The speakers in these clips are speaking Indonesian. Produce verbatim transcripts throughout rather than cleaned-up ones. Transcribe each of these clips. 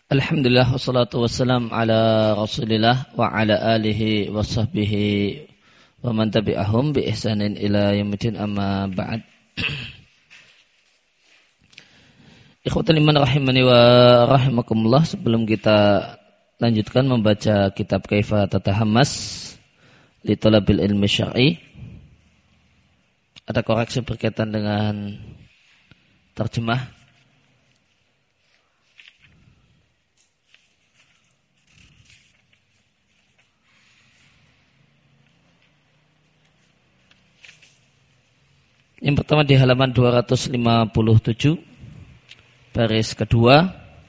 Alhamdulillah wassalatu wassalam ala Rasulillah wa ala alihi wa sahbihi wa man tabi'ahum bi ihsanin ila yaumil amma ba'd. Ikhwatul iman rahimani wa rahimakumullah, sebelum kita lanjutkan membaca kitab Kaifa Tatahammas li Talabil Ilmi Syar'i, ada koreksi berkaitan dengan terjemah. Yang pertama di halaman dua ratus lima puluh tujuh, baris kedua,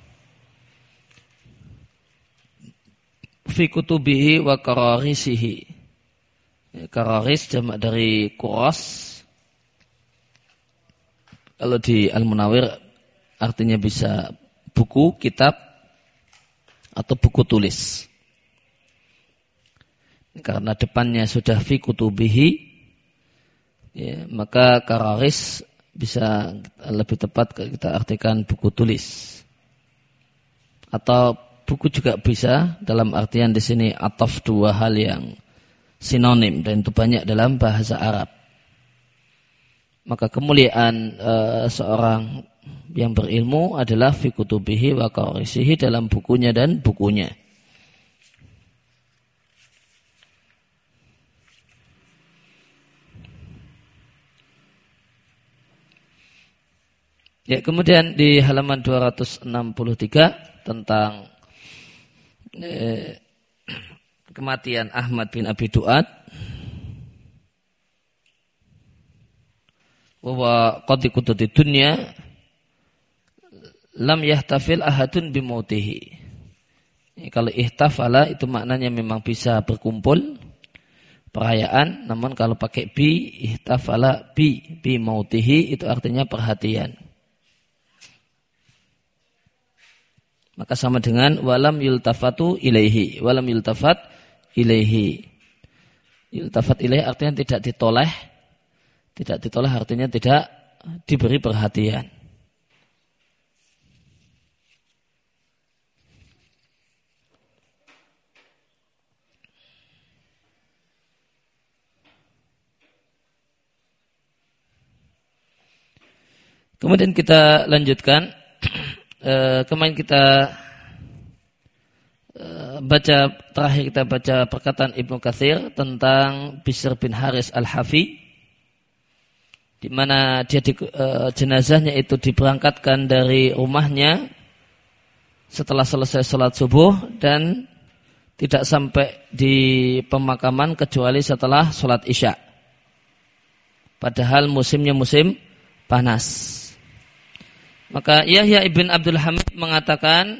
fi kutubihi wa qararisihi. Qararis jamak dari kuras. Kalau di Al-Munawwir artinya bisa buku, kitab, atau buku tulis. Karena depannya sudah fi kutubihi, ya, maka qararis bisa lebih tepat kita artikan buku tulis, atau buku juga bisa dalam artian di sini ataf dua hal yang sinonim dan itu banyak dalam bahasa Arab. Maka kemuliaan e, seorang yang berilmu adalah fi kutubihi wa qararisihi, dalam bukunya dan bukunya. Ya, kemudian di halaman dua ratus enam puluh tiga tentang eh, kematian Ahmad bin Abi Du'ad. Wa qad kutati dunya lam yahtafil ahadun bimautihi. Kalau ihtafala itu maknanya memang bisa berkumpul, perayaan, namun kalau pakai bi, ihtafala bi bi mautihi itu artinya perhatian. Maka sama dengan walam yultafatu ilaihi, walam yultafat ilaihi. Yultafat ilaihi artinya tidak ditoleh, tidak ditoleh artinya tidak diberi perhatian. Kemudian kita lanjutkan. Uh, kemarin kita uh, baca terakhir kita baca perkataan Ibnu Katsir tentang Bishr bin Haris Al-Hafi, di mana dia di, uh, jenazahnya itu diberangkatkan dari rumahnya setelah selesai sholat subuh dan tidak sampai di pemakaman kecuali setelah sholat isya. Padahal musimnya musim panas. Maka Yahya ibn Abdul Hamid mengatakan,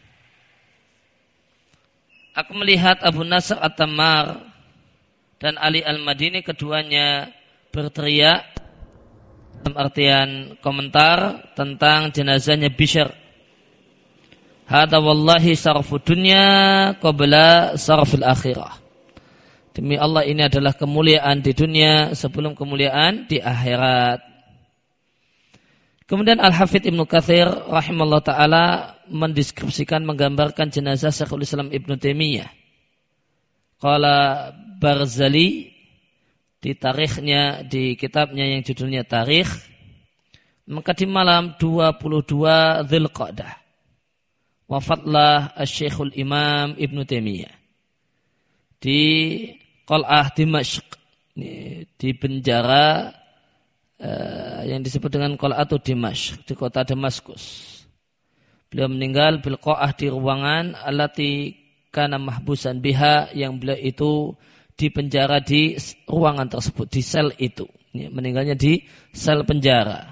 aku melihat Abu Nasr At-Tammar dan Ali Al-Madini keduanya berteriak dalam artian komentar tentang jenazahnya Bishr. Hada wallahi sarfu dunya qabla sarfil akhirah. Demi Allah, ini adalah kemuliaan di dunia sebelum kemuliaan di akhirat. Kemudian Al-Hafidz Ibnu Katsir rahimahullah ta'ala mendeskripsikan, menggambarkan jenazah Syekhul Islam Ibnu Taimiyah. Qala Barzali di tarikhnya, di kitabnya yang judulnya Tarikh, maka di malam dua puluh dua Dzulqa'dah wafatlah Syekhul Imam Ibnu Taimiyah di Qal'ah Dimashq, di penjara Uh, yang disebut dengan Qal'atu Dimashq, di kota Damaskus. Beliau meninggal bil qa'ah, di ruangan allati kana mahbusan biha, yang beliau itu dipenjara di ruangan tersebut, di sel itu. Ya, meninggalnya di sel penjara.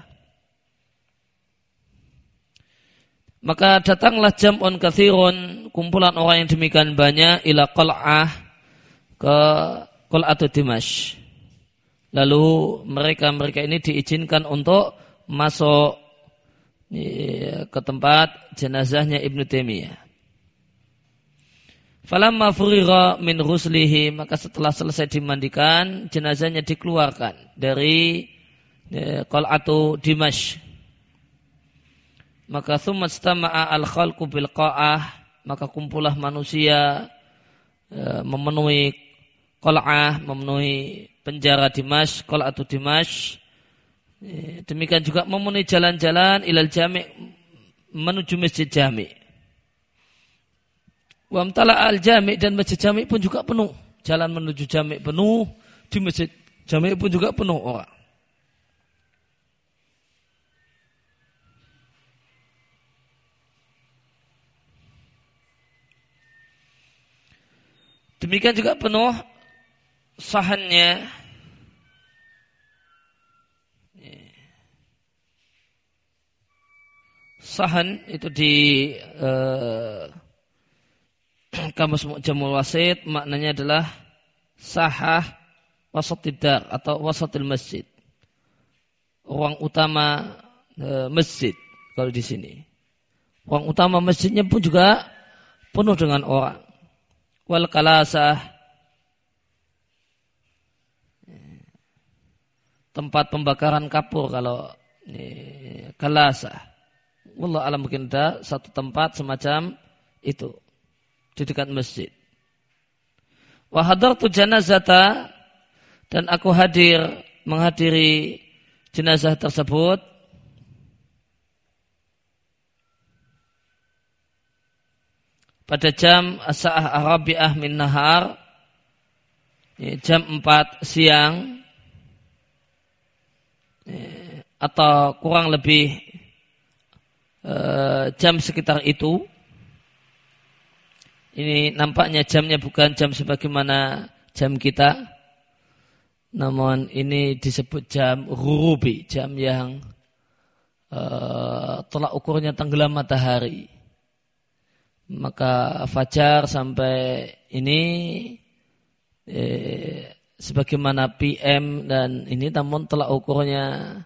Maka datanglah jam'un katsirun, kumpulan orang yang demikian banyak, ila qal'ah, ke Qal'atu Dimashq. Lalu mereka-mereka ini diizinkan untuk masuk ya, ke tempat jenazahnya Ibnu Taimiyah. Falamma furigha min ghuslihi, maka setelah selesai dimandikan, jenazahnya dikeluarkan dari ya, Qal'atu Dimashq. maka tsumma istama'a al-khalqu bil qa'ah, maka kumpulah manusia e, memenuhi qal'ah, memenuhi penjara Dimashq, qal'atu Dimashq. E, demikian juga memenuhi jalan-jalan ilal jami' menuju masjid jami'. Wa amtala al-jami' dan masjid jami' pun juga penuh. Jalan menuju jami' penuh, di masjid jami' pun juga penuh orang. Demikian juga penuh sahannya sahan itu di uh, Kamus Mu'jamul Wasit maknanya adalah sahah wasatid dar atau wasatil masjid, ruang utama uh, masjid. Kalau di sini ruang utama masjidnya pun juga penuh dengan orang. Wal kalasah, tempat pembakaran kapur. Kalau eh, kalasah, wallahu alam, mungkin ada satu tempat semacam itu di dekat masjid. Wa hadartu janazata, dan aku hadir menghadiri jenazah tersebut. Pada jam as-sa'ah arabi'ah min nahar, jam empat siang, atau kurang lebih jam sekitar itu. Ini nampaknya jamnya bukan jam sebagaimana jam kita, namun ini disebut jam ghurubi, jam yang tolak ukurnya tenggelam matahari. Maka fajar sampai ini eh, sebagaimana P M dan ini, namun telah ukurnya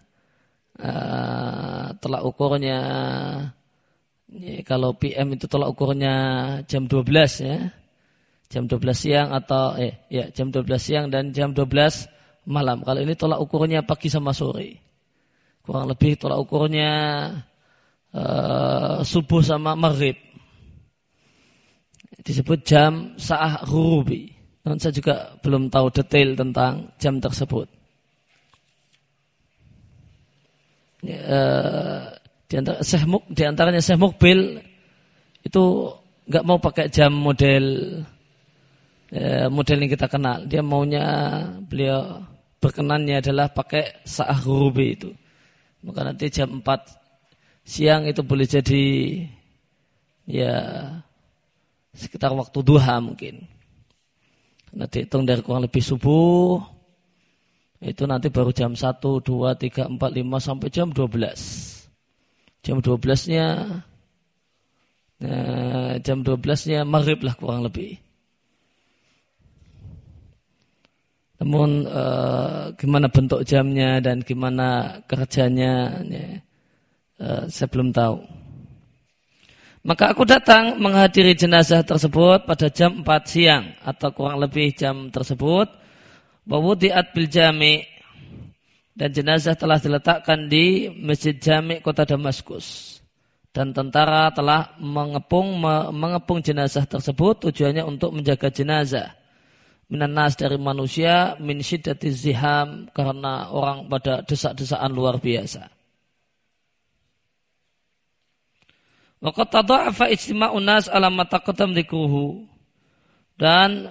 uh, telah ukurnya ya, kalau P M itu telah ukurnya jam dua belas ya, jam dua belas siang atau eh ya jam dua belas siang dan jam dua belas malam. Kalau ini telah ukurnya pagi sama sore, kurang lebih telah ukurnya uh, subuh sama maghrib. Disebut jam sa'ah ghurubi. Namun saya juga belum tahu detail tentang jam tersebut. Ya, uh, di, antara, Syekh, di antaranya Syekh Mukbil itu nggak mau pakai jam model uh, model yang kita kenal. Dia maunya, beliau berkenannya adalah pakai sa'ah ghurubi itu. Maka nanti jam empat siang itu boleh jadi ya sekitar waktu duha mungkin. Nanti hitung dari kurang lebih subuh, itu nanti baru jam satu, dua, tiga, empat, lima sampai jam dua belas. Jam dua belasnya, nah, jam dua belasnya maghrib lah kurang lebih. Namun eh, gimana bentuk jamnya dan gimana kerjanya, ya, eh, saya belum tahu. Maka aku datang menghadiri jenazah tersebut pada jam empat siang atau kurang lebih jam tersebut. Wa wudi'at bil jami', dan jenazah telah diletakkan di Masjid Jami' kota Damaskus. Dan tentara telah mengepung mengepung jenazah tersebut, tujuannya untuk menjaga jenazah minan nas, dari manusia, min syiddatiz ziham, karena orang pada desak-desakan luar biasa. Wa qad tada'afa ijtima'un nas ala ma taqaddam dzikruhu, dan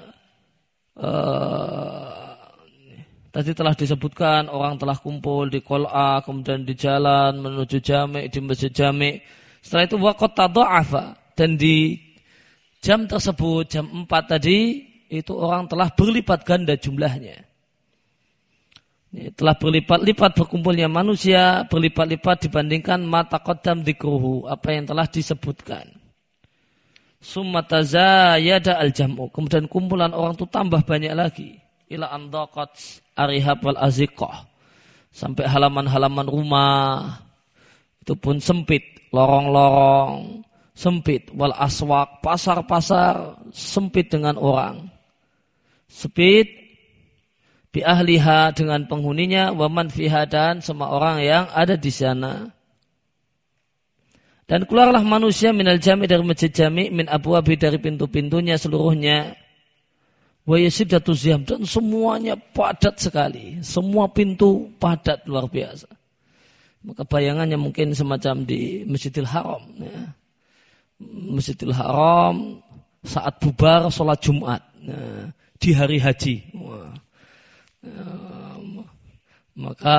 uh, tadi telah disebutkan orang telah kumpul di qal'ah, kemudian di jalan menuju jami', di masjid jami'. Setelah itu wa qad tada'afa, dan di jam tersebut jam empat tadi itu orang telah berlipat ganda jumlahnya. Telah berlipat-lipat berkumpulnya manusia, berlipat-lipat dibandingkan mata qaddam dzikruhu, apa yang telah disebutkan. Summa tazayada al-jam'u, kemudian kumpulan orang itu tambah banyak lagi. Ila andaqat arihab wal aziqah, sampai halaman-halaman rumah itu pun sempit, lorong-lorong sempit, wal aswaq, pasar-pasar sempit dengan orang. Sempit bi ahliha, dengan penghuninya, wa man fiha, dan semua orang yang ada di sana. Dan keluarlah manusia minal jami dari masjid jami, min abwabi dari pintu-pintunya seluruhnya. Wa yasidatu ziham, dan semuanya padat sekali. Semua pintu padat luar biasa. Maka bayangannya mungkin semacam di Masjidil Haram. Ya. Masjidil Haram saat bubar sholat Jumat. Ya. Di hari haji. Wah. Ya. Maka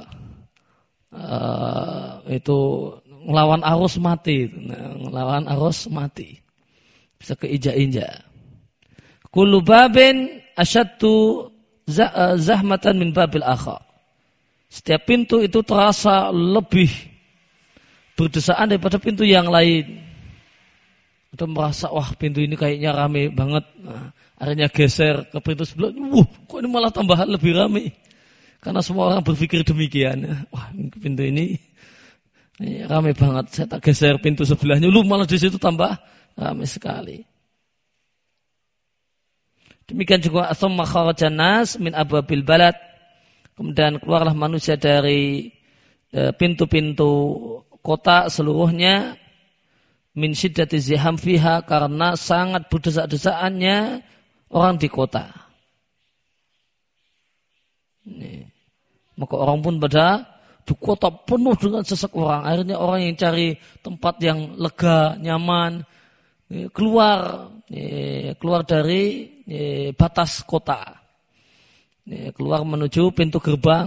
uh, itu ngelawan arus mati, nah, ngelawan arus mati, bisa keinjak-injak. Kullu babin asyaddu zahmatan min babil akhar. Setiap pintu itu terasa lebih berdesaan daripada pintu yang lain. Atau merasa wah pintu ini kayaknya rame banget. Nah, akhirnya geser ke pintu sebelahnya. Wah, kok ini malah tambahan lebih rame. Karena semua orang berpikir demikian. Wah, pintu ini ini ramai banget, saya tak geser pintu sebelahnya, lu malah di situ tambah ramai sekali. Demikian juga thumma kharajan nas min abwabil balad, kemudian keluarlah manusia dari e, pintu-pintu kota seluruhnya, min syiddati ziham fiha, karena sangat berdesak-desakannya orang di kota. Ini. Maka orang pun pada di kota penuh dengan sesak orang. Akhirnya orang yang cari tempat yang lega, nyaman, keluar keluar dari batas kota, keluar menuju pintu gerbang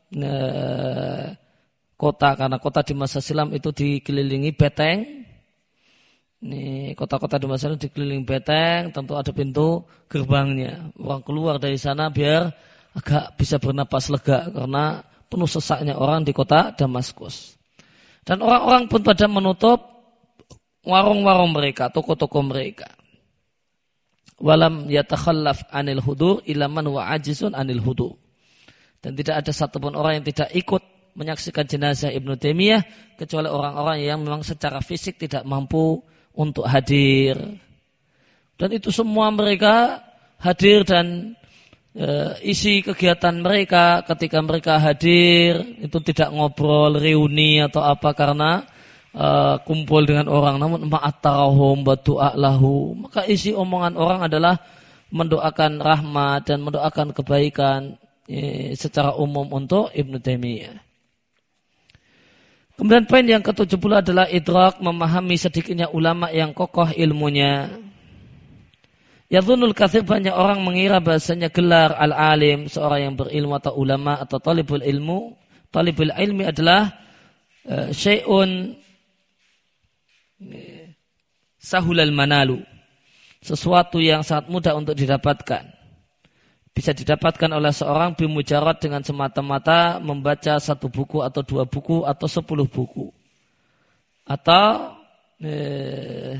kota, karena kota di masa silam itu dikelilingi beteng. Ini kota-kota di masa silam dikelilingi beteng, tentu ada pintu gerbangnya. Orang keluar dari sana biar agak bisa bernapas lega karena penuh sesaknya orang di kota Damaskus. Dan orang-orang pun pada menutup warung-warung mereka, toko-toko mereka. Walam yatakhallaf anil hudur illa man wa ajizun anil hudur. Dan tidak ada satupun orang yang tidak ikut menyaksikan jenazah Ibnu Taimiyah kecuali orang-orang yang memang secara fisik tidak mampu untuk hadir. Dan itu semua mereka hadir dan Uh, isi kegiatan mereka ketika mereka hadir itu tidak ngobrol, reuni atau apa karena uh, kumpul dengan orang, namun ma'atarahum wa du'a'lahu. Maka isi omongan orang adalah mendoakan rahmat dan mendoakan kebaikan eh, secara umum untuk Ibnu Taimiyah. Kemudian poin yang ketujuh puluh adalah idrak, memahami sedikitnya ulama yang kokoh ilmunya. Yadhunul katsir, banyak orang mengira bahasanya gelar al-alim, seorang yang berilmu atau ulama atau talibul ilmu, talibul ilmi adalah uh, syai'un sahulal manalu, sesuatu yang sangat mudah untuk didapatkan. Bisa didapatkan oleh seorang bimujarad dengan semata-mata membaca satu buku atau dua buku atau sepuluh buku. Atau eh,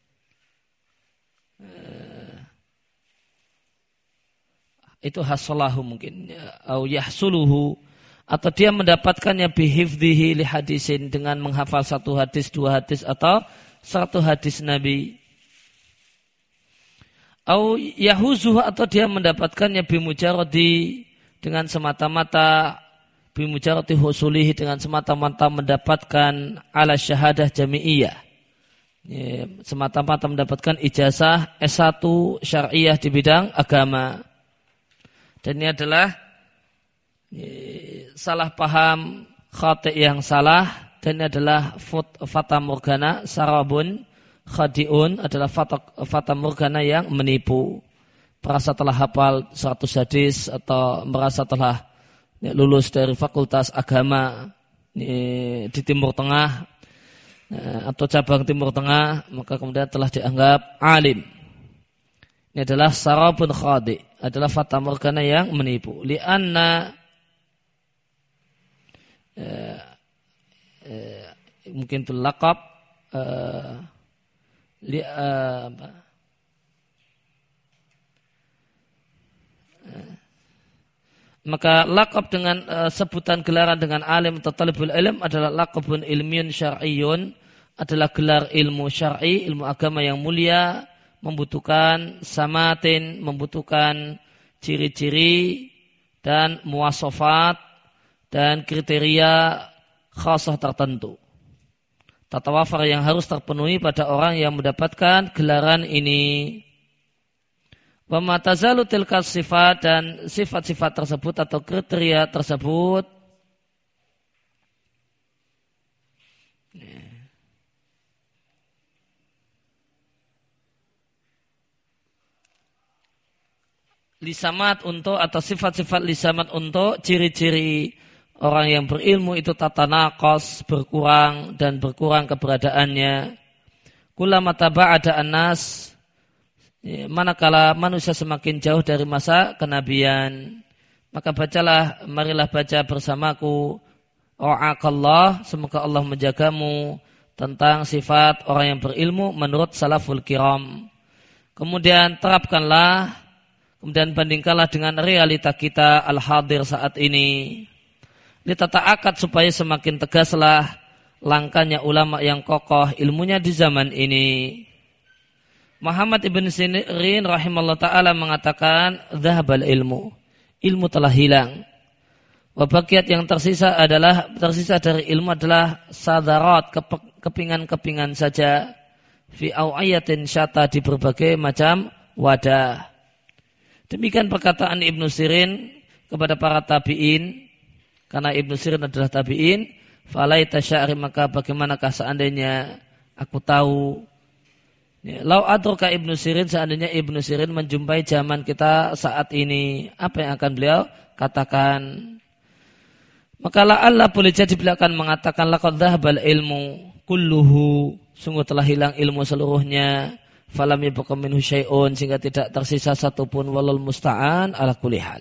itu hasolahu mungkin, au yahsuluhu, atau dia mendapatkannya bihifdhihi li hadisin, dengan menghafal satu hadis, dua hadis atau satu hadis Nabi. Au yahuzuhu, atau dia mendapatkannya bimujaradi, dengan semata-mata bimujaradi husulihi, dengan semata-mata mendapatkan ala syahadah jami'iyah, ya, semata-mata mendapatkan ijazah S satu syar'iyah di bidang agama. Dan ini adalah ya, salah paham khati' yang salah, dan ini adalah fata morgana, sarabun khadi'un, adalah fata, fata morgana yang menipu. Merasa telah hafal seratus hadis atau merasa telah ya, lulus dari fakultas agama ya, di Timur Tengah ya, atau cabang Timur Tengah, maka kemudian telah dianggap alim. Ini adalah sarabun khadi', adalah fata morgana yang menipu. Lianna eh, eh, mungkin itu laqab eh, li, eh, apa? Eh, maka laqab dengan eh, sebutan gelaran dengan alim atau talibul ilm adalah laqabun ilmiyun syar'iyyun, adalah gelar ilmu syar'i, ilmu agama yang mulia, membutuhkan samatin, membutuhkan ciri-ciri dan muwasafat dan kriteria khasah tertentu. tatawafar yang harus terpenuhi pada orang yang mendapatkan gelaran ini. Wa ma tazalu tilka sifat, dan sifat-sifat tersebut atau kriteria tersebut lisamat untuk atau sifat-sifat lisamat untuk ciri-ciri orang yang berilmu itu tatanaqas, berkurang dan berkurang keberadaannya. Kullama taba'ada an-nas, manakala manusia semakin jauh dari masa kenabian, maka bacalah, marilah baca bersamaku, wa'akallah, semoga Allah menjagamu, tentang sifat orang yang berilmu menurut salaful kiram. Kemudian terapkanlah, kemudian bandingkanlah dengan realita kita al-hadir saat ini. Litata'akad, supaya semakin tegaslah langkahnya ulama yang kokoh ilmunya di zaman ini. Muhammad ibn Sirin rahimahullah ta'ala mengatakan, dhahabal ilmu, ilmu telah hilang. Wabakiat, yang tersisa adalah tersisa dari ilmu adalah sadarat, kepingan-kepingan saja, fi au'ayatin syata, di berbagai macam wadah. Demikian perkataan Ibnu Sirin kepada para tabi'in, karena Ibnu Sirin adalah tabi'in. Falaita sya'ri, maka bagaimanakah seandainya aku tahu, ya, lau adroka Ibnu Sirin, seandainya Ibnu Sirin menjumpai zaman kita saat ini, apa yang akan beliau katakan? Maka la'alla, boleh jadi beliau akan mengatakan, laqad dhahabal ilmu kulluhu, sungguh telah hilang ilmu seluruhnya. Falam yabqa minhu syai'un, sehingga tidak tersisa satupun, walal musta'an ala kulli hal.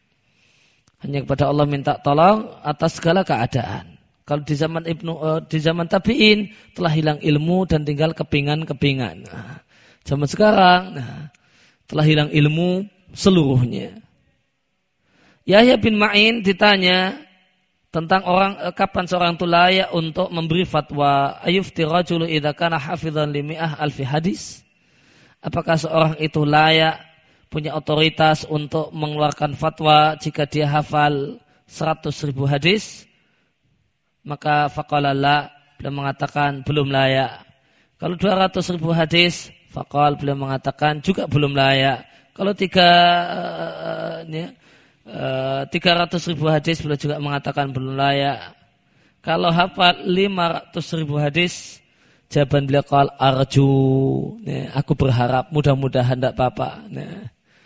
Hanya kepada Allah minta tolong atas segala keadaan. Kalau di zaman Ibnu uh, di zaman tabi'in telah hilang ilmu dan tinggal kepingan-kepingan. Nah, zaman sekarang nah, telah hilang ilmu seluruhnya. Yahya bin Ma'in ditanya tentang orang uh, kapan seorang itu layak untuk memberi fatwa, ayufti rajulu idza kana hafizan li mi'ah alfi hadis. Apakah seorang itu layak, punya otoritas untuk mengeluarkan fatwa jika dia hafal seratus ribu hadis? Maka faqala la, beliau mengatakan belum layak. Kalau dua ratus ribu hadis, faqal, beliau mengatakan juga belum layak. Kalau tiga uh, ya, uh, tiga ratus ribu hadis, beliau juga mengatakan belum layak. Kalau hafal lima ratus ribu hadis, jawaban beliau qal arju, nah, aku berharap, mudah-mudahan tidak apa-apa. Nah,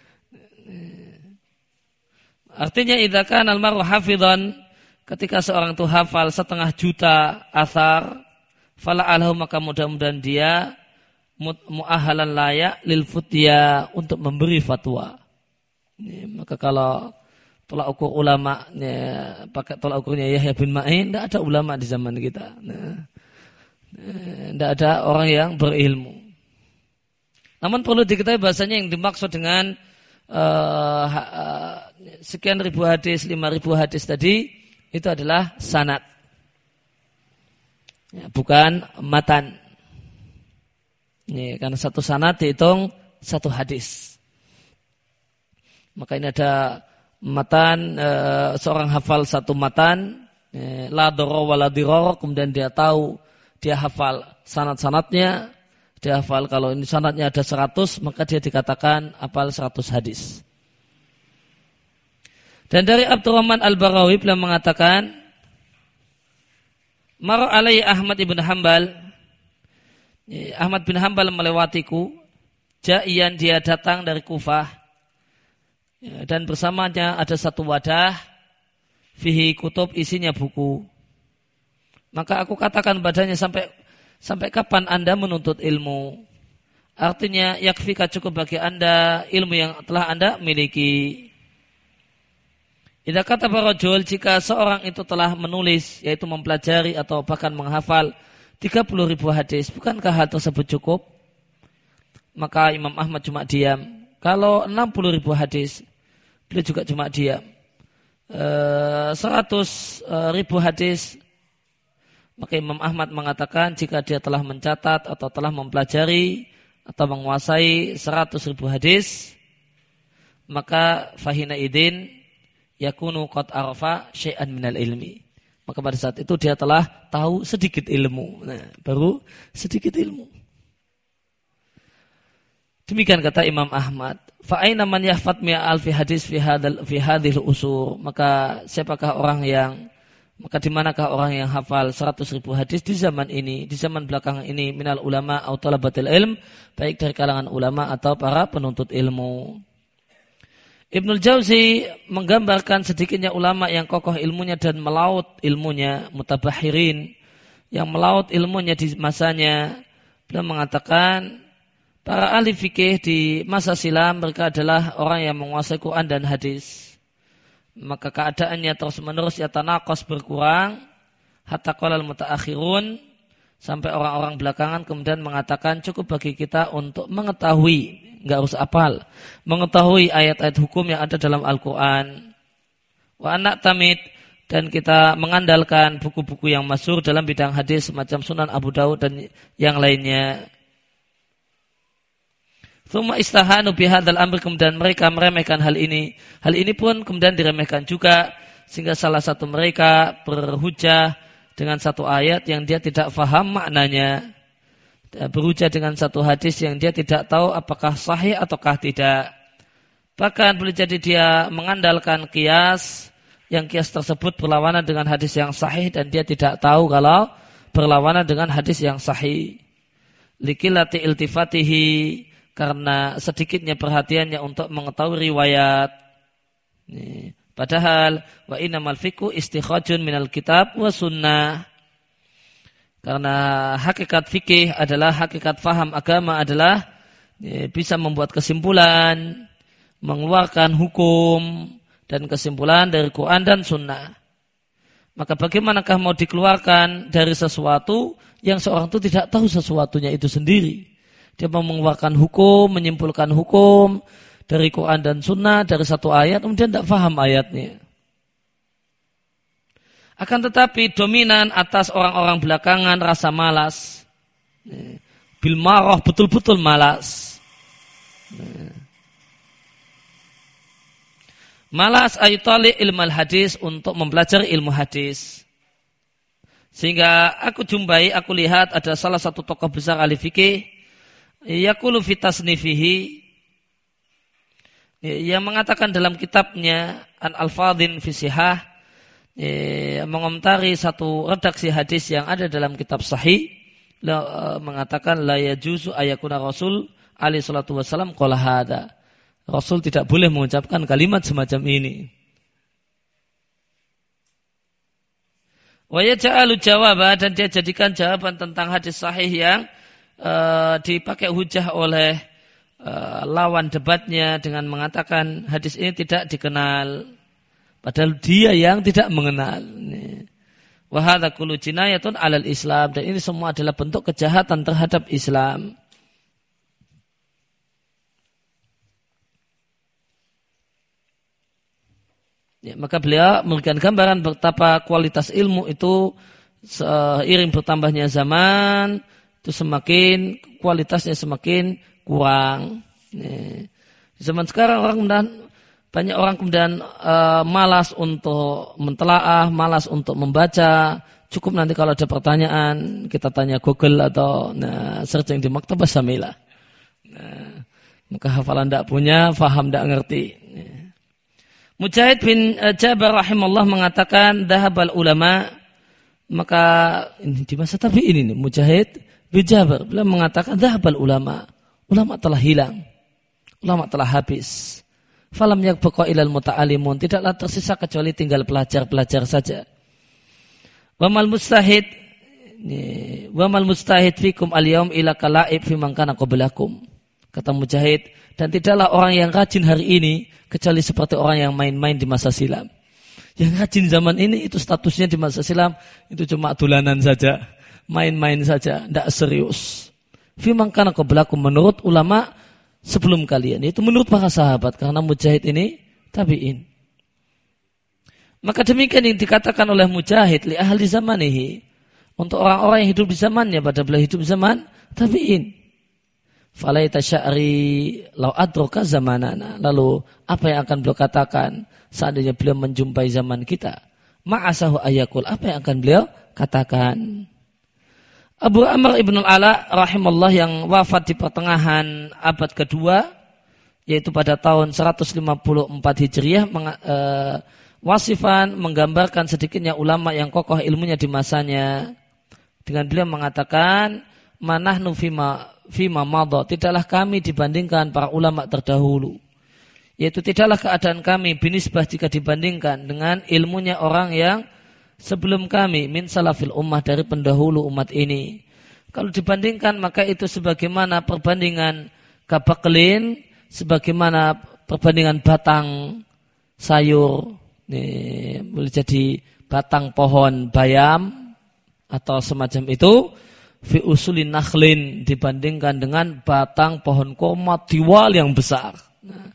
artinya idza kana al-mar'u hafidhan, ketika seorang itu hafal setengah juta athar, fala'alahu, maka mudah-mudahan dia mu'ahalan layak lil futya, untuk memberi fatwa. Ini, maka kalau tolak ukur ulama, ya, pakai tolak ukurnya Yahya bin Ma'in, tidak ada ulama di zaman kita. Nah, tidak ada orang yang berilmu. Namun perlu diketahui bahasanya yang dimaksud dengan uh, uh, sekian ribu hadis, lima ribu hadis tadi, itu adalah sanad, ya, bukan matan. Ini, karena satu sanad dihitung satu hadis. Maka ini ada matan, uh, seorang hafal satu matan, ya, la doro wa la diror, kemudian dia tahu, dia hafal sanad-sanadnya, dia hafal kalau ini sanadnya ada seratus, maka dia dikatakan hafal seratus hadis. Dan dari Abdurrahman Al-Barawi beliau mengatakan, Mar alai Ahmad ibn Hanbal, Ahmad bin Hanbal melewatiku, ja'ian, dia datang dari Kufah, dan bersamanya ada satu wadah, fihi kutub, isinya buku. Maka aku katakan padanya, sampai sampai kapan Anda menuntut ilmu? Artinya yakfika, cukup bagi Anda ilmu yang telah Anda miliki. Idza kataba rajul, jika seorang itu telah menulis, yaitu mempelajari atau bahkan menghafal tiga puluh ribu hadis, bukankah hal tersebut cukup? Maka Imam Ahmad cuma diam. Kalau enam puluh ribu hadis, beliau juga cuma diam. E, seratus ribu hadis, maka Imam Ahmad mengatakan jika dia telah mencatat atau telah mempelajari atau menguasai seratus ribu hadis, maka fahina idin yakunu qad arafa syai'an minal ilmi. Maka pada saat itu dia telah tahu sedikit ilmu. Nah, baru sedikit ilmu. Demikian kata Imam Ahmad. Fa'aina man yahfad mi'a alfi hadis fi hadal fi hadhil usur. Maka siapakah orang yang maka di manakah orang yang hafal seratus ribu hadis di zaman ini, di zaman belakangan ini, minal ulama atau talabatil ilm, baik dari kalangan ulama atau para penuntut ilmu. Ibnul Jauzi menggambarkan sedikitnya ulama yang kokoh ilmunya dan melaut ilmunya, mutabahirin, yang melaut ilmunya di masanya. Beliau mengatakan para ahli fikih di masa silam mereka adalah orang yang menguasai Quran dan hadis. Maka keadaannya terus menerus yatanaqas berkurang hatta qalal mutaakhirun, sampai orang-orang belakangan kemudian mengatakan cukup bagi kita untuk mengetahui, enggak harus hafal, mengetahui ayat-ayat hukum yang ada dalam Al-Quran. Wa anak tamid, dan kita mengandalkan buku-buku yang masyhur dalam bidang hadis semacam Sunan Abu Daud dan yang lainnya. Tsumma istahanu bihadzal amr, kemudian mereka meremehkan hal ini. Hal ini pun kemudian diremehkan juga, sehingga salah satu mereka berhujah dengan satu ayat yang dia tidak faham maknanya, berhujah dengan satu hadis yang dia tidak tahu apakah sahih ataukah tidak. Bahkan boleh jadi dia mengandalkan qiyas, yang qiyas tersebut berlawanan dengan hadis yang sahih dan dia tidak tahu kalau berlawanan dengan hadis yang sahih. Likilati iltifatihi, karena sedikitnya perhatiannya untuk mengetahui riwayat. Nih. Padahal wa innamal fiqhu istikhrajun minal kitab wa sunnah. Karena hakikat fikih adalah hakikat faham agama adalah ya, bisa membuat kesimpulan, mengeluarkan hukum dan kesimpulan dari Quran dan sunnah. Maka bagaimanakah mau dikeluarkan dari sesuatu yang seorang itu tidak tahu sesuatunya itu sendiri. Dia mau mengeluarkan hukum, menyimpulkan hukum dari Quran dan Sunnah, dari satu ayat, kemudian tidak faham ayatnya. Akan tetapi dominan atas orang-orang belakangan rasa malas. Bil marah, betul-betul malas. Malas ayatali ilmu hadis, untuk mempelajari ilmu hadis. Sehingga aku jumpai, aku lihat ada salah satu tokoh besar ahli fikih, yaqulu fi tasnifihi, yang mengatakan dalam kitabnya An Al-Fadhin fi Sihah, mengomentari satu redaksi hadis yang ada dalam kitab Sahih, mengatakan la yajuzu ayakuna Rasul alaihi salatu wasallam qala hada. Rasul tidak boleh mengucapkan kalimat semacam ini. Wa yaj'alu jawaba, dan dia jadikan jawaban tentang hadis sahih yang uh, dipakai hujah oleh uh, lawan debatnya dengan mengatakan hadis ini tidak dikenal, padahal dia yang tidak mengenal. Wa hadza kullu jinayatun 'alal Islam, dan ini semua adalah bentuk kejahatan terhadap Islam. Ya, maka beliau memberikan gambaran betapa kualitas ilmu itu seiring bertambahnya zaman itu semakin kualitasnya semakin kurang. Ya. Di zaman sekarang orang kemudian banyak orang kemudian uh, malas untuk mentelaah, malas untuk membaca. Cukup nanti kalau ada pertanyaan kita tanya Google atau nah, searching di Maktabah Syamilah. Nah, maka hafalan tidak punya, faham tidak ngerti. Ya. Mujahid bin Jabar rahimahullah mengatakan dhahabal ulama, maka ini di masa tabi'in ini Mujahid bin Jabar beliau mengatakan dhahabal ulama, ulama telah hilang, ulama telah habis. Falam yakbaqa ilal muta'allimun, tidaklah tersisa kecuali tinggal pelajar-pelajar saja. Wamal mustahid wamal mustahid fikum al-yaum ila kala'ib fi man kana qablakum. Kata Mujahid, dan tidaklah orang yang rajin hari ini kecuali seperti orang yang main-main di masa silam. Yang rajin zaman ini itu statusnya di masa silam itu cuma dolanan saja, main-main saja, tidak serius. Fi man kana qablakum, menurut ulama sebelum kalian, itu menurut para sahabat, karena Mujahid ini tabi'in. Maka demikian yang dikatakan oleh Mujahid li ahli zamanihi, untuk orang-orang yang hidup di zamannya, pada beliau hidup zaman tabi'in. Falaita sya'ri lau adroka zamanana. Lalu apa yang akan beliau katakan seandainya beliau menjumpai zaman kita? ma'asahu ayakul, apa yang akan beliau katakan. Abu Amr ibn al-Ala rahimallah yang wafat di pertengahan abad kedua, yaitu pada tahun seratus lima puluh empat Hijriah, meng, e, wasifan menggambarkan sedikitnya ulama yang kokoh ilmunya di masanya. Dengan beliau mengatakan, manahnu fima, fima madha, tidaklah kami dibandingkan para ulama terdahulu. Yaitu tidaklah keadaan kami binisbah jika dibandingkan dengan ilmunya orang yang sebelum kami, min salafil ummah, dari pendahulu umat ini. Kalau dibandingkan maka itu sebagaimana perbandingan kabaklin, sebagaimana perbandingan batang sayur, ini boleh jadi batang pohon bayam atau semacam itu, fi usulin nakhlin, dibandingkan dengan batang pohon kurma diwal yang besar. Nah,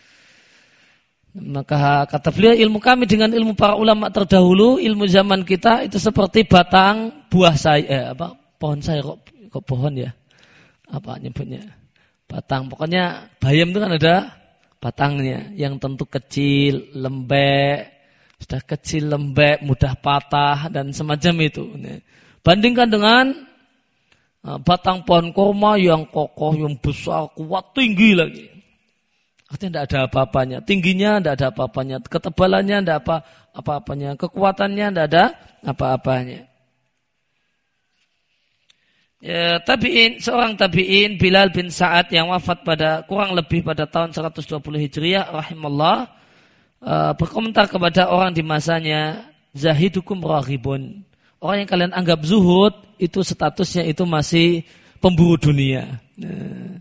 maka kata beliau, ilmu kami dengan ilmu para ulama terdahulu, ilmu zaman kita itu seperti batang buah sayur, eh, apa pohon sayur, kok, kok pohon ya, apa nyebutnya, batang, pokoknya bayam itu kan ada batangnya yang tentu kecil, lembek, sudah kecil, lembek, mudah patah dan semacam itu. Bandingkan dengan batang pohon kurma yang kokoh, yang besar, kuat, tinggi lagi. Artinya tidak ada apa-apanya, tingginya tidak ada apa-apanya, ketebalannya tidak apa apa-apanya, kekuatannya tidak ada apa-apanya. Ya, tabi'in, seorang tabi'in Bilal bin Sa'ad yang wafat pada kurang lebih pada tahun seratus dua puluh Hijriah rahimallah, uh, berkomentar kepada orang di masanya, zahidukum raghibun. Orang yang kalian anggap zuhud itu statusnya itu masih pemburu dunia. Nah,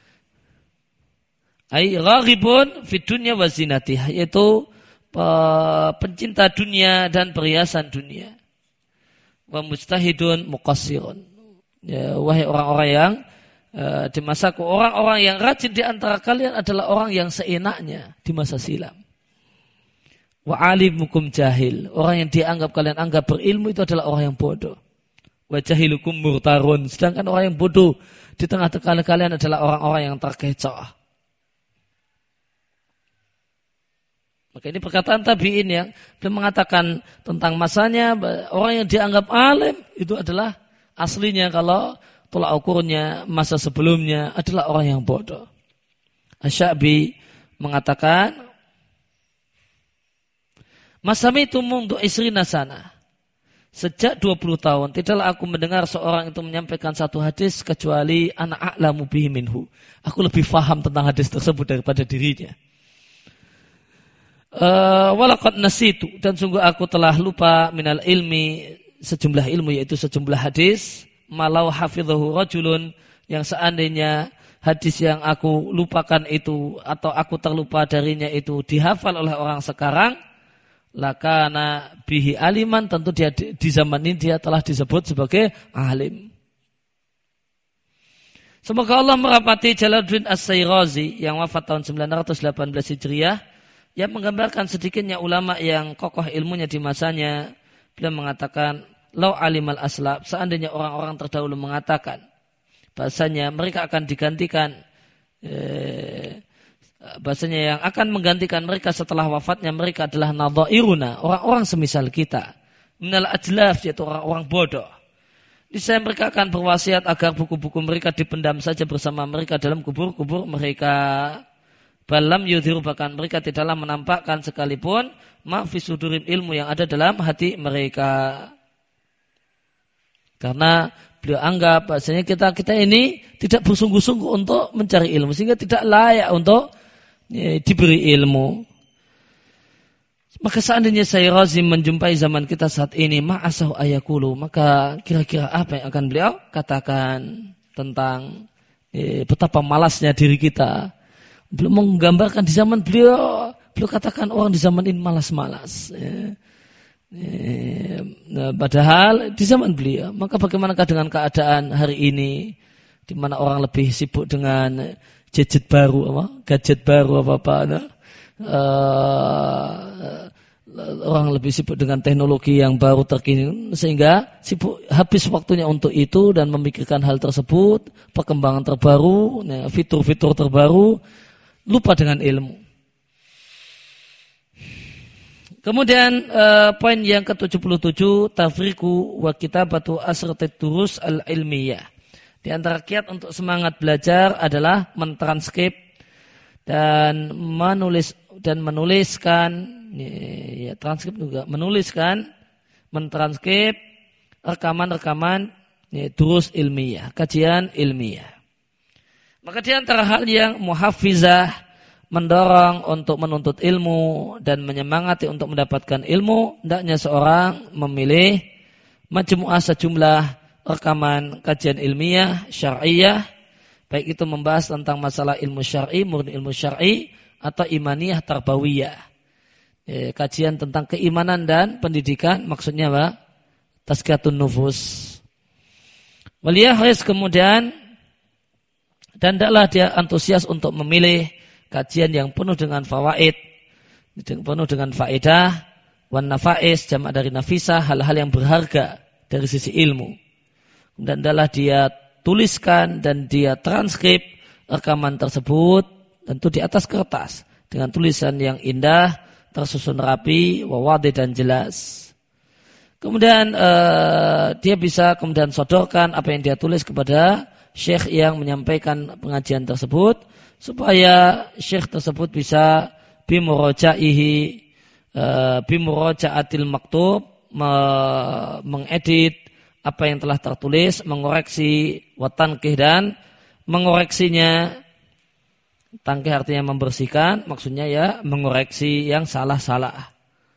ai raghibun fid dunya wa zinatiha, yaitu pencinta dunia dan perhiasan dunia. Wa mustahidun muqassirun, ya, wahai orang-orang yang uh, di masaku, orang-orang yang rajin di antara kalian adalah orang yang seenaknya di masa silam. Wa alimukum jahil, orang yang dianggap kalian anggap berilmu itu adalah orang yang bodoh. Wa jahilukum murtarun, sedangkan orang yang bodoh di tengah-tengah kalian adalah orang-orang yang terkecoh. Maka ini perkataan tabi'in yang beliau mengatakan tentang masanya, orang yang dianggap alim itu adalah aslinya kalau tolak ukurnya masa sebelumnya adalah orang yang bodoh. Asy-Sya'bi mengatakan, masamitu mundu isrina sana, sejak dua puluh tahun tidaklah aku mendengar seorang itu menyampaikan satu hadis kecuali ana a'lamu bihi minhu, aku lebih faham tentang hadis tersebut daripada dirinya. Uh, walaqad nasitu, dan sungguh aku telah lupa minal ilmi, sejumlah ilmu yaitu sejumlah hadis, malau hafidhahu rajulun, yang seandainya hadis yang aku lupakan itu atau aku terlupa darinya itu dihafal oleh orang sekarang, lakana bihi aliman, tentu dia di zaman ini dia telah disebut sebagai alim. Semoga Allah merahmati Jalaluddin As-Sayrazi yang wafat tahun sembilan ratus delapan belas Hijriah, yang menggambarkan sedikitnya ulama yang kokoh ilmunya di masanya. Beliau mengatakan, lau alimal aslab, seandainya orang-orang terdahulu mengatakan bahasanya mereka akan digantikan, eh, bahasanya yang akan menggantikan mereka setelah wafatnya mereka adalah nadhairuna, orang-orang semisal kita, minal ajlaf, yaitu orang-orang bodoh. Niscaya mereka akan berwasiat agar buku-buku mereka dipendam saja bersama mereka dalam kubur-kubur mereka. Balam yudhiru, bahkan mereka tidaklah menampakkan sekalipun ma fi sudurim, ilmu yang ada dalam hati mereka. Karena beliau anggap bahasanya kita kita ini tidak bersungguh-sungguh untuk mencari ilmu, sehingga tidak layak untuk ya, diberi ilmu. Maka seandainya Sayrazi menjumpai zaman kita saat ini, ma'asahu ayakulu, maka kira-kira apa yang akan beliau katakan tentang eh, betapa malasnya diri kita. Belum menggambarkan di zaman beliau, beliau katakan orang di zaman ini malas-malas. Ya. Ya. Nah, padahal di zaman beliau, maka bagaimanakah dengan keadaan hari ini, di mana orang lebih sibuk dengan gadget baru, apa? gadget baru apa-apa. Nah? Uh, orang lebih sibuk dengan teknologi yang baru terkini, sehingga sibuk habis waktunya untuk itu dan memikirkan hal tersebut, perkembangan terbaru, ya, fitur-fitur terbaru. Lupa dengan ilmu. Kemudian uh, poin yang ke tujuh puluh tujuh, tafriqu wa kitabatu asratit durus al-ilmiyah. Di antara kiat untuk semangat belajar adalah mentranskrip dan menulis dan menuliskan ya, transkrip juga menuliskan mentranskrip rekaman-rekaman ya, durus ilmiah, kajian ilmiah. Maka di antara hal yang muhafizah mendorong untuk menuntut ilmu dan menyemangati untuk mendapatkan ilmu, hendaknya seorang memilih majmu'ah sejumlah rekaman kajian ilmiah syar'iyah, baik itu membahas tentang masalah ilmu syar'i, murni ilmu syar'i atau imaniyah tarbawiyah. E, kajian tentang keimanan dan pendidikan, maksudnya apa? Tazkiyatun nufus. Waliyahris kemudian, dan hendaklah dia antusias untuk memilih kajian yang penuh dengan fawaid, penuh dengan faedah, wan nafais, jamak dari nafisah, hal-hal yang berharga dari sisi ilmu. Dan hendaklah dia tuliskan dan dia transkrip rekaman tersebut, tentu di atas kertas dengan tulisan yang indah, tersusun rapi, wawadih dan jelas. Kemudian uh, dia bisa kemudian sodorkan apa yang dia tulis kepada syekh yang menyampaikan pengajian tersebut, supaya syekh tersebut bisa bimurojaihi uh, bimurojaatil maktub, me- mengedit apa yang telah tertulis, mengoreksi watankih dan mengoreksinya. Tangkih artinya membersihkan, maksudnya ya mengoreksi yang salah-salah.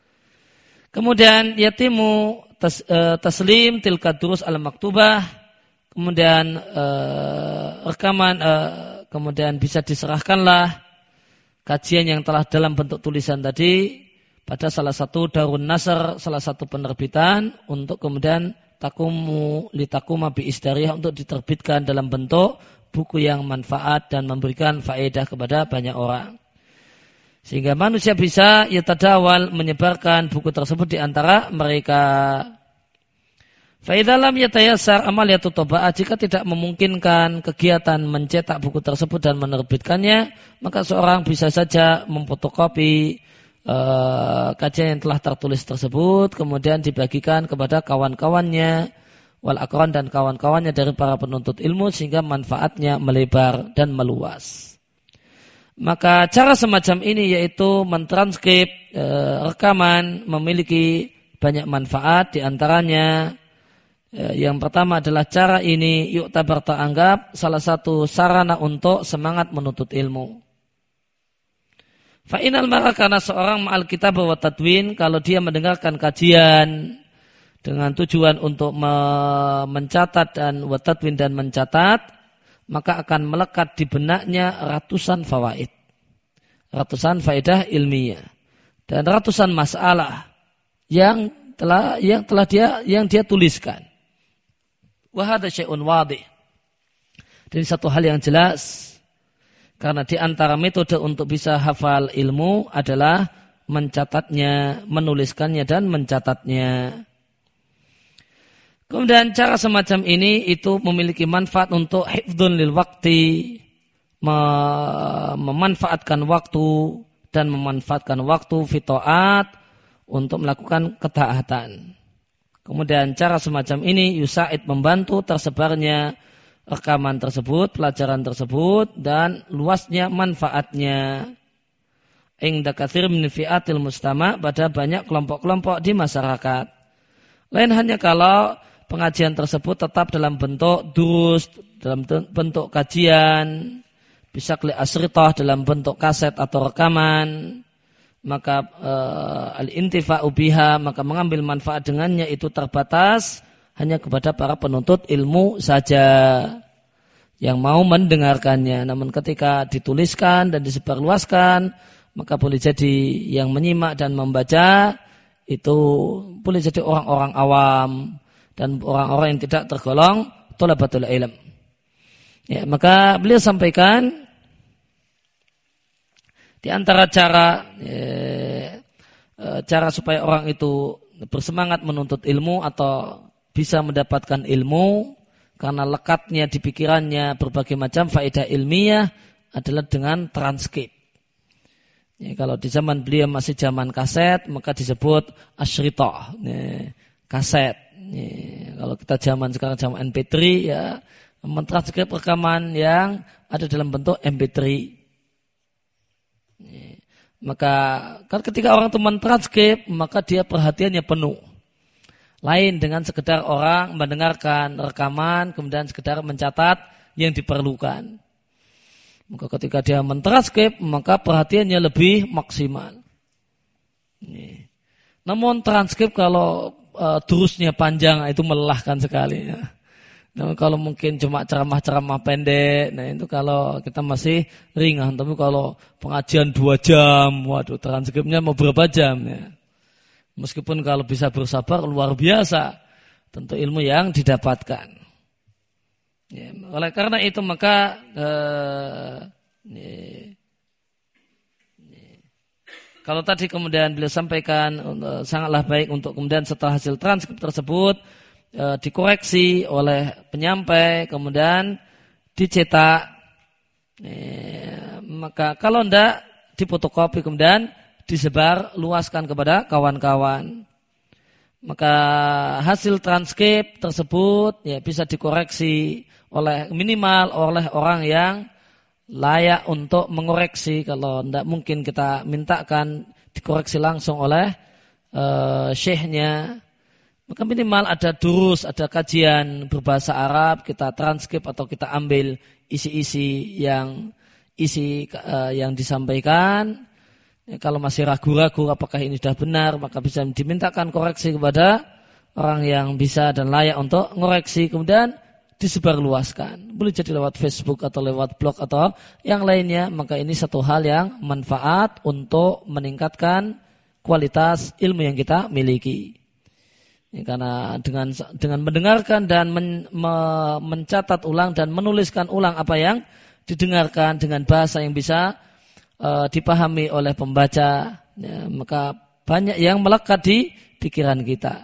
Kemudian yatimu tas, e, taslim tilka durus al-maktubah, kemudian e, rekaman, e, kemudian bisa diserahkanlah kajian yang telah dalam bentuk tulisan tadi pada salah satu darun nasr, salah satu penerbitan, untuk kemudian takumu litakuma bi isdariyah, untuk diterbitkan dalam bentuk buku yang manfaat dan memberikan faedah kepada banyak orang. Sehingga manusia bisa yatadawal, menyebarkan buku tersebut di antara mereka. Fa idza lam yatayassar amaliyatu taba'ah, jika tidak memungkinkan kegiatan mencetak buku tersebut dan menerbitkannya, maka seorang bisa saja memfotokopi uh, kajian yang telah tertulis tersebut, kemudian dibagikan kepada kawan-kawannya wal akran dan kawan-kawannya dari para penuntut ilmu, sehingga manfaatnya melebar dan meluas. Maka cara semacam ini yaitu mentranskrip e, rekaman memiliki banyak manfaat. Di antaranya e, yang pertama adalah cara ini yuktabar, teranggap salah satu sarana untuk semangat menuntut ilmu. Fa'inal mara, karena seorang ma'al kitab wa tadwin, kalau dia mendengarkan kajian dengan tujuan untuk mencatat dan watadwin dan mencatat, maka akan melekat di benaknya ratusan fawaid, ratusan faedah ilmiah, dan ratusan masalah yang telah yang telah dia yang dia tuliskan. Wa hadza syai'un wadih. Dan satu hal yang jelas, karena di antara metode untuk bisa hafal ilmu adalah mencatatnya, menuliskannya dan mencatatnya. Kemudian cara semacam ini itu memiliki manfaat untuk hifdzun lil waktu, memanfaatkan waktu dan memanfaatkan waktu fitoat untuk melakukan ketaatan. Kemudian cara semacam ini yusaid, membantu tersebarnya rekaman tersebut, pelajaran tersebut, dan luasnya manfaatnya. Inda katsir min fi'atil mustama', pada banyak kelompok-kelompok di masyarakat. Lain hanya kalau pengajian tersebut tetap dalam bentuk durus, dalam bentuk kajian, bisa kli asritah, dalam bentuk kaset atau rekaman, maka uh, al-intifa'u biha, maka mengambil manfaat dengannya itu terbatas hanya kepada para penuntut ilmu saja yang mau mendengarkannya. Namun ketika dituliskan dan disebarluaskan, maka boleh jadi yang menyimak dan membaca itu boleh jadi orang-orang awam dan orang-orang yang tidak tergolong thalabatul ilm. Ya, maka beliau sampaikan di antara cara ya, cara supaya orang itu bersemangat menuntut ilmu atau bisa mendapatkan ilmu karena lekatnya di pikirannya berbagai macam faedah ilmiah adalah dengan transkrip. Ya, kalau di zaman beliau masih zaman kaset, maka disebut asyritoh, ya, kaset. Ya, kalau kita zaman sekarang zaman M P tiga, ya mentranskrip rekaman yang ada dalam bentuk M P tiga. Ya, maka kan ketika orang itu mentranskrip, maka dia perhatiannya penuh. Lain dengan sekedar orang mendengarkan rekaman, kemudian sekedar mencatat yang diperlukan. Maka ketika dia mentranskrip, maka perhatiannya lebih maksimal. Ini. Namun transkrip kalau uh, terusnya panjang itu melelahkan sekali. Ya. Namun kalau mungkin cuma ceramah-ceramah pendek, nah itu kalau kita masih ringan. Tapi kalau pengajian dua jam, waduh transkripnya mau berapa jam ya. Meskipun kalau bisa bersabar luar biasa, tentu ilmu yang didapatkan. Ya, oleh karena itu maka eh, ya, ya. Kalau tadi kemudian beliau sampaikan eh, sangatlah baik untuk kemudian setelah hasil transkrip tersebut eh, dikoreksi oleh penyampai kemudian dicetak, ya, maka kalau tidak difotokopi kemudian disebar luaskan kepada kawan-kawan. Maka hasil transkrip tersebut ya bisa dikoreksi oleh minimal oleh orang yang layak untuk mengoreksi. Kalau tidak mungkin kita mintakan dikoreksi langsung oleh uh, syekhnya, maka minimal ada durus, ada kajian berbahasa Arab, kita transkrip atau kita ambil isi-isi yang isi uh, yang disampaikan. Ya, kalau masih ragu-ragu apakah ini sudah benar, maka bisa dimintakan koreksi kepada orang yang bisa dan layak untuk ngoreksi, kemudian disebarluaskan. Boleh jadi lewat Facebook atau lewat blog atau yang lainnya, maka ini satu hal yang manfaat untuk meningkatkan kualitas ilmu yang kita miliki. Ya, karena dengan dengan mendengarkan dan men, me, mencatat ulang dan menuliskan ulang apa yang didengarkan dengan bahasa yang bisa Uh, dipahami oleh pembaca, ya, maka banyak yang melekat di pikiran kita.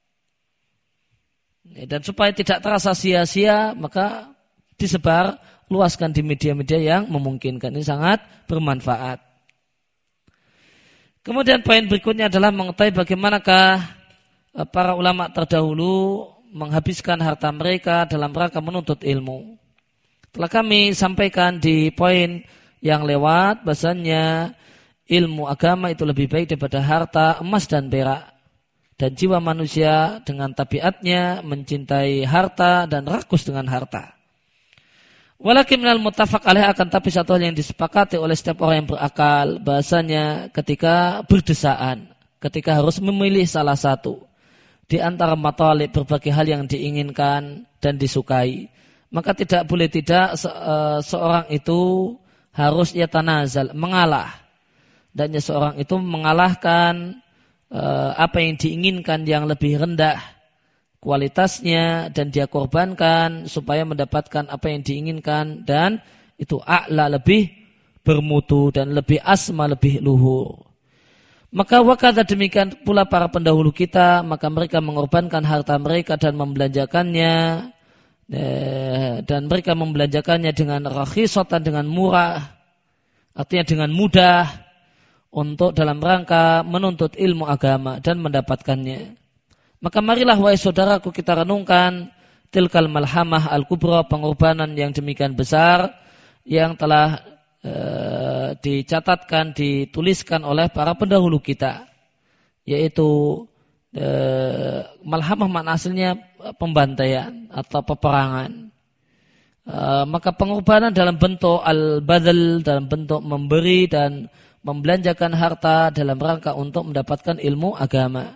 Ya, dan supaya tidak terasa sia-sia, maka disebar luaskan di media-media yang memungkinkan. Ini sangat bermanfaat. Kemudian poin berikutnya adalah mengetahui bagaimanakah uh, para ulama terdahulu menghabiskan harta mereka dalam rangka menuntut ilmu. Telah kami sampaikan di poin yang lewat bahasanya ilmu agama itu lebih baik daripada harta, emas dan perak. Dan jiwa manusia dengan tabiatnya mencintai harta dan rakus dengan harta. Walakin minal muttafaq alaih, akan tapi satu hal yang disepakati oleh setiap orang yang berakal bahasanya ketika berdesaan, ketika harus memilih salah satu di antara matalib berbagai hal yang diinginkan dan disukai, maka tidak boleh tidak se- uh, seorang itu harus ia tanazal, mengalah. Dan seorang itu mengalahkan uh, apa yang diinginkan yang lebih rendah kualitasnya dan dia korbankan supaya mendapatkan apa yang diinginkan dan itu a'la, lebih bermutu dan lebih asma, lebih luhur. Maka wakata demikian pula para pendahulu kita, maka mereka mengorbankan harta mereka dan membelanjakannya, dan mereka membelanjakannya dengan rakhisatan, dengan murah, artinya dengan mudah, untuk dalam rangka menuntut ilmu agama dan mendapatkannya. Maka marilah wahai saudaraku kita renungkan tilkal malhamah al-kubra, pengorbanan yang demikian besar yang telah e, dicatatkan, dituliskan oleh para pendahulu kita, yaitu e, malhamah makna aslinya pembantaian atau peperangan. E, maka pengorbanan dalam bentuk al-badal, dalam bentuk memberi dan membelanjakan harta dalam rangka untuk mendapatkan ilmu agama.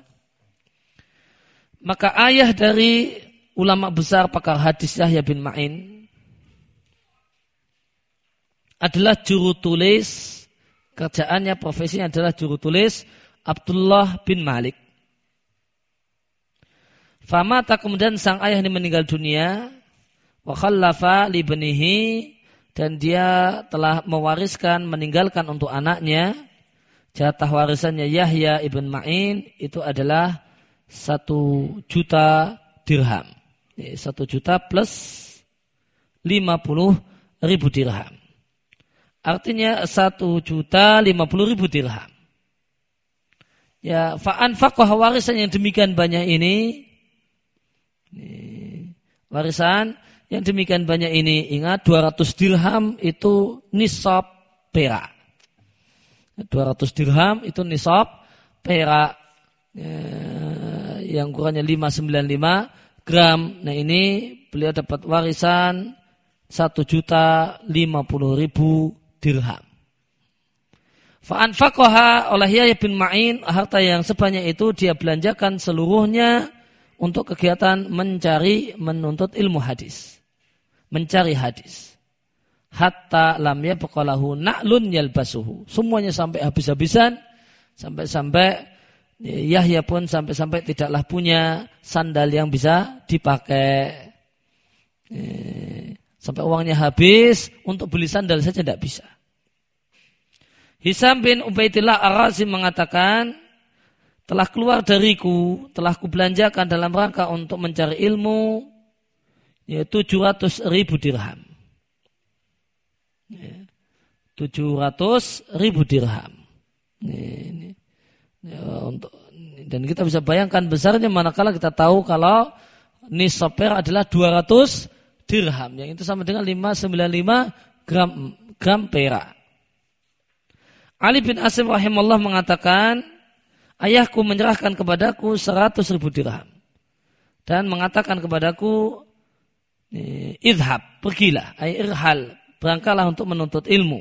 Maka ayah dari ulama besar pakar hadis Yahya bin Ma'in adalah juru tulis, kerjaannya, profesinya adalah juru tulis Abdullah bin Malik. Famata, kemudian sang ayah ini meninggal dunia, wa khallafa li banihi, dan dia telah mewariskan, meninggalkan untuk anaknya, jatah warisannya Yahya ibn Ma'in itu adalah satu juta dirham, satu juta plus lima puluh ribu dirham. artinya satu juta lima puluh ribu dirham. Ya, fa'anfaqah warisan yang demikian banyak ini, ini warisan yang demikian banyak ini, ingat dua ratus dirham itu nisab perak. dua ratus dirham itu nisab perak ya, yang ukurannya lima ratus sembilan puluh lima gram. Nah ini beliau dapat warisan satu juta lima puluh ribu dirham. Fa'anfaqaha oleh Yahya bin Ma'in, harta yang sebanyak itu dia belanjakan seluruhnya untuk kegiatan mencari menuntut ilmu hadis. Mencari hadis. Hatta lam yabqalahu na'lun yalbasuhu. Semuanya sampai habis-habisan, sampai-sampai Yahya pun sampai-sampai tidaklah punya sandal yang bisa dipakai. Sampai uangnya habis, untuk beli sandal saja tidak bisa. Hisam bin Ubaidillah Ar-Razi mengatakan, telah keluar dariku, telah kubelanjakan dalam rangka untuk mencari ilmu, yaitu tujuh ratus ribu dirham. tujuh ratus ribu dirham. Ini, ini. Ya, untuk, dan kita bisa bayangkan besarnya manakala kita tahu kalau nisab perak adalah dua ratus dirham, yang itu sama dengan lima ratus sembilan puluh lima gram, gram perak. Ali bin Asim rahimahullah mengatakan, ayahku menyerahkan kepadaku seratus ribu dirham dan mengatakan kepadaku, idhab, pergilah, ay irhal, berangkatlah untuk menuntut ilmu.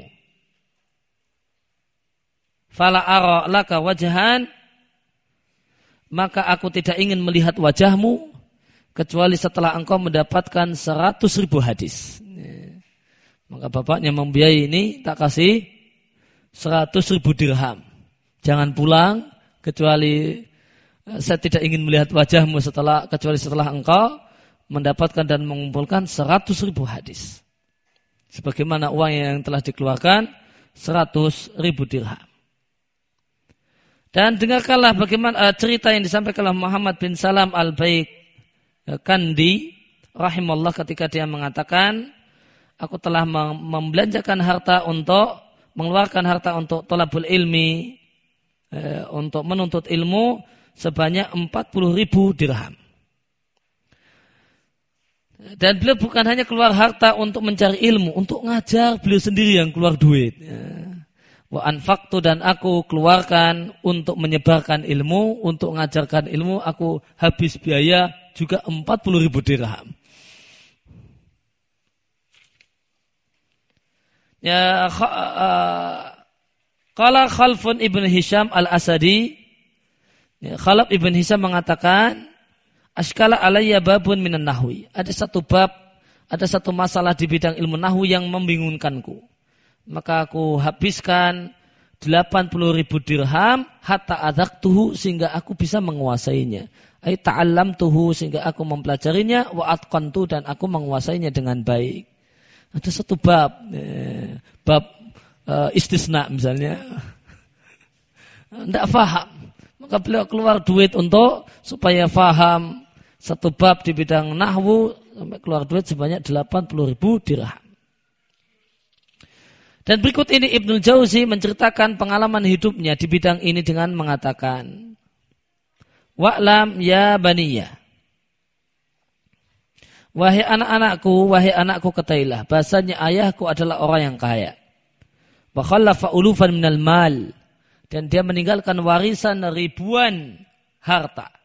Fala ara laka wajhan, maka aku tidak ingin melihat wajahmu kecuali setelah engkau mendapatkan seratus ribu hadis. Maka bapaknya membiayai ini, tak kasih seratus ribu dirham. Jangan pulang kecuali saya tidak ingin melihat wajahmu setelah kecuali setelah engkau mendapatkan dan mengumpulkan seratus ribu hadis. Sebagaimana uang yang telah dikeluarkan seratus ribu dirham. Dan dengarkanlah bagaimana uh, cerita yang disampaikan oleh Muhammad bin Salam al-Baik uh, Kandi rahimahullah ketika dia mengatakan, aku telah membelanjakan harta untuk mengeluarkan harta untuk thalabul ilmi, eh, untuk menuntut ilmu sebanyak empat puluh ribu dirham. Dan beliau bukan hanya keluar harta untuk mencari ilmu, untuk ngajar beliau sendiri yang keluar duit. Wa anfaqtu, dan aku keluarkan untuk menyebarkan ilmu, untuk mengajarkan ilmu, aku habis biaya juga empat puluh ribu dirham. Ya, qala Khalfun ibn Hisham al-Asadi, ya, Khalaf ibn Hisham mengatakan, ashkala alayya babun minan nahwi. Ada satu bab, ada satu masalah di bidang ilmu nahwu yang membingungkanku. Maka aku habiskan delapan puluh ribu dirham hatta adaqtuhu, sehingga aku bisa menguasainya. Ai ta'allamtuhu, sehingga aku mempelajarinya, wa atqantu, dan aku menguasainya dengan baik. Ada satu bab, eh, bab eh, istisna misalnya, tidak faham, maka beliau keluar duit untuk supaya faham satu bab di bidang nahwu, sampai keluar duit sebanyak delapan puluh ribu dirham. Dan berikut ini Ibnul Jauzi menceritakan pengalaman hidupnya di bidang ini dengan mengatakan, wa'lam ya baniyah, wahai anak-anakku, wahai anakku, ketahuilah bahasanya ayahku adalah orang yang kaya. Wa khallafa ulufan minal mal, dan dia meninggalkan warisan ribuan harta,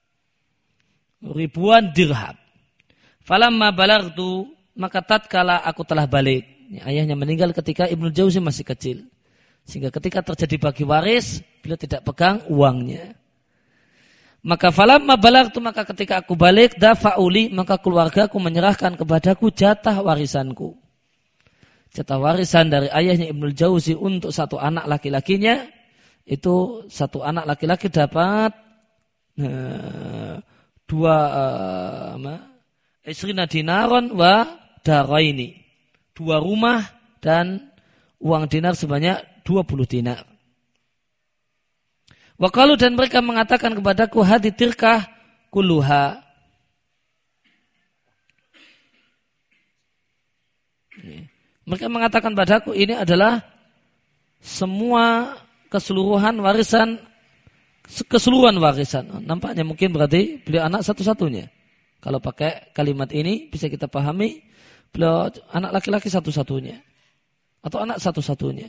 ribuan dirham. Falamma balagtu, maka tatkala aku telah balik. Ayahnya meninggal ketika Ibnu Jauzi masih kecil, sehingga ketika terjadi bagi waris, beliau tidak pegang uangnya. Maka falamma balagtu, maka ketika aku balik, dafa'uli, maka keluargaku menyerahkan kepadaku jatah warisanku. Jatah warisan dari ayahnya Ibnul Jauzi untuk satu anak laki-lakinya, itu satu anak laki-laki dapat uh, dua uh, isrina dinaron wa daraini, dua rumah dan uang dinar sebanyak dua puluh dinar. Waqalu, dan mereka mengatakan kepadaku, hadi tirkah kulluha. Mereka mengatakan padaku ini adalah semua keseluruhan warisan, keseluruhan warisan. Nampaknya mungkin berarti beliau anak satu-satunya. Kalau pakai kalimat ini bisa kita pahami beliau anak laki-laki satu-satunya atau anak satu-satunya.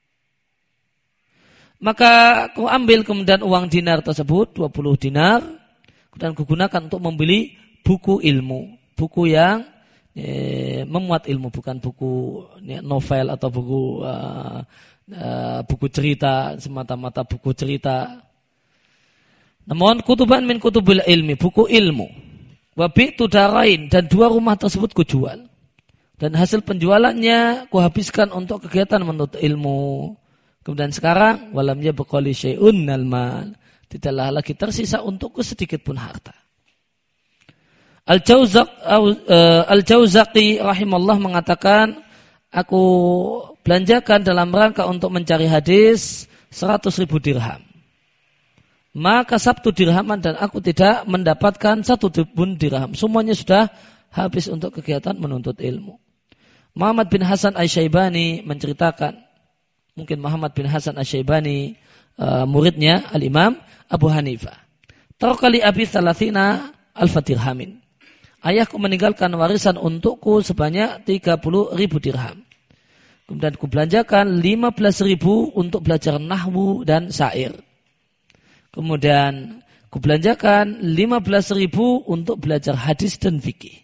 Maka aku ambil kemudian uang dinar tersebut, dua puluh dinar, dan kugunakan untuk membeli buku ilmu, buku yang eh, memuat ilmu, bukan buku ya, novel atau buku uh, uh, buku cerita, semata-mata buku cerita. Namun kutuban min kutubil ilmi, buku ilmu. Wabi'tu darain, dan dua rumah tersebut kujual. Dan hasil penjualannya kuhabiskan untuk kegiatan menuntut ilmu. Kemudian sekarang walam yabqali syai'un minal mal, tidaklah lagi tersisa untukku sedikit pun harta. Al-Jauzaq uh, Al-Jauzaqi rahimallah mengatakan, aku belanjakan dalam rangka untuk mencari hadis seratus ribu dirham. Maka sabtu dirhaman dan aku tidak mendapatkan satu pun dirham. Semuanya sudah habis untuk kegiatan menuntut ilmu. Muhammad bin Hasan Asy-Syaibani menceritakan, mungkin Muhammad bin Hasan Asy-Syaibani uh, muridnya Al-Imam Abu Hanifah. Tarakali abi thalathina alfa dirhamin. Ayahku meninggalkan warisan untukku sebanyak tiga puluh ribu dirham. Kemudian ku belanjakan lima belas ribu untuk belajar nahwu dan syair. Kemudian ku belanjakan lima belas ribu untuk belajar hadis dan fikih.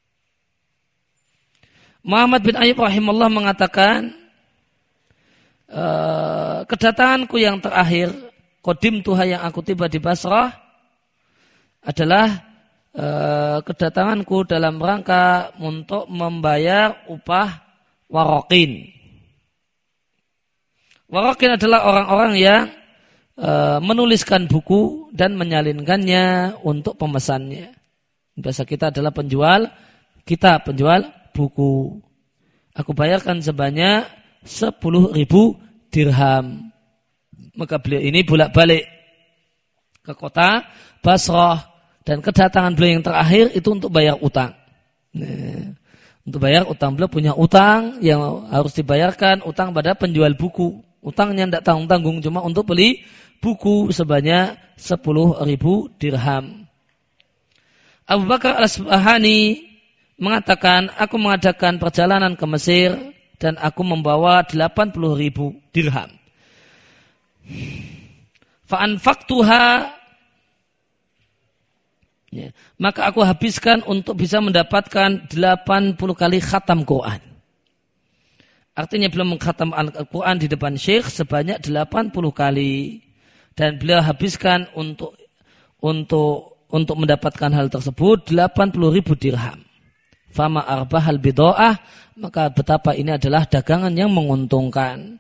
Muhammad bin Ayyub rahimahullah mengatakan, e, kedatanganku yang terakhir, qadim tuha yang aku tiba di Basrah, adalah e, kedatanganku dalam rangka untuk membayar upah warokin. Warokin adalah orang-orang yang e, menuliskan buku dan menyalinkannya untuk pemesannya. Biasa kita adalah penjual, kita penjual buku. Aku bayarkan sebanyak sepuluh ribu dirham. Maka beliau ini bolak-balik ke kota Basrah, dan kedatangan beliau yang terakhir itu untuk bayar utang. Nah, untuk bayar utang, beliau punya utang yang harus dibayarkan, utang pada penjual buku. Utangnya tidak tanggung-tanggung, cuma untuk beli buku sebanyak sepuluh ribu dirham. Abu Bakar Al-Asbahani mengatakan, aku mengadakan perjalanan ke Mesir dan aku membawa delapan puluh ribu dirham. Fa'anfaqtuha, ya, maka aku habiskan untuk bisa mendapatkan delapan puluh kali khatam Quran. Artinya beliau mengkhatam Al-Quran di depan syekh sebanyak delapan puluh kali, dan beliau habiskan untuk untuk untuk mendapatkan hal tersebut delapan puluh ribu dirham. Fama arbahal bido'ah, maka betapa ini adalah dagangan yang menguntungkan.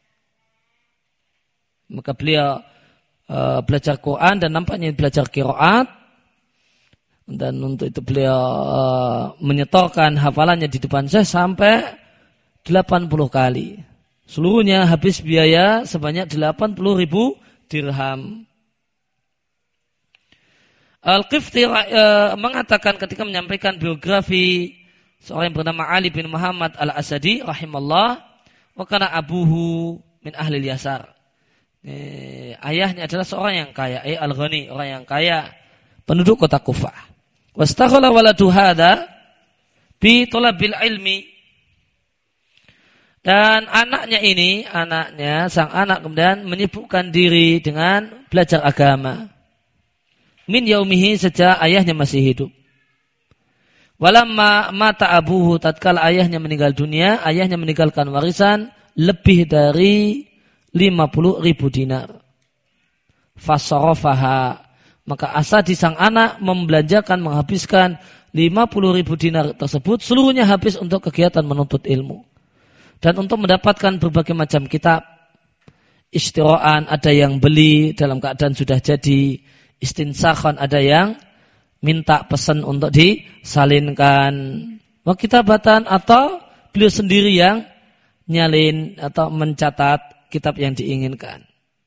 Maka beliau uh, belajar Quran dan nampaknya belajar qiraat, dan untuk itu beliau uh, menyetorkan hafalannya di depan saya sampai delapan puluh kali. Seluruhnya habis biaya sebanyak delapan puluh ribu dirham. Al-Qifti uh, mengatakan ketika menyampaikan biografi seorang yang bernama Ali bin Muhammad Al-Asadi rahimallah, wa kana abuhu min ahli Yasar. Eh, ayahnya adalah seorang yang kaya, eh al-ghani, orang yang kaya, penduduk kota Kufah. Wastakhala waladu hadha bi talabil ilmi. Dan anaknya ini, anaknya sang anak kemudian menyibukkan diri dengan belajar agama. Min yaumihi, sejak ayahnya masih hidup. Walamma mata abuhu, tatkala ayahnya meninggal dunia, ayahnya meninggalkan warisan lebih dari lima puluh ribu dinar. Fasarafaha, maka Asadi sang anak membelanjakan, menghabiskan lima puluh ribu dinar tersebut, seluruhnya habis untuk kegiatan menuntut ilmu. Dan untuk mendapatkan berbagai macam kitab. Istiraan, ada yang beli dalam keadaan sudah jadi. Istinsakhan, ada yang minta pesan untuk disalinkan. Wakitabatan, atau beliau sendiri yang nyalin atau mencatat kitab yang diinginkan.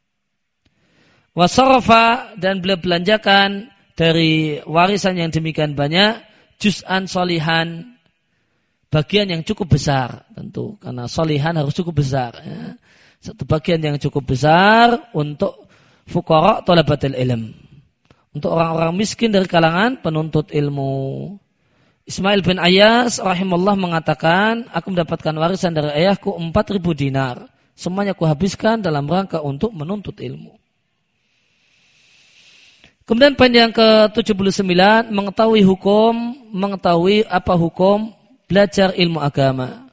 Wasarafa, dan beliau belanjakan dari warisan yang demikian banyak, juz'an solihan, bagian yang cukup besar tentu karena solihan harus cukup besar ya. Satu bagian yang cukup besar untuk fuqara thalabatil ilm, untuk orang-orang miskin dari kalangan penuntut ilmu. Ismail bin Ayyas rahimahullah mengatakan, aku mendapatkan warisan dari ayahku empat ribu dinar, semuanya kuhabiskan dalam rangka untuk menuntut ilmu. Kemudian poin yang ke tujuh puluh sembilan, mengetahui hukum, mengetahui apa hukum belajar ilmu agama.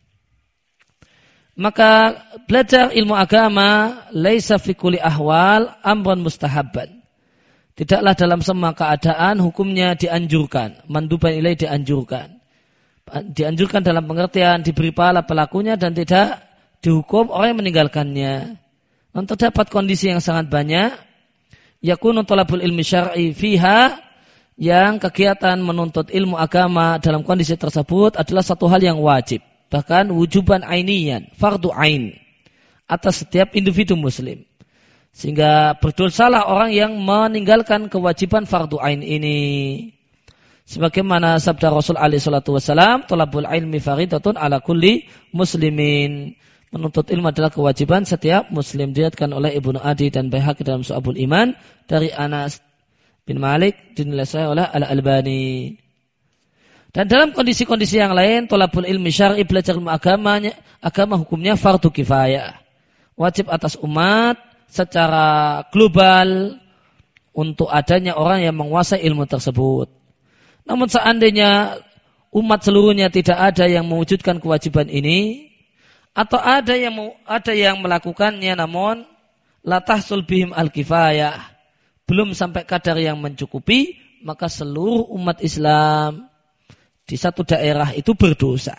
Maka belajar ilmu agama laisa fi kulli ahwal amran mustahabban. Tidaklah dalam semua keadaan hukumnya dianjurkan, manduban ilai dianjurkan. Dianjurkan dalam pengertian diberi pahala pelakunya dan tidak dihukum orang yang meninggalkannya. Untuk terdapat kondisi yang sangat banyak, yakunu talabul ilmi syar'i fiha, yang kegiatan menuntut ilmu agama dalam kondisi tersebut adalah satu hal yang wajib, bahkan wujuban ainian, fardu ain atas setiap individu muslim. Sehingga berdosalah orang yang meninggalkan kewajiban fardu ain ini. Sebagaimana sabda Rasul alaihi salatu wasalam, talabul ilmi faridatun ala kulli muslimin. Menuntut ilmu adalah kewajiban setiap muslim. Diriwayatkan oleh Ibnu Adi dan Baihaqi dalam Syu'abul Iman dari Anas bin Malik, dinilai sahih oleh Al-Albani. Dan dalam kondisi-kondisi yang lain, talabul ilmi syar'i, belajar ilmu agamanya, agama hukumnya fardu kifayah, wajib atas umat secara global untuk adanya orang yang menguasai ilmu tersebut. Namun seandainya umat seluruhnya tidak ada yang mewujudkan kewajiban ini, atau ada yang ada yang melakukannya namun la tahsul bihim al-kifayah, belum sampai kadar yang mencukupi, maka seluruh umat Islam di satu daerah itu berdosa.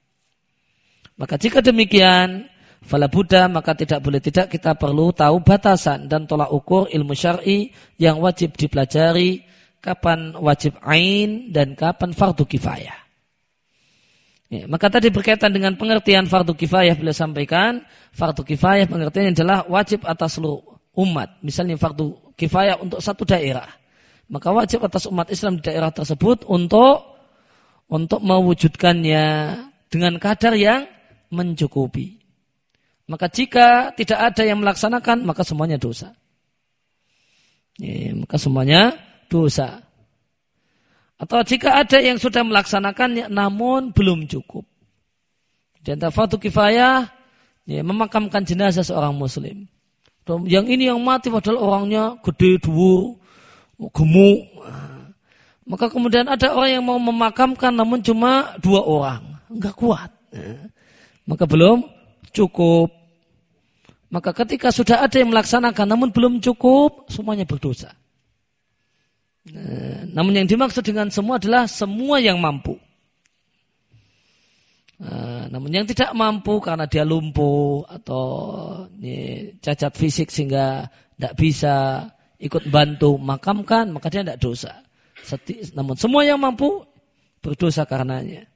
Maka jika demikian, fala budda, maka tidak boleh tidak kita perlu tahu batasan dan tolak ukur ilmu syar'i yang wajib dipelajari, kapan wajib ain dan kapan fardu kifayah. Ya, maka tadi berkaitan dengan pengertian fardu kifayah, beliau sampaikan fardu kifayah pengertiannya adalah wajib atas seluruh umat. Misalnya fardu kifayah untuk satu daerah, maka wajib atas umat Islam di daerah tersebut untuk untuk mewujudkannya dengan kadar yang mencukupi. Maka jika tidak ada yang melaksanakan, maka semuanya dosa. Ya, maka semuanya dosa. Atau jika ada yang sudah melaksanakannya namun belum cukup. Di antara fardu kifayah, ya, memakamkan jenazah seorang muslim. Yang ini yang mati padahal orangnya gede, dhuwur, gemuk. Maka kemudian ada orang yang mau memakamkan namun cuma dua orang, enggak kuat. Maka belum cukup. Maka ketika sudah ada yang melaksanakan namun belum cukup, semuanya berdosa. Nah, namun yang dimaksud dengan semua adalah semua yang mampu. Nah, namun yang tidak mampu karena dia lumpuh atau ini, cacat fisik sehingga tidak bisa ikut bantu makamkan, maka dia tidak dosa. Seti, namun semua yang mampu berdosa karenanya.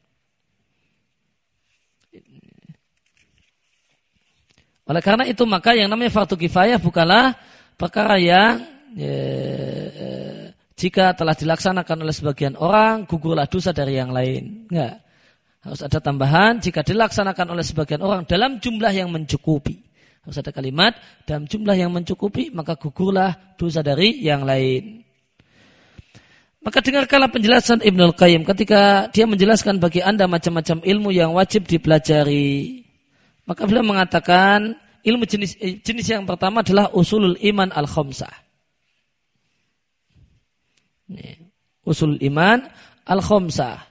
Oleh karena itu maka yang namanya fardu kifayah bukanlah perkara yang ya, jika telah dilaksanakan oleh sebagian orang, gugurlah dosa dari yang lain. Enggak. Harus ada tambahan, jika dilaksanakan oleh sebagian orang dalam jumlah yang mencukupi. Harus ada kalimat, dalam jumlah yang mencukupi, maka gugurlah dosa dari yang lain. Maka dengarkanlah penjelasan Ibnul Qayyim ketika dia menjelaskan bagi anda macam-macam ilmu yang wajib dipelajari. Maka beliau mengatakan, ilmu jenis, jenis yang pertama adalah usulul iman al-khamsah. Usul iman al-khamsah.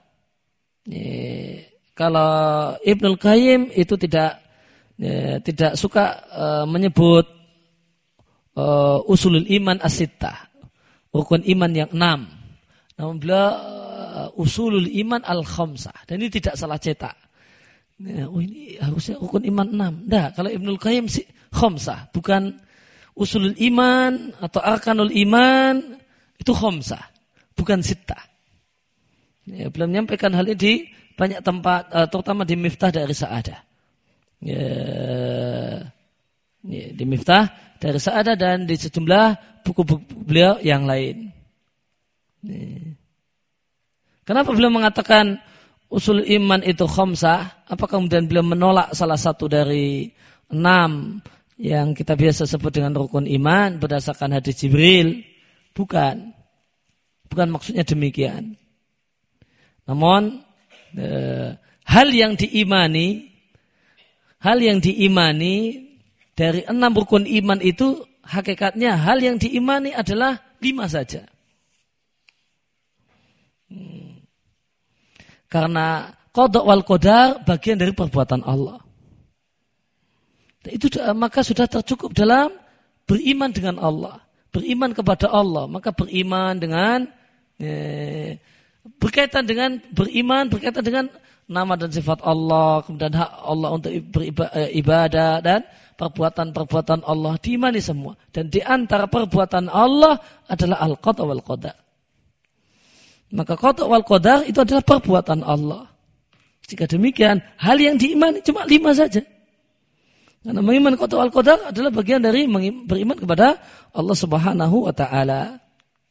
Kalau Ibnul Qayyim itu tidak ya, tidak suka uh, menyebut uh, usulul iman as-sittah, rukun iman yang enam. Namun beliau uh, usulul iman al-khamsah. Dan ini tidak salah cetak. Ya, oh ini harusnya rukun iman enam. Nah, kalau Ibnul Qayyim sih khamsah, bukan usulul iman atau arkanul iman. Itu khamsah, bukan sittah. Ya, belum menyampaikan hal ini di banyak tempat, uh, terutama di Miftah dari Sa'adah. Ya, ya, di Miftah dari Sa'adah dan di sejumlah buku-buku beliau yang lain. Ya. Kenapa beliau mengatakan usul iman itu khamsah, apakah kemudian beliau menolak salah satu dari enam yang kita biasa sebut dengan rukun iman berdasarkan hadis Jibril? Bukan. Bukan maksudnya demikian. Namun eh, hal yang diimani, hal yang diimani dari enam rukun iman itu hakikatnya hal yang diimani adalah lima saja. Hmm. Karena qada wal qadar bagian dari perbuatan Allah. Itu maka sudah tercukup dalam beriman dengan Allah, beriman kepada Allah, maka beriman dengan eh, berkaitan dengan beriman berkaitan dengan nama dan sifat Allah, kemudian hak Allah untuk beribadah dan perbuatan-perbuatan Allah diimani semua. Dan di antara perbuatan Allah adalah al-qada wal qadar. Maka qada wal qadar itu adalah perbuatan Allah. Jika demikian, hal yang diimani cuma lima saja. Karena beriman qada wal qadar adalah bagian dari beriman kepada Allah Subhanahu wa taala.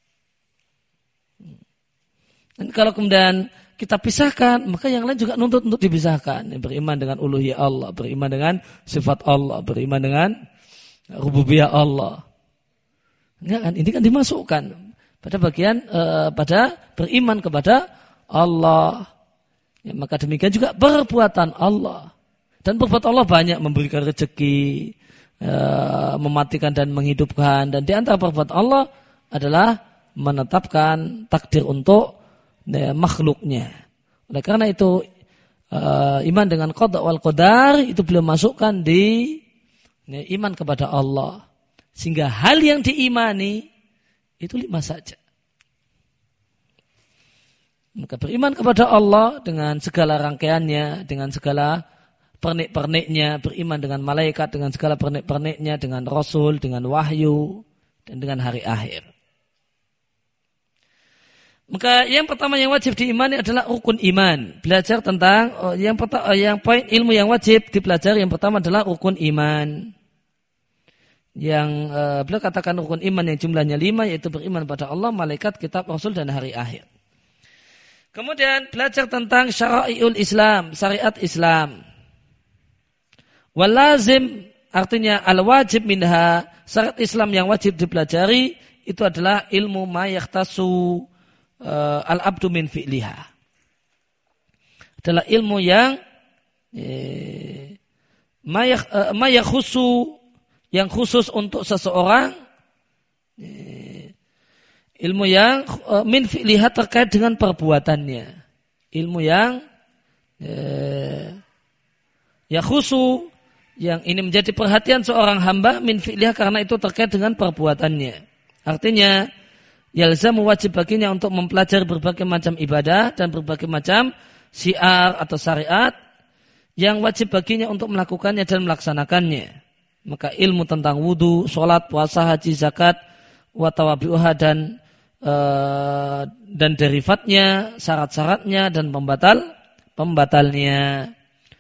Dan kalau kemudian kita pisahkan, maka yang lain juga nuntut untuk dipisahkan. Beriman dengan uluhiyah Allah, beriman dengan sifat Allah, beriman dengan rububiyah Allah. Enggak kan? Ini kan dimasukkan pada bagian eh, pada beriman kepada Allah. Ya, maka demikian juga perbuatan Allah. Dan perbuatan Allah banyak, memberikan rezeki, eh, mematikan dan menghidupkan. Dan di antara perbuatan Allah adalah menetapkan takdir untuk makhluknya. Oleh karena itu uh, iman dengan qada wal qadar itu beliau masukkan di ya, iman kepada Allah. Sehingga hal yang diimani itu lima saja. Maka beriman kepada Allah dengan segala rangkaiannya, dengan segala pernik-perniknya, beriman dengan malaikat dengan segala pernik-perniknya, dengan rasul, dengan wahyu, dan dengan hari akhir. Maka yang pertama yang wajib diimani adalah rukun iman. Belajar tentang oh, yang pertama, yang poin ilmu yang wajib dipelajari yang pertama adalah rukun iman. Yang uh, beliau katakan rukun iman yang jumlahnya lima, yaitu beriman pada Allah, malaikat, kitab, rasul, dan hari akhir. Kemudian belajar tentang syara'iul Islam, syariat Islam. Wal lazim artinya al wajib minha, syariat Islam yang wajib dipelajari itu adalah ilmu ma yakhtasu Uh, al-abdu min fi'liha, adalah ilmu yang eh, mayak, uh, mayakhusu yang khusus untuk seseorang, eh, ilmu yang uh, min fi'liha terkait dengan perbuatannya, ilmu yang eh, ya khusu yang ini menjadi perhatian seorang hamba min fi'liha karena itu terkait dengan perbuatannya. Artinya yalzamu wajib baginya untuk mempelajari berbagai macam ibadah dan berbagai macam syiar atau syariat yang wajib baginya untuk melakukannya dan melaksanakannya. Maka ilmu tentang wudu, sholat, puasa, haji, zakat, watawabi'uha dan uh, dan derivatnya, syarat-syaratnya dan pembatal pembatalnya.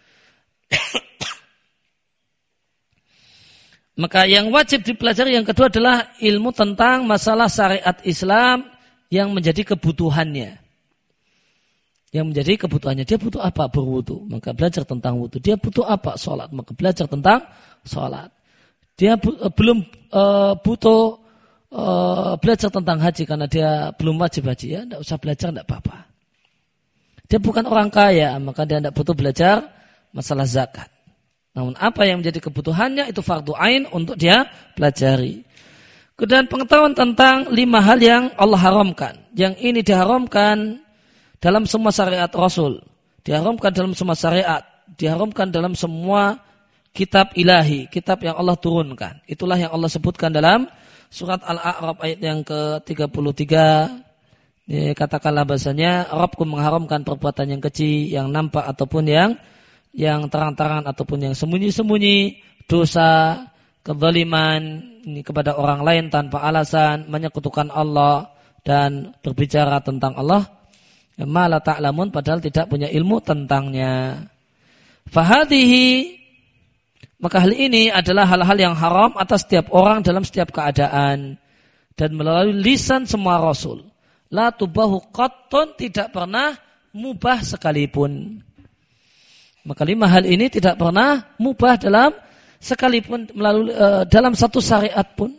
Maka yang wajib dipelajari yang kedua adalah ilmu tentang masalah syariat Islam yang menjadi kebutuhannya. Yang menjadi kebutuhannya. Dia butuh apa? Berwudu. Maka belajar tentang wudu. Dia butuh apa? Sholat. Maka belajar tentang sholat. Dia bu- belum uh, butuh uh, belajar tentang haji karena dia belum wajib haji. Ya, tidak usah belajar, tidak apa-apa. Dia bukan orang kaya, maka dia tidak butuh belajar masalah zakat. Namun apa yang menjadi kebutuhannya itu fardu ain untuk dia pelajari. Kemudian pengetahuan tentang lima hal yang Allah haramkan. Yang ini diharamkan dalam semua syariat Rasul. Diharamkan dalam semua syariat. Diharamkan dalam semua kitab ilahi. Kitab yang Allah turunkan. Itulah yang Allah sebutkan dalam surat Al-A'raf ayat yang ke tiga puluh tiga. Ya, katakanlah bahasanya Rabbku mengharamkan perbuatan yang kecil, yang nampak ataupun yang yang terang-terangan ataupun yang sembunyi-sembunyi, dosa, kezaliman ini kepada orang lain tanpa alasan, menyekutukan Allah dan berbicara tentang Allah ma la ta'lamun padahal tidak punya ilmu tentangnya. Fahadihi, maka hal ini adalah hal-hal yang haram atas setiap orang dalam setiap keadaan dan melalui lisan semua rasul. La tubahu qattun, tidak pernah mubah sekalipun. Maka lima hal ini tidak pernah mubah dalam sekalipun melalui uh, dalam satu syariat pun.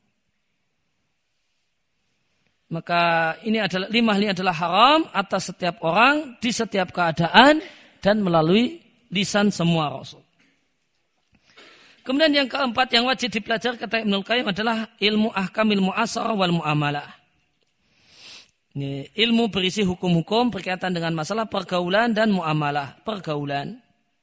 Maka ini adalah lima hal ini adalah haram atas setiap orang di setiap keadaan dan melalui lisan semua rasul. Kemudian yang keempat yang wajib dipelajari kata Ibnul Qayyim adalah ilmu ahkamil mu'asarah wal mu'amalah. Ini ilmu berisi hukum-hukum berkaitan dengan masalah pergaulan dan muamalah, pergaulan.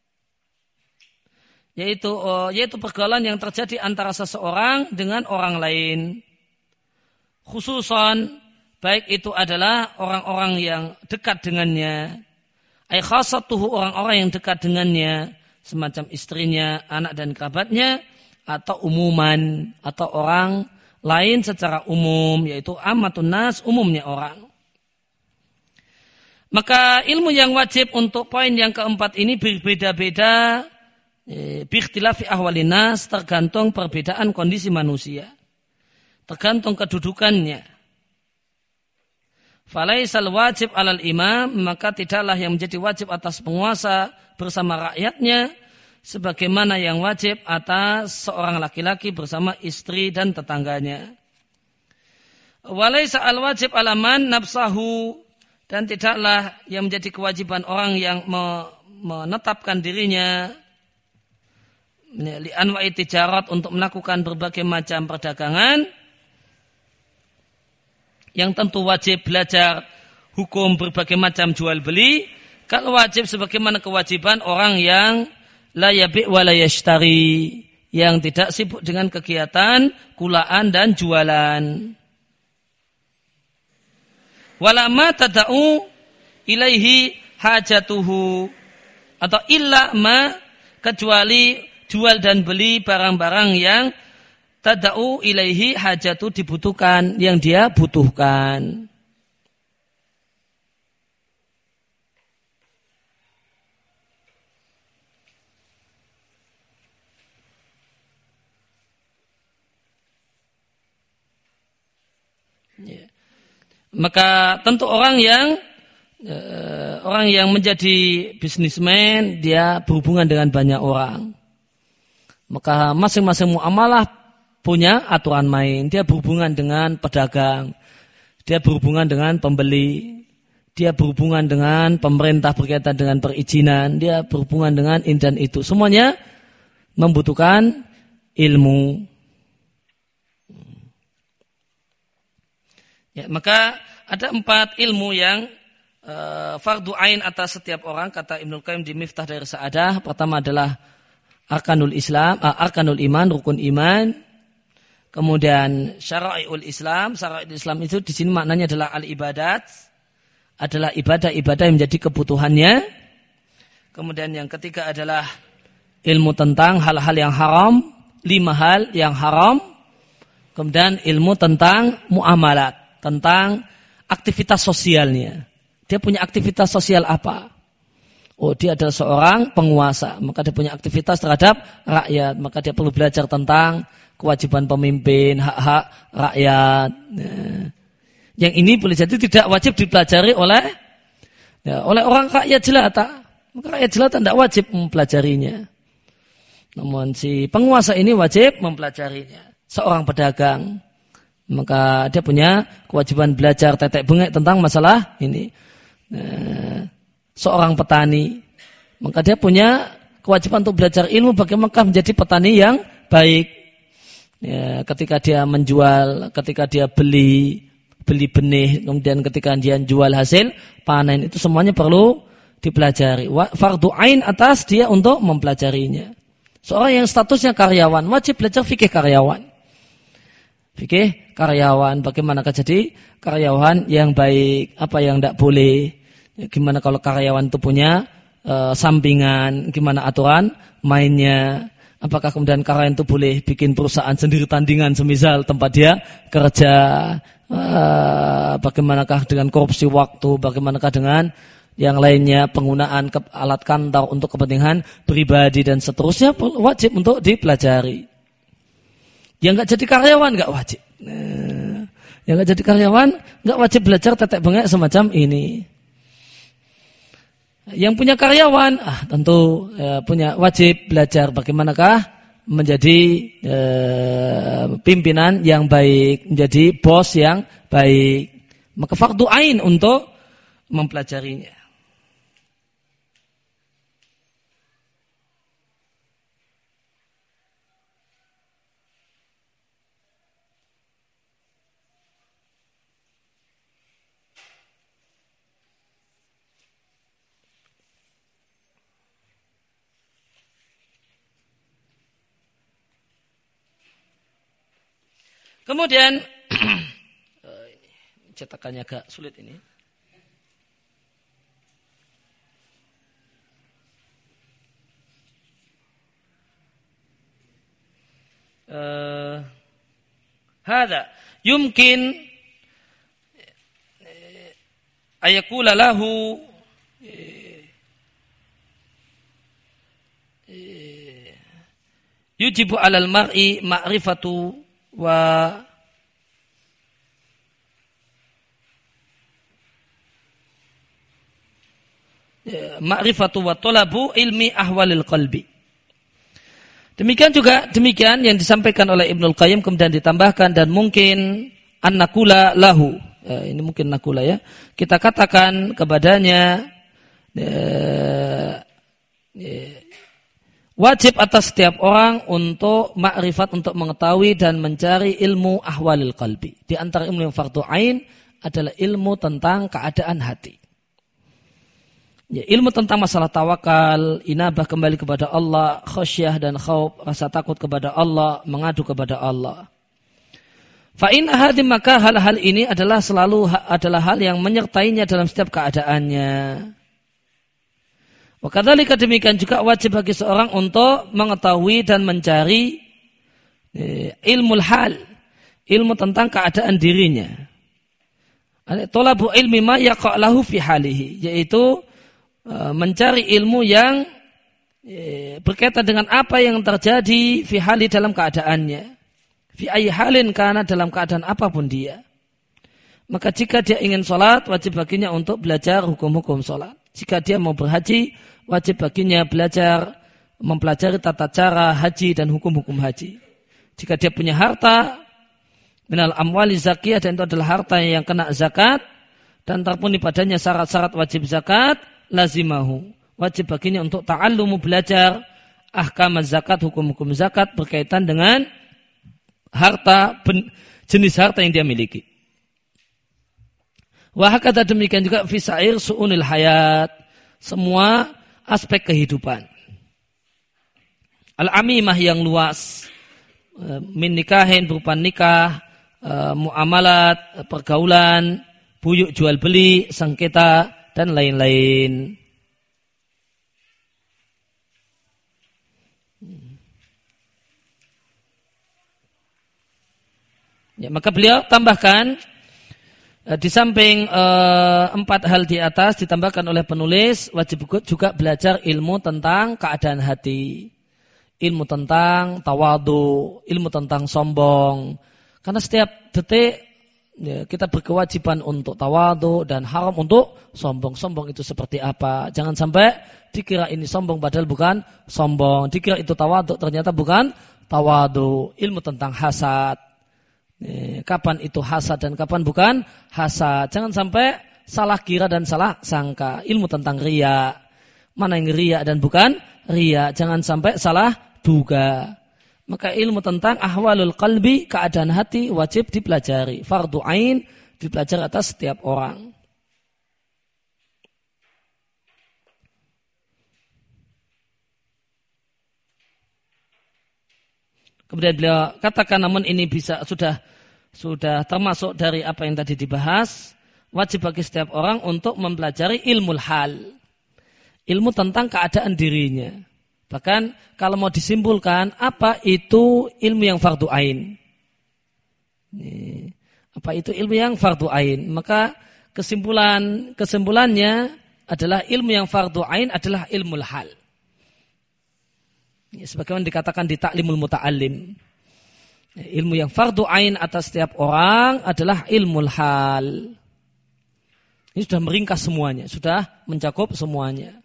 Yaitu uh, yaitu pergaulan yang terjadi antara seseorang dengan orang lain. Khususan baik itu adalah orang-orang yang dekat dengannya, ay khasatuhu orang-orang yang dekat dengannya, semacam istrinya, anak dan kerabatnya, atau umuman atau orang lain secara umum, yaitu ammatun nas, umumnya orang. Maka ilmu yang wajib untuk poin yang keempat ini berbeda-beda e, biikhtilafi ahwalin nas, tergantung perbedaan kondisi manusia, tergantung kedudukannya. Falaisal wajib alal imam, maka tidaklah yang menjadi wajib atas penguasa bersama rakyatnya sebagaimana yang wajib atas seorang laki-laki bersama istri dan tetangganya. Walaisa al wajib alaman nafsahu, dan tidaklah yang menjadi kewajiban orang yang menetapkan dirinya li anwa'i tijarat untuk melakukan berbagai macam perdagangan yang tentu wajib belajar hukum berbagai macam jual beli, kalau wajib sebagaimana kewajiban orang yang la yabi' wa la yashtari, yang tidak sibuk dengan kegiatan kulaan dan jualan. Walama tada'u ilaihi hajatuhu, atau illa ma, kecuali jual dan beli barang-barang yang tada'u ilaihi hajatu, dibutuhkan, yang dia butuhkan. Yeah. Maka tentu orang yang uh, orang yang menjadi bisnismen, dia berhubungan dengan banyak orang. Maka masing-masing muamalah punya aturan main. Dia berhubungan dengan pedagang, dia berhubungan dengan pembeli, dia berhubungan dengan pemerintah berkaitan dengan perizinan, dia berhubungan dengan ini dan itu. Semuanya membutuhkan ilmu. Ya, maka ada empat ilmu yang uh, fardu ain atas setiap orang, kata Ibnul Qayyim di Miftah dari Sa'adah. Pertama adalah arkanul Islam, uh, arkanul iman, rukun iman. Kemudian syara'iul Islam, syara'iul Islam itu di sini maknanya adalah al-ibadat, adalah ibadah-ibadah yang menjadi kebutuhannya. Kemudian yang ketiga adalah ilmu tentang hal-hal yang haram, lima hal yang haram. Kemudian ilmu tentang muamalat, tentang aktivitas sosialnya. Dia punya aktivitas sosial apa? Oh, dia adalah seorang penguasa, maka dia punya aktivitas terhadap rakyat, maka dia perlu belajar tentang kewajiban pemimpin, hak-hak rakyat. Nah, yang ini boleh jadi tidak wajib dipelajari oleh ya, oleh orang rakyat jelata. Maka rakyat jelata tidak wajib mempelajarinya. Namun si penguasa ini wajib mempelajarinya. Seorang pedagang, maka dia punya kewajiban belajar tetek bengek tentang masalah ini. Nah, seorang petani, maka dia punya kewajiban untuk belajar ilmu bagaimana menjadi petani yang baik. Ya, ketika dia menjual, ketika dia beli beli benih, kemudian ketika dia jual hasil panen, itu semuanya perlu dipelajari. Fardu ain atas dia untuk mempelajarinya. Seorang yang statusnya karyawan wajib belajar fikih karyawan. Fikih karyawan, bagaimana jadi karyawan yang baik, apa yang tidak boleh, gimana kalau karyawan itu punya e, sampingan, gimana aturan mainnya, apakah kemudian karyawan itu boleh bikin perusahaan sendiri tandingan semisal tempat dia kerja, e, bagaimanakah dengan korupsi waktu, bagaimanakah dengan yang lainnya, penggunaan alat kantor untuk kepentingan pribadi dan seterusnya, wajib untuk dipelajari. Yang nggak jadi karyawan nggak wajib. Nah, yang nggak jadi karyawan nggak wajib belajar tetek bengek semacam ini. Yang punya karyawan, ah tentu ya, punya wajib belajar bagaimanakah menjadi eh, pimpinan yang baik, menjadi bos yang baik. Maka fardu ain untuk mempelajarinya. Kemudian cetakannya agak sulit ini. Uh, Hada yumkin ayakula lahu yujibu alal mar'i ma'rifatu wa ma'rifatu wa talabu ilmi ahwalil qalbi. Demikian juga demikian yang disampaikan oleh Ibnul Qayyim kemudian ditambahkan dan mungkin an-nakula lahu. Ya, ini mungkin nakula ya. Kita katakan kepadanya ya, ya, wajib atas setiap orang untuk makrifat, untuk mengetahui dan mencari ilmu ahwalil qalbi. Di antara ilmu yang fardu ain adalah ilmu tentang keadaan hati. Ya, ilmu tentang masalah tawakal, inabah kembali kepada Allah, khasyah dan khauf, rasa takut kepada Allah, mengadu kepada Allah. Fa'in ahadim maka hal-hal ini adalah selalu adalah hal yang menyertainya dalam setiap keadaannya. Wakadzalika demikian juga wajib bagi seorang untuk mengetahui dan mencari eh, ilmu hal, ilmu tentang keadaan dirinya. Talabu ilmi ma yaqa' lahu fi halihi, yaitu eh, mencari ilmu yang eh, berkaitan dengan apa yang terjadi fi hali dalam keadaannya. Fi ayyi halin kana dalam keadaan apapun dia. Maka jika dia ingin sholat, wajib baginya untuk belajar hukum-hukum sholat. Jika dia mau berhaji, wajib baginya belajar, mempelajari tata cara haji dan hukum-hukum haji. Jika dia punya harta, minal amwali zakiyah, dan itu adalah harta yang kena zakat, dan terpenuhi padanya syarat-syarat wajib zakat, lazimahu. Wajib baginya untuk ta'allumu belajar, ahkam zakat, hukum-hukum zakat berkaitan dengan harta, jenis harta yang dia miliki. Wahakata demikian juga fisair su'unil hayat, semua aspek kehidupan. Al-amimah yang luas, min nikahin berupa nikah, muamalat, pergaulan, buyuk jual beli, sengketa, dan lain-lain. Ya, maka beliau tambahkan di samping eh, empat hal di atas ditambahkan oleh penulis, wajib juga belajar ilmu tentang keadaan hati, ilmu tentang tawadu, ilmu tentang sombong. Karena setiap detik ya, kita berkewajiban untuk tawadu dan haram untuk sombong. Sombong itu seperti apa? Jangan sampai dikira ini sombong padahal bukan sombong. Dikira itu tawadu ternyata bukan tawadu. Ilmu tentang hasad. Kapan itu hasad dan kapan bukan hasad. Jangan sampai salah kira dan salah sangka. Ilmu tentang riya, mana yang riya dan bukan riya. Jangan sampai salah duga. Maka ilmu tentang ahwalul qalbi, keadaan hati, wajib dipelajari. Fardu ain dipelajari atas setiap orang. Kemudian beliau katakan, namun ini bisa sudah sudah termasuk dari apa yang tadi dibahas, wajib bagi setiap orang untuk mempelajari ilmu hal, ilmu tentang keadaan dirinya. Bahkan kalau mau disimpulkan apa itu ilmu yang fardu ain, apa itu ilmu yang fardu ain, maka kesimpulan kesimpulannya adalah ilmu yang fardu ain adalah ilmu hal. Sebagaimana dikatakan di Ta'limul Muta'allim, ilmu yang fardu ain atas setiap orang adalah ilmu hal. Ini sudah meringkas semuanya, sudah mencakup semuanya.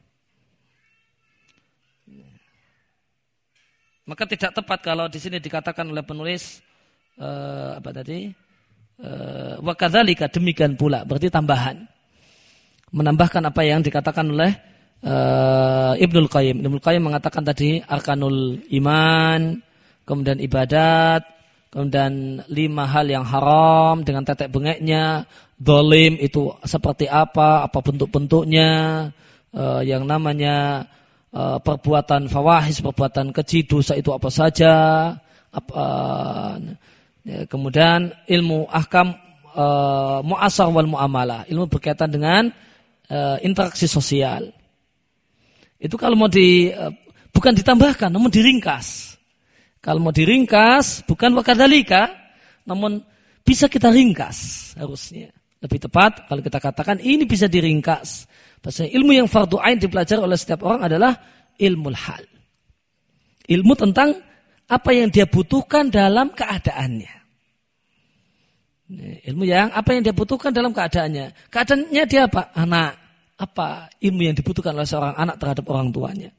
Maka tidak tepat kalau di sini dikatakan oleh penulis uh, apa tadi? Uh, wa kadzalika, demikian pula, berarti tambahan. Menambahkan apa yang dikatakan oleh uh, Ibnul Qayyim. Ibnul Qayyim mengatakan tadi arkanul iman, kemudian ibadat, kemudian lima hal yang haram dengan tetek bengeknya, zalim itu seperti apa, apa bentuk-bentuknya, uh, yang namanya uh, perbuatan fawahis, perbuatan keji, dosa itu apa saja, apa, uh, ya, kemudian ilmu ahkam uh, mu'asar wal mu'amalah, ilmu berkaitan dengan uh, interaksi sosial. Itu kalau mau di uh, bukan ditambahkan, namun diringkas. Kalau mau diringkas, bukan wakadzalika, namun bisa kita ringkas harusnya. Lebih tepat kalau kita katakan ini bisa diringkas. Bahasanya ilmu yang fardu ain dipelajari oleh setiap orang adalah ilmu hal. Ilmu tentang apa yang dia butuhkan dalam keadaannya. Ilmu yang apa yang dia butuhkan dalam keadaannya. Keadaannya dia apa? Anak. Apa ilmu yang dibutuhkan oleh seorang anak terhadap orang tuanya.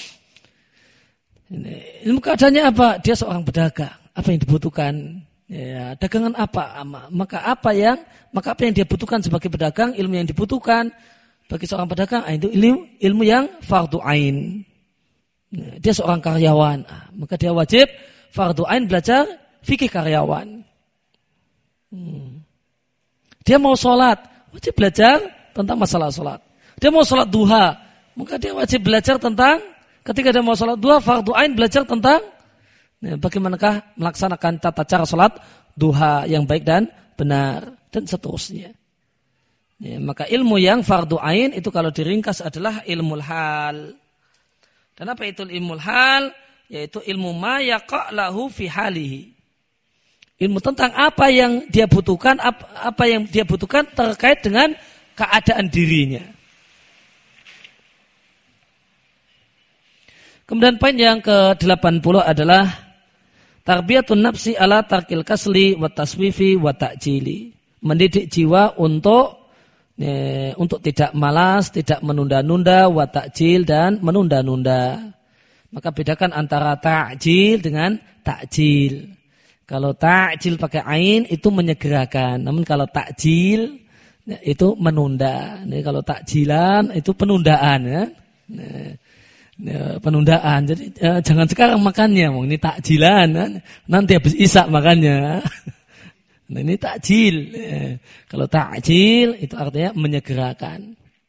Ini, ilmu keadaannya apa? Dia seorang pedagang. Apa yang dibutuhkan? Ya, dagangan apa? Maka apa yang maka apa yang dia butuhkan sebagai pedagang? Ilmu yang dibutuhkan bagi seorang pedagang itu ilmu ilmu yang fardu ain. Ya, dia seorang karyawan, maka dia wajib fardu ain belajar fikih karyawan. Hmm. Dia mau sholat, wajib belajar tentang masalah sholat. Dia mau sholat duha, maka dia wajib belajar tentang ketika dia mau sholat duha, fardu ain belajar tentang ya, bagaimanakah melaksanakan tata cara sholat duha yang baik dan benar dan seterusnya. Ya, maka ilmu yang fardu ain itu kalau diringkas adalah ilmu hal. Dan apa itu ilmu hal? Yaitu ilmu ma yaqa' lahu fi halihi. Ilmu tentang apa yang dia butuhkan, apa, apa yang dia butuhkan terkait dengan keadaan dirinya. Kemudian poin yang ke delapan puluh adalah tarbiyatun nafsi ala tarkil kasli wa taswifi wa ta'jili. Mendidik jiwa untuk ya, untuk tidak malas, tidak menunda-nunda, wa ta'jil dan menunda-nunda. Maka bedakan antara ta'jil dengan ta'jil. Kalau ta'jil pakai ain itu menyegerakan, namun kalau ta'jil ya, itu menunda. Ini kalau ta'jilan itu penundaan ya. Nah, ya, penundaan. Jadi ya, jangan sekarang makannya, ini takjilan, ya. Nanti habis isya makannya. Nah, ini takjil. Ya. Kalau takjil itu artinya menyegerakan.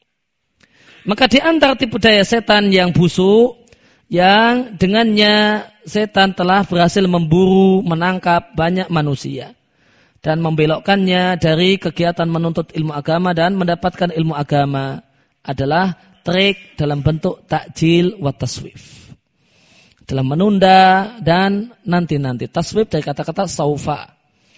Maka di antara tipu daya setan yang busuk, yang dengannya setan telah berhasil memburu, menangkap banyak manusia dan membelokkannya dari kegiatan menuntut ilmu agama dan mendapatkan ilmu agama adalah trik dalam bentuk takjil wa taswif. Dalam menunda dan nanti-nanti. Taswif dari kata-kata saufa.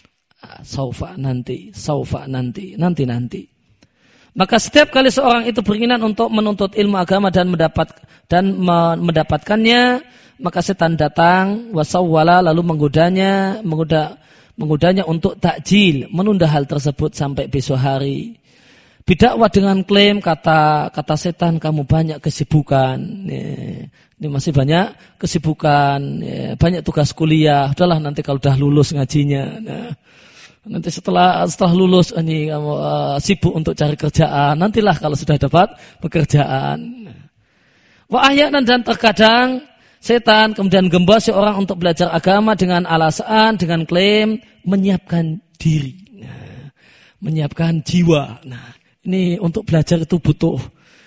Saufa nanti, saufa nanti, nanti-nanti. Maka setiap kali seorang itu beringinan untuk menuntut ilmu agama dan mendapat dan mendapatkannya, maka setan datang wasawwala lalu menggodanya, menggoda menggodanya untuk takjil, menunda hal tersebut sampai besok hari. Bidakwah dengan klaim kata kata setan kamu banyak kesibukan, ini masih banyak kesibukan, banyak tugas kuliah. Udahlah nanti kalau udah lulus ngajinya, nah, nanti setelah setelah lulus ini kamu uh, sibuk untuk cari kerjaan. Nantilah kalau sudah dapat pekerjaan. Wa ahyanan dan terkadang setan kemudian gembos orang untuk belajar agama dengan alasan, dengan klaim menyiapkan diri, nah, menyiapkan jiwa. Nah, ini untuk belajar itu butuh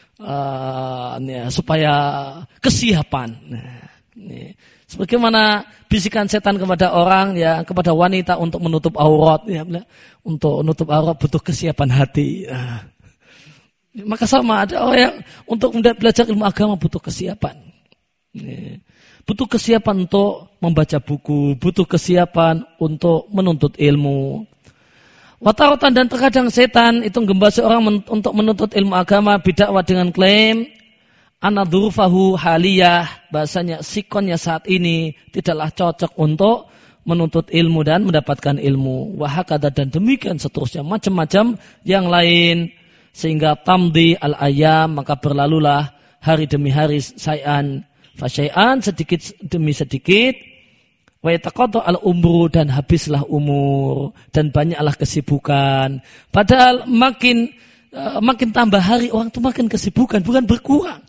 uh, ya, supaya kesiapan. Nah, ini. Sebagaimana bisikan setan kepada orang, ya kepada wanita untuk menutup aurat, ya, untuk menutup aurat butuh kesiapan hati. Nah, maka sama ada orang yang untuk belajar ilmu agama butuh kesiapan. Ya, butuh kesiapan untuk membaca buku, butuh kesiapan untuk menuntut ilmu. Wataratan dan terkadang setan itu menggembasi orang men- untuk menuntut ilmu agama bidakwah dengan klaim anadhurufahu haliyah, bahasanya sikonnya saat ini tidaklah cocok untuk menuntut ilmu dan mendapatkan ilmu. Wahakada dan demikian seterusnya, macam-macam yang lain. Sehingga tamdi al-ayam, maka berlalulah hari demi hari sayan Fasyai'an sedikit demi sedikit, wa yataqadda al-umru dan habislah umur dan banyaklah kesibukan. Padahal makin uh, makin tambah hari orang itu makin kesibukan, bukan berkurang.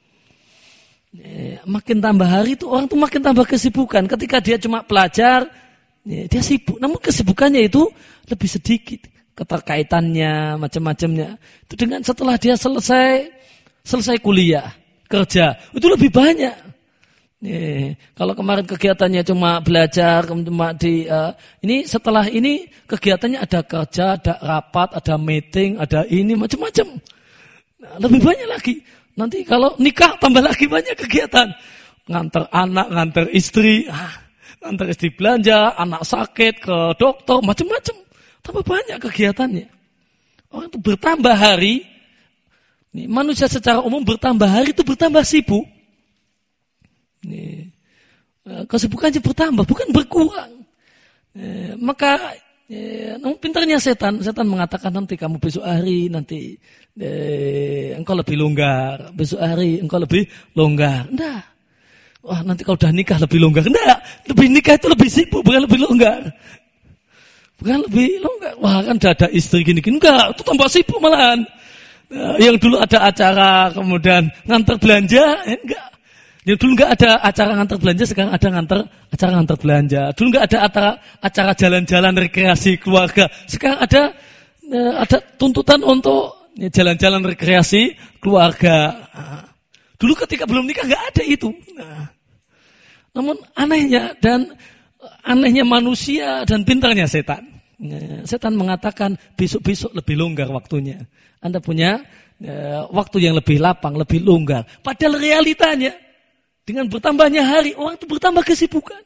Makin tambah hari itu orang itu makin tambah kesibukan. Ketika dia cuma pelajar, dia sibuk. Namun kesibukannya itu lebih sedikit. Keterkaitannya, macam-macamnya. Itu dengan setelah dia selesai selesai kuliah, kerja, itu lebih banyak. Nih, kalau kemarin kegiatannya cuma belajar, cuma di uh, ini setelah ini kegiatannya ada kerja, ada rapat, ada meeting, ada ini macam-macam. Nah, lebih banyak lagi. Nanti kalau nikah tambah lagi banyak kegiatan. Nganter anak, nganter istri, ah, nganter istri belanja, anak sakit, ke dokter, macam-macam. Tambah banyak kegiatannya. Orang itu bertambah hari. Nih, manusia secara umum bertambah hari itu bertambah sibuk. Nih, kesibukannya bertambah, bukan berkurang. Nih, maka Ya, namun pintarnya setan, setan mengatakan nanti kamu besok hari nanti eh, engkau lebih longgar, besok hari engkau lebih longgar. Enggak. Wah, nanti kalau udah nikah lebih longgar. Enggak, lebih nikah itu lebih sibuk, bukan lebih longgar. Bukan lebih longgar. Wah, kan udah ada istri gini-gini. Enggak, itu tambah sibuk malahan. Nah, yang dulu ada acara kemudian nganter belanja, eh, enggak. Yang dulu nggak ada acara nganter belanja, sekarang ada nganter acara nganter belanja. Dulu nggak ada acara acara jalan-jalan rekreasi keluarga, sekarang ada eh, ada tuntutan untuk ya, jalan-jalan rekreasi keluarga. Nah, dulu ketika belum nikah nggak ada itu. Nah, namun anehnya dan anehnya manusia dan pintarnya setan. Nah, setan mengatakan besok-besok lebih longgar waktunya. Anda punya eh, waktu yang lebih lapang, lebih longgar. Padahal realitanya dengan bertambahnya hari, orang itu bertambah kesibukan.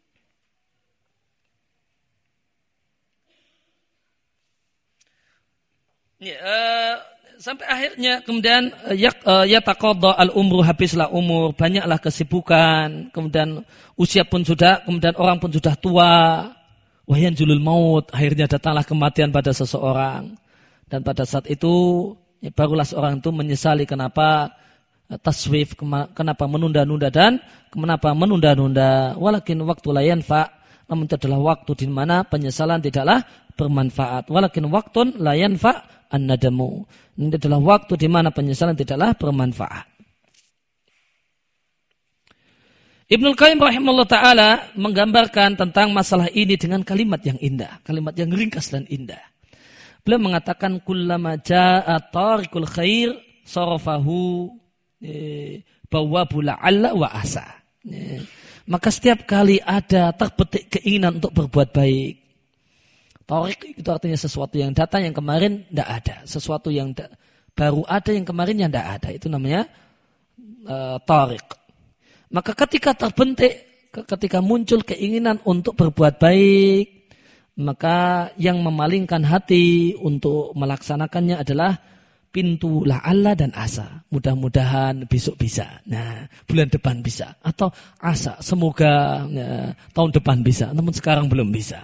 Ya, uh, sampai akhirnya kemudian yataqadda uh, al-umru, habislah umur, banyaklah kesibukan, kemudian usia pun sudah, kemudian orang pun sudah tua. Wahyanjulul maut, akhirnya datanglah kematian pada seseorang. Dan pada saat itu ya, barulah seorang itu menyesali kenapa taswif, kenapa menunda-nunda dan kenapa menunda-nunda. Walakin waktu la yanfa, namun itu adalah waktu di mana penyesalan tidaklah bermanfaat. Walakin waktun la yanfa an-nadamu, ini adalah waktu di mana penyesalan tidaklah bermanfaat. Ibnul Qayyim rahimahullah ta'ala menggambarkan tentang masalah ini dengan kalimat yang indah, kalimat yang ringkas dan indah. Beliau mengatakan kullama jaa tariqul khair sarafahu bawabul la'alla wa asa. Maka setiap kali ada terbetik keinginan untuk berbuat baik, tariq itu artinya sesuatu yang datang yang kemarin tidak ada, sesuatu yang da- baru ada yang kemarin yang tidak ada, itu namanya uh, tariq. Maka ketika terbentik, ketika muncul keinginan untuk berbuat baik, maka yang memalingkan hati untuk melaksanakannya adalah pintu la'alla dan asa. Mudah-mudahan besok bisa. Nah, bulan depan bisa. Atau asa, semoga ya, tahun depan bisa. Namun sekarang belum bisa.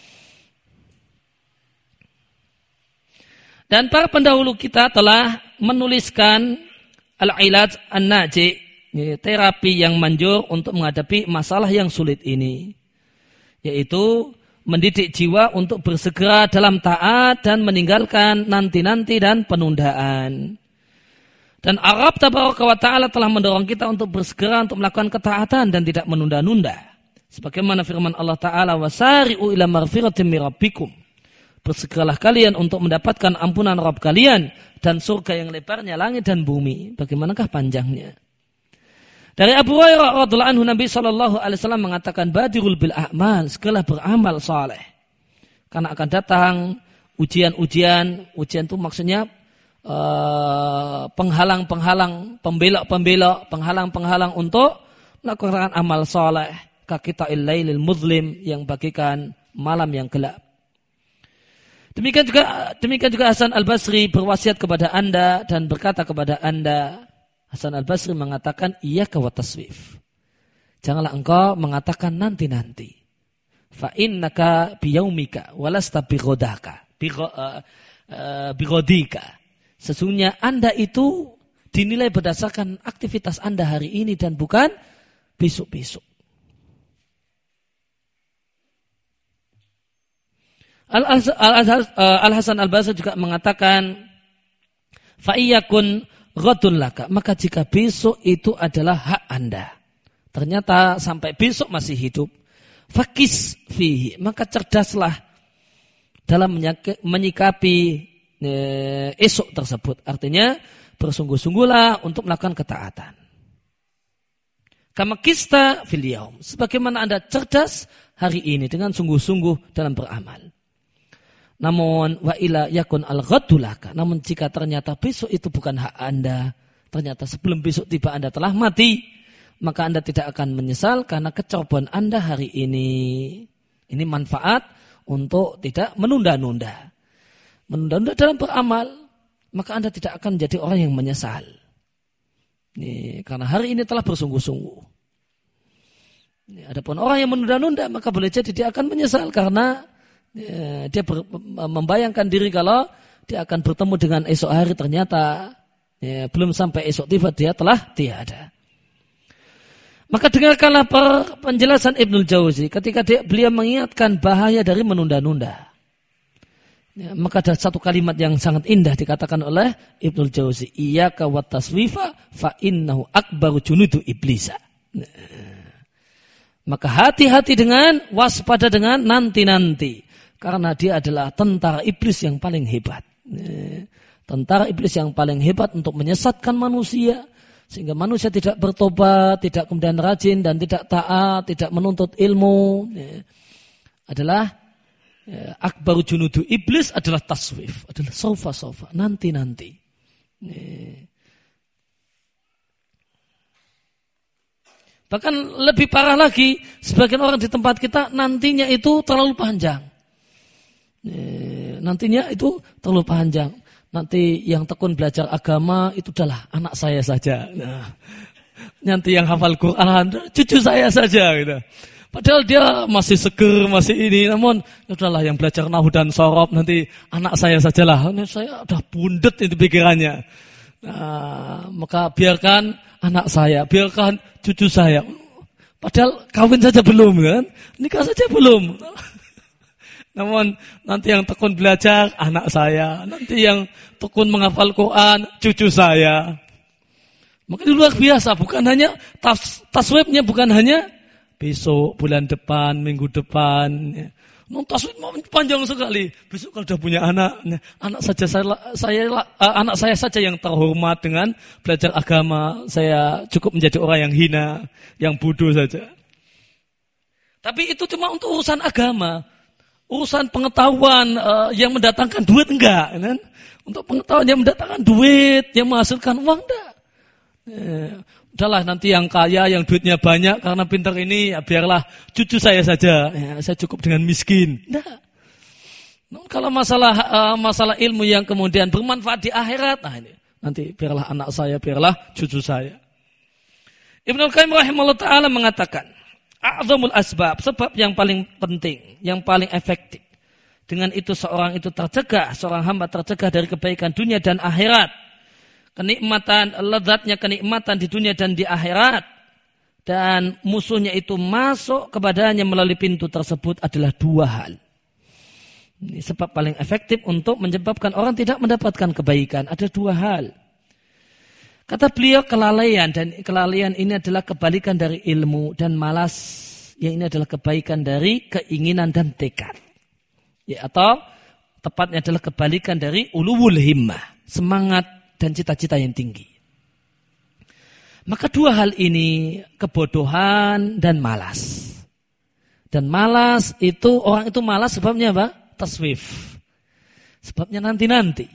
Dan para pendahulu kita telah menuliskan al-ilaj an-naji, terapi yang manjur untuk menghadapi masalah yang sulit ini. Yaitu mendidik jiwa untuk bersegera dalam taat dan meninggalkan nanti-nanti dan penundaan. Dan Arab tabaraka wa ta'ala telah mendorong kita untuk bersegera untuk melakukan ketaatan dan tidak menunda-nunda. Sebagaimana firman Allah Ta'ala, wasari'u ila marfiratim min rabbikum. Bersegeralah kalian untuk mendapatkan ampunan Rabb kalian dan surga yang lebarnya langit dan bumi. Bagaimanakah panjangnya? Dari Abu Hurairah radhiyallahu anhu, Nabi sallallahu alaihi wasallam mengatakan badirul bil a'mal, segala beramal saleh. Karena akan datang ujian-ujian, ujian itu maksudnya uh, penghalang-penghalang, pembelok-pembelok, penghalang-penghalang untuk melakukan amal saleh. Kakita'il lailil muzlim, yang bagikan malam yang gelap. Demikian juga demikian juga Hasan Al-Basri berwasiat kepada Anda dan berkata kepada Anda. Hasan Al-Basri mengatakan iyyaka wa taswif. Janganlah engkau mengatakan nanti-nanti. Fa innaka biyaumika walasta bigodaka. Bigodika. Sesungguhnya Anda itu dinilai berdasarkan aktivitas Anda hari ini dan bukan besok-besok. Al-Hasan Al-Basri juga mengatakan, fa'iyakun ghadun laka, maka jika besok itu adalah hak Anda, ternyata sampai besok masih hidup, fakis fihi, maka cerdaslah dalam menyikapi esok tersebut. Artinya bersungguh-sungguhlah untuk melakukan ketaatan. Kama kista fil yaum, sebagaimana Anda cerdas hari ini dengan sungguh-sungguh dalam beramal. Namun wa ila yakun al-ghadulaka, namun jika ternyata besok itu bukan hak Anda, ternyata sebelum besok tiba Anda telah mati, maka Anda tidak akan menyesal karena kecerobohan Anda hari ini. Ini manfaat untuk tidak menunda-nunda. Menunda-nunda dalam beramal, maka Anda tidak akan menjadi orang yang menyesal. Ini, karena hari ini telah bersungguh-sungguh. Ini, adapun orang yang menunda-nunda, maka boleh jadi dia akan menyesal karena ya, dia ber, membayangkan diri kalau dia akan bertemu dengan esok hari, ternyata ya, belum sampai esok tiba dia telah tiada. Maka dengarkanlah penjelasan Ibnul Jauzi ketika dia, beliau mengingatkan bahaya dari menunda-nunda. Ya, maka ada satu kalimat yang sangat indah dikatakan oleh Ibnul Jauzi, iyyaka wat taswifa fa innahu akbaru junudu iblisa. Nah, maka hati-hati dengan, waspada dengan nanti-nanti, karena dia adalah tentara iblis yang paling hebat. Nah, tentara iblis yang paling hebat untuk menyesatkan manusia sehingga manusia tidak bertobat, tidak kemudian rajin dan tidak taat, tidak menuntut ilmu. Ya, adalah ya, akbar junudu iblis adalah taswif, adalah sofa-sofa, nanti-nanti. Ya. Bahkan lebih parah lagi, sebagian orang di tempat kita nantinya itu terlalu panjang. Ya, nantinya itu terlalu panjang. Nanti yang tekun belajar agama itu adalah anak saya saja. Nah, nanti yang hafal Quran cucu saya saja. Gitu. Padahal dia masih seger, masih ini. Namun itulah yang belajar nahwu dan shorob nanti anak saya sajalah. Nah, saya udah bundet itu pikirannya. Nah, maka biarkan anak saya, biarkan cucu saya. Padahal kawin saja belum kan, nikah saja belum. Namun nanti yang tekun belajar anak saya, nanti yang tekun menghafal Quran cucu saya. Maka itu luar biasa, bukan hanya tas, taswibnya bukan hanya besok, bulan depan, minggu depan. Non taswib panjang sekali. Besok kalau sudah punya anak, anak saja saya, saya uh, anak saya saja yang terhormat dengan belajar agama. Saya cukup menjadi orang yang hina, yang bodoh saja. Tapi itu cuma untuk urusan agama. Urusan pengetahuan uh, yang mendatangkan duit enggak, kan? Untuk pengetahuan yang mendatangkan duit, yang menghasilkan uang enggak. Eh, udahlah nanti yang kaya, yang duitnya banyak karena pintar ini, ya biarlah cucu saya saja. Ya, saya cukup dengan miskin. Enggak. Nah, kalau masalah uh, masalah ilmu yang kemudian bermanfaat di akhirat, nah ini nanti biarlah anak saya, biarlah cucu saya. Ibnu Qayyim rahimahullah taala mengatakan, a'zamul asbab, sebab yang paling penting, yang paling efektif. Dengan itu seorang itu tercegah, seorang hamba tercegah dari kebaikan dunia dan akhirat. Kenikmatan, lezatnya kenikmatan di dunia dan di akhirat. Dan musuhnya itu masuk kepadanya melalui pintu tersebut adalah dua hal. Ini sebab paling efektif untuk menyebabkan orang tidak mendapatkan kebaikan. Ada dua hal. Kata beliau kelalaian, dan kelalaian ini adalah kebalikan dari ilmu, dan malas yang ini adalah kebaikan dari keinginan dan tekad. Ya, atau tepatnya adalah kebalikan dari uluwul himmah, semangat dan cita-cita yang tinggi. Maka dua hal ini, kebodohan dan malas. Dan malas itu, orang itu malas sebabnya apa? Taswif. Sebabnya nanti-nanti.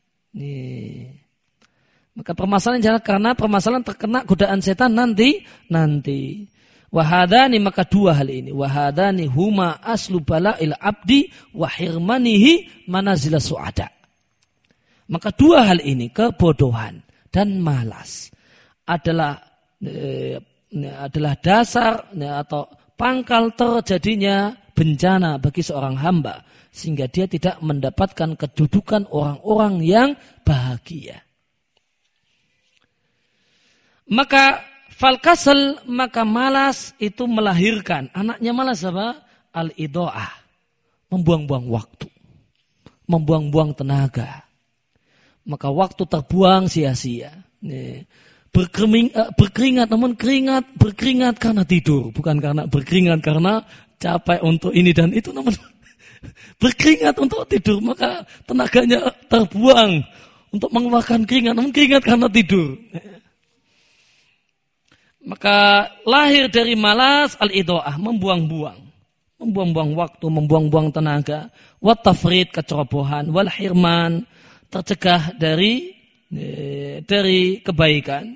Nih. Maka permasalahan jangan karena permasalahan terkena godaan setan nanti nanti. Wahadani, maka dua hal ini. Wahadani huma aslu bala'il abdi wa hirmanihi manazila su'ada. Maka dua hal ini, kebodohan dan malas, adalah eh, adalah dasar eh, atau pangkal terjadinya bencana bagi seorang hamba sehingga dia tidak mendapatkan kedudukan orang-orang yang bahagia. Maka fal kasal, maka malas itu melahirkan. Anaknya malas apa? Al-ido'ah. Membuang-buang waktu. Membuang-buang tenaga. Maka waktu terbuang sia-sia. Berkering, berkeringat, namun keringat, berkeringat karena tidur. Bukan karena berkeringat karena capek untuk ini dan itu, namun berkeringat untuk tidur. Maka tenaganya terbuang untuk mengeluarkan keringat, namun keringat karena tidur. Maka lahir dari malas al-ido'ah, membuang-buang. Membuang-buang waktu, membuang-buang tenaga. Wat tafrid, kecerobohan. Wal hirman, tercegah dari dari kebaikan.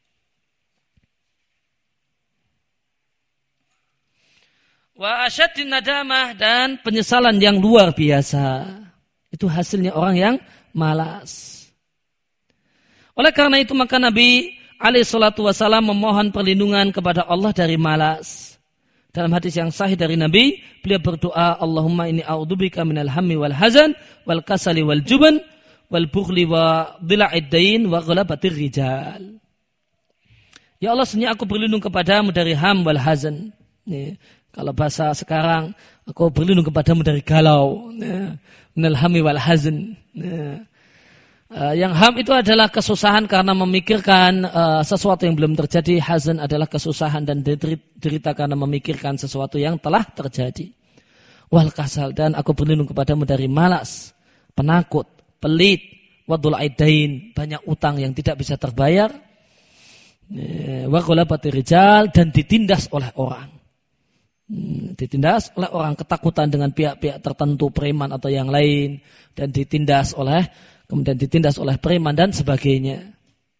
Wa asyaddin nadamah, dan penyesalan yang luar biasa. Itu hasilnya orang yang malas. Oleh karena itu maka Nabi alaihi salatu wasallam memohon perlindungan kepada Allah dari malas. Dalam hadis yang sahih dari Nabi, beliau berdoa, Allahumma inni a'udzubika minal hammi wal hazan wal kasali wal juban wal bukhli wa dhila'id dain wa ghalabatir rijal. Ya Allah, sesungguhnya aku berlindung kepadamu dari ham wal hazan. Nih, kalau bahasa sekarang, aku berlindung kepadamu dari galau. Nih, minal hammi wal hazan. Nih. Uh, yang ham itu adalah kesusahan karena memikirkan uh, sesuatu yang belum terjadi. Hazan adalah kesusahan dan derita karena memikirkan sesuatu yang telah terjadi. Wal kasal, dan aku berlindung kepadamu dari malas, penakut, pelit, wadul aidain, banyak utang yang tidak bisa terbayar, wa ghalabatir rijal, dan ditindas oleh orang. Hmm, ditindas oleh orang, ketakutan dengan pihak-pihak tertentu, preman atau yang lain, dan ditindas oleh kemudian ditindas oleh preman dan sebagainya.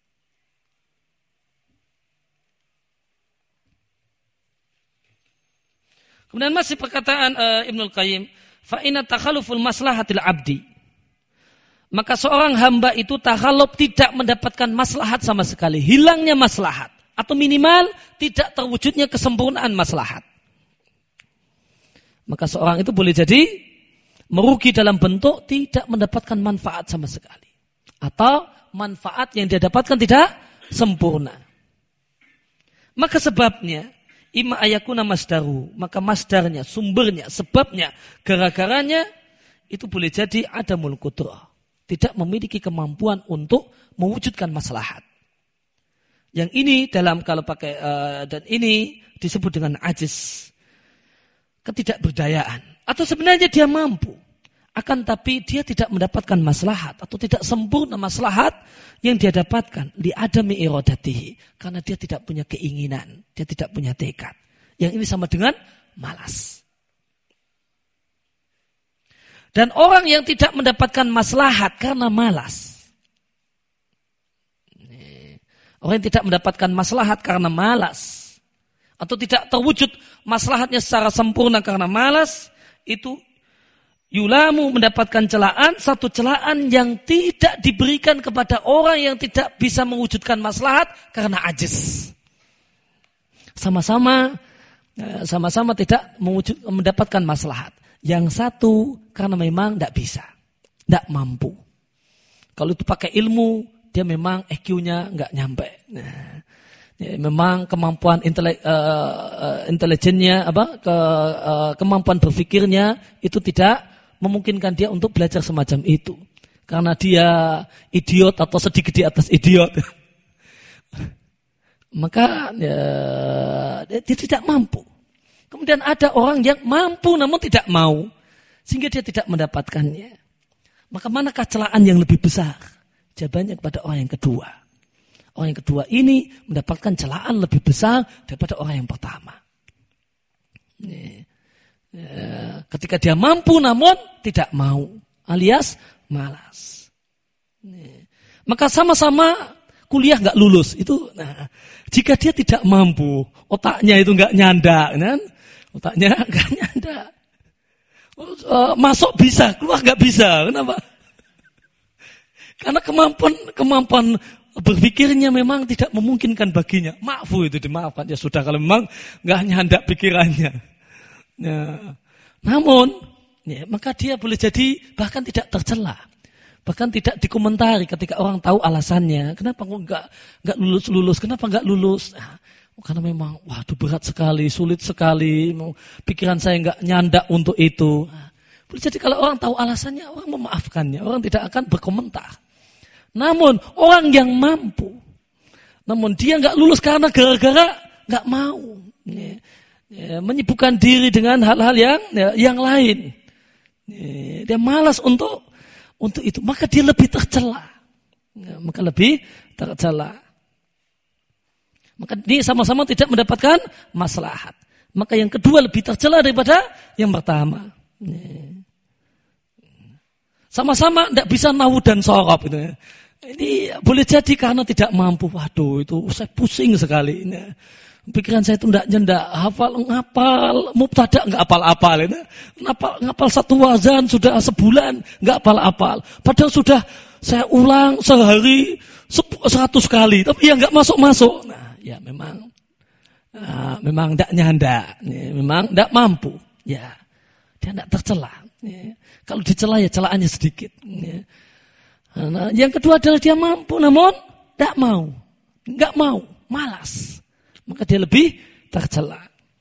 Kemudian masih perkataan uh, Ibnul Qayyim, fa inna takhaluful maslahatil abdi. Maka seorang hamba itu takhaluf, tidak mendapatkan maslahat sama sekali, hilangnya maslahat, atau minimal tidak terwujudnya kesempurnaan maslahat. Maka seorang itu boleh jadi merugi dalam bentuk tidak mendapatkan manfaat sama sekali. Atau manfaat yang dia dapatkan tidak sempurna. Maka sebabnya, ima ayakuna masdaru, maka masdarnya, sumbernya, sebabnya, gara-garanya, itu boleh jadi adamul qudrah. Tidak memiliki kemampuan untuk mewujudkan maslahat. Yang ini dalam kalau pakai, uh, dan ini disebut dengan ajiz. Ketidakberdayaan. Atau sebenarnya dia mampu, akan tapi dia tidak mendapatkan maslahat atau tidak sempurna maslahat yang dia dapatkan li adami iradatihi, karena dia tidak punya keinginan, dia tidak punya tekad. Yang ini sama dengan malas. Dan orang yang tidak mendapatkan maslahat karena malas, orang yang tidak mendapatkan maslahat karena malas, atau tidak terwujud maslahatnya secara sempurna karena malas, itu yulamu, mendapatkan celaan, satu celaan yang tidak diberikan kepada orang yang tidak bisa mewujudkan maslahat karena ajiz. Sama-sama sama-sama tidak mewujud, mendapatkan maslahat. Yang satu karena memang tidak bisa, tidak mampu. Kalau itu pakai ilmu, dia memang E Q-nya nggak nyampe. Nah, ya, memang kemampuan intele, uh, intelijennya, apa, ke, uh, kemampuan berpikirnya itu tidak memungkinkan dia untuk belajar semacam itu, karena dia idiot atau sedikit di atas idiot. Maka ya, dia tidak mampu. Kemudian ada orang yang mampu namun tidak mau, sehingga dia tidak mendapatkannya. Maka manakah celaan yang lebih besar? Jawabannya kepada orang yang kedua. Orang yang kedua ini mendapatkan celaan lebih besar daripada orang yang pertama. Nih. Ya, ketika dia mampu namun tidak mau, alias malas. Nih. Maka sama-sama kuliah nggak lulus itu. Nah, jika dia tidak mampu, otaknya itu nggak nyanda, kan? Otaknya nggak nyanda. Uh, masuk bisa, keluar nggak bisa. Kenapa? Karena kemampuan kemampuan berpikirnya memang tidak memungkinkan baginya. Maafu itu dimaafkan, ya sudah kalau memang nggak nyanda pikirannya. Ya. Namun, ya, maka dia boleh jadi bahkan tidak tercela. Bahkan tidak dikomentari ketika orang tahu alasannya. Kenapa kok nggak nggak lulus lulus? Kenapa nggak lulus? Nah, karena memang waduh berat sekali, sulit sekali. Pikiran saya nggak nyandak untuk itu. Nah, jadi kalau orang tahu alasannya, orang memaafkannya. Orang tidak akan berkomentar. Namun orang yang mampu, namun dia nggak lulus karena gara-gara nggak mau, ya, ya, menyibukkan diri dengan hal-hal yang ya, yang lain. Ya, dia malas untuk untuk itu, maka dia lebih tercela. Ya, maka lebih tercela. Maka dia sama-sama tidak mendapatkan maslahat. Maka yang kedua lebih tercela daripada yang pertama. Sama-sama tidak bisa nahu dan sorab. Ini boleh jadi karena tidak mampu. Waduh, itu saya pusing sekali. Pikiran saya itu tidak nyendak. Hafal, ngapal, mubtada nggak apal-apal. Ngapal, ngapal satu wazan sudah sebulan nggak apal-apal. Padahal sudah saya ulang sehari seratus kali, tapi ya nggak masuk-masuk. Nah, ya memang, uh, memang tidak nyanda, ya, memang tidak mampu. Ya, dia tidak tercela. Ya. Kalau dicela ya celaannya sedikit. Ya. Nah, yang kedua adalah dia mampu, namun tidak mau, nggak mau, malas. Maka dia lebih tercela.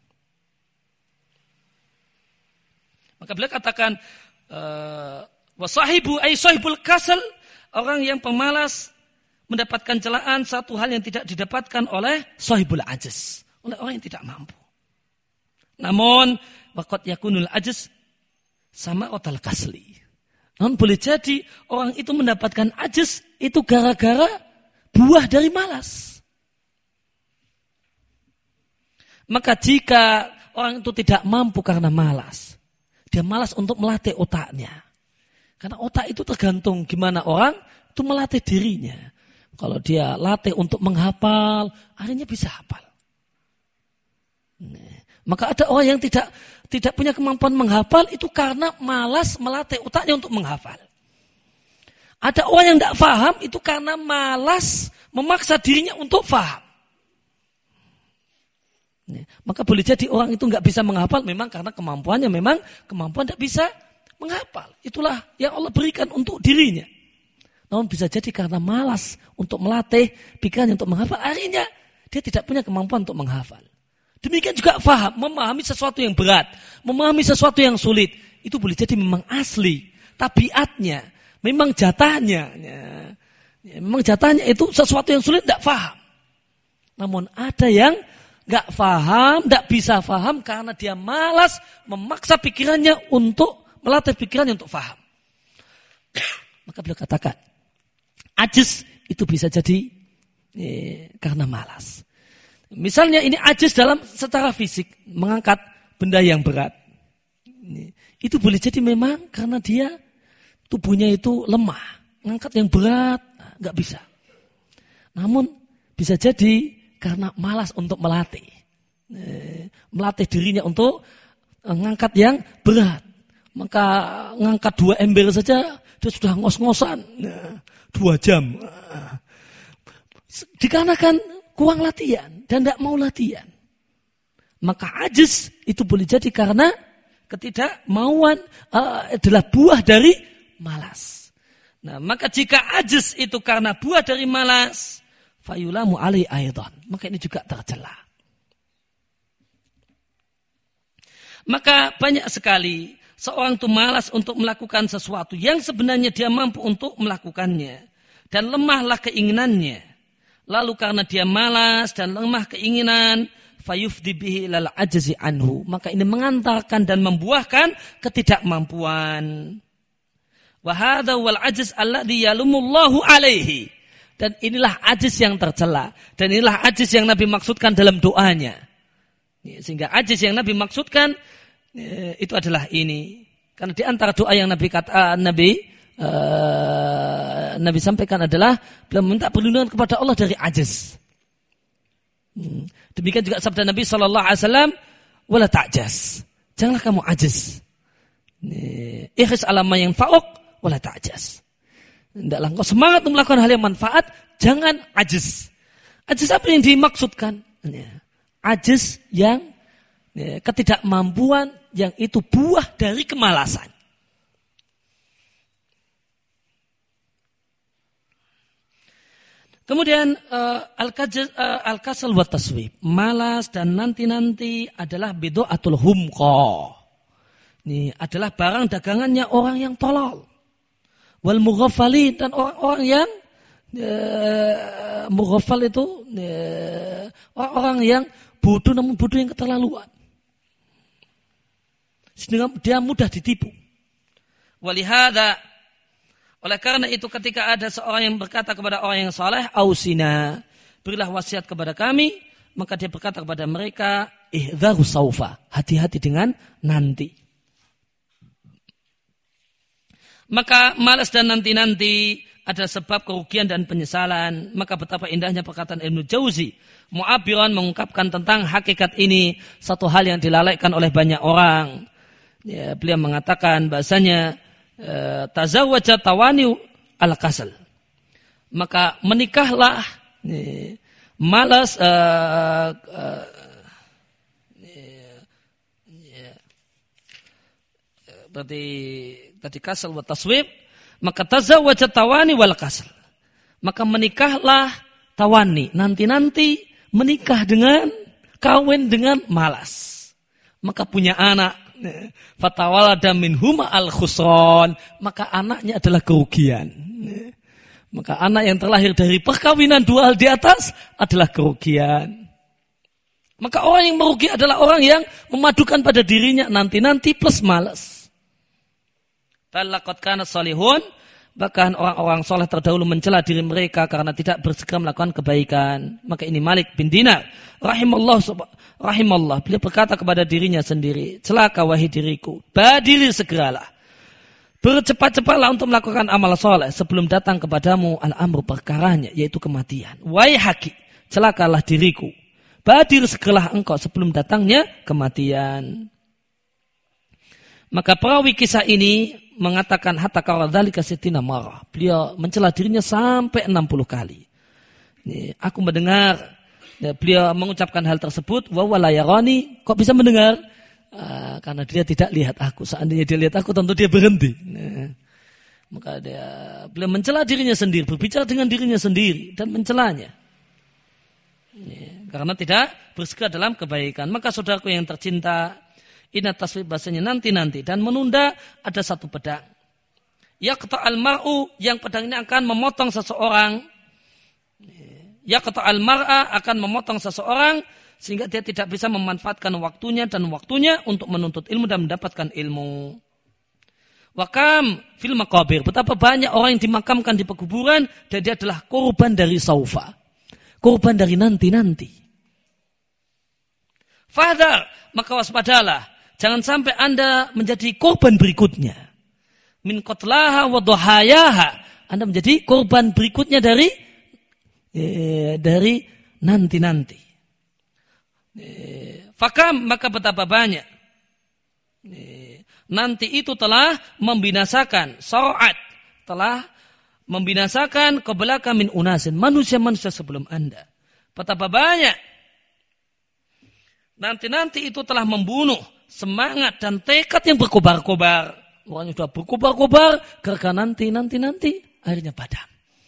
Maka beliau katakan, wasahibu ay sahibul kasal, orang yang pemalas mendapatkan celaan satu hal yang tidak didapatkan oleh sahibul ajiz, oleh orang yang tidak mampu. Namun waqad yakunul ajiz sama otal kasli. Namun boleh jadi orang itu mendapatkan ajiz itu gara-gara buah dari malas. Maka jika orang itu tidak mampu karena malas, dia malas untuk melatih otaknya. Karena otak itu tergantung gimana orang itu melatih dirinya. Kalau dia latih untuk menghafal, akhirnya bisa hafal. Nah, maka ada orang yang tidak tidak punya kemampuan menghafal itu karena malas melatih otaknya untuk menghafal. Ada orang yang tidak paham itu karena malas memaksa dirinya untuk paham. Nah, maka boleh jadi orang itu nggak bisa menghafal memang karena kemampuannya memang kemampuan tidak bisa menghafal. Itulah yang Allah berikan untuk dirinya. Namun bisa jadi karena malas untuk melatih pikirannya untuk menghafal, akhirnya dia tidak punya kemampuan untuk menghafal. Demikian juga faham, memahami sesuatu yang berat, memahami sesuatu yang sulit. Itu boleh jadi memang asli, tabiatnya, memang jatahnya. Ya, ya, memang jatahnya itu sesuatu yang sulit tidak faham. Namun ada yang nggak faham, tidak bisa faham karena dia malas memaksa pikirannya untuk melatih pikirannya untuk faham. Maka beliau katakan, ajiz itu bisa jadi eh, karena malas. Misalnya ini ajiz dalam secara fisik, mengangkat benda yang berat. Itu boleh jadi memang karena dia tubuhnya itu lemah. Mengangkat yang berat, nggak bisa. Namun bisa jadi karena malas untuk melatih. Eh, melatih dirinya untuk mengangkat yang berat. Maka mengangkat dua ember saja, dia sudah ngos-ngosan. Nah, dua jam. Dikarenakan kurang latihan dan tidak mau latihan. Maka ajiz itu boleh jadi karena ketidakmauan uh, adalah buah dari malas. Nah, maka jika ajiz itu karena buah dari malas, fayulamu alai aidan, maka ini juga tercela. Maka banyak sekali seorang itu malas untuk melakukan sesuatu yang sebenarnya dia mampu untuk melakukannya. Dan lemahlah keinginannya. Lalu karena dia malas dan lemah keinginan, fayufdi bihi ilal ajzi anhu. Maka ini mengantarkan dan membuahkan ketidakmampuan. Wa hadza wal ajz alladhi yalumullahu alaihi. Dan inilah ajiz yang tercela. Dan inilah ajiz yang Nabi maksudkan dalam doanya. Sehingga ajiz yang Nabi maksudkan itu adalah ini. Karena di antara doa yang Nabi kata Nabi uh, Nabi sampaikan adalah beliau meminta perlindungan kepada Allah dari ajiz. Hmm. Demikian juga sabda Nabi sallallahu alaihi wasallam, wala ta'jaz. Janganlah kamu ajiz. Ihris ala ma yanfa'uk wala ta'jaz. Hendaklah engkau semangat untuk melakukan hal yang manfaat, jangan ajiz. Ajiz apa yang dimaksudkan? Ajiz yang ketidakmampuan yang itu buah dari kemalasan. Kemudian uh, al-kasal wa taswib, malas dan nanti-nanti adalah bid'atul humqa. Ini adalah barang dagangannya orang yang tolol. Wal mughafalin, dan orang-orang yang uh, mughafal itu uh, orang-orang yang bodoh namun bodoh yang keterlaluan. Sehingga dia mudah ditipu. Walihada, oleh karena itu ketika ada seorang yang berkata kepada orang yang saleh, ausina, berilah wasiat kepada kami, maka dia berkata kepada mereka, ihdharu saufa, hati-hati dengan nanti. Maka malas dan nanti-nanti adalah sebab kerugian dan penyesalan. Maka betapa indahnya perkataan Ibnu Jauzi, mu'abiran, mengungkapkan tentang hakikat ini, satu hal yang dilalaikan oleh banyak orang. Ya, beliau mengatakan bahasanya tazawwaja tawani al-kasal, maka menikahlah nih, malas uh, uh, ya, berarti tadi kasal wa taswib, maka tazawwaja tawani wal kasal, maka menikahlah tawani, nanti-nanti menikah dengan kawin dengan malas, maka punya anak. Fatawalada minhuma al-khusran, maka anaknya adalah kerugian. Maka anak yang terlahir dari perkawinan dua hal di atas adalah kerugian. Maka orang yang merugi adalah orang yang memadukan pada dirinya nanti-nanti plus malas. Balaqad kana salihun, bahkan orang-orang soleh terdahulu mencela diri mereka karena tidak bersegera melakukan kebaikan. Maka ini Malik bin Dinar rahimallah rahimallah, beliau berkata kepada dirinya sendiri, celaka wahai diriku, badili segeralah, bercepat-cepatlah untuk melakukan amal soleh sebelum datang kepadamu al-amru perkaranya, yaitu kematian. Wahai haki, celakalah diriku, badir segeralah engkau sebelum datangnya kematian. Maka perawi kisah ini mengatakan hatta qaradzalika sitina marah, beliau mencela dirinya sampai enam puluh kali. Ini, aku mendengar ya, beliau mengucapkan hal tersebut, wa wala yarani, kok bisa mendengar? Uh, karena dia tidak lihat aku. Seandainya dia lihat aku, tentu dia berhenti. Nah, maka dia beliau mencela dirinya sendiri, berbicara dengan dirinya sendiri dan mencelanya. Ya, karena tidak bersegera dalam kebaikan. Maka saudaraku yang tercinta, inat taswib bahasanya nanti-nanti dan menunda ada satu pedang. Yaqta'al mar'u, yang pedang ini akan memotong seseorang. Yaqta'al mar'a, akan memotong seseorang sehingga dia tidak bisa memanfaatkan waktunya dan waktunya untuk menuntut ilmu dan mendapatkan ilmu. Wakam fil maqabir, betapa banyak orang yang dimakamkan di pekuburan dan dia adalah korban dari saufa, korban dari nanti-nanti. Fadhar, maka waspadalah, jangan sampai Anda menjadi korban berikutnya. Min qatlaha wa dhahayaha, Anda menjadi korban berikutnya dari eh, dari nanti-nanti. Eh, fakam, maka betapa banyak eh, nanti itu telah membinasakan sa'at, telah membinasakan qabla min unasin, manusia-manusia sebelum Anda. Betapa banyak nanti-nanti itu telah membunuh semangat dan tekad yang berkobar-kobar. Orang yang sudah berkobar-kobar gara-gara nanti, nanti, nanti, akhirnya padam.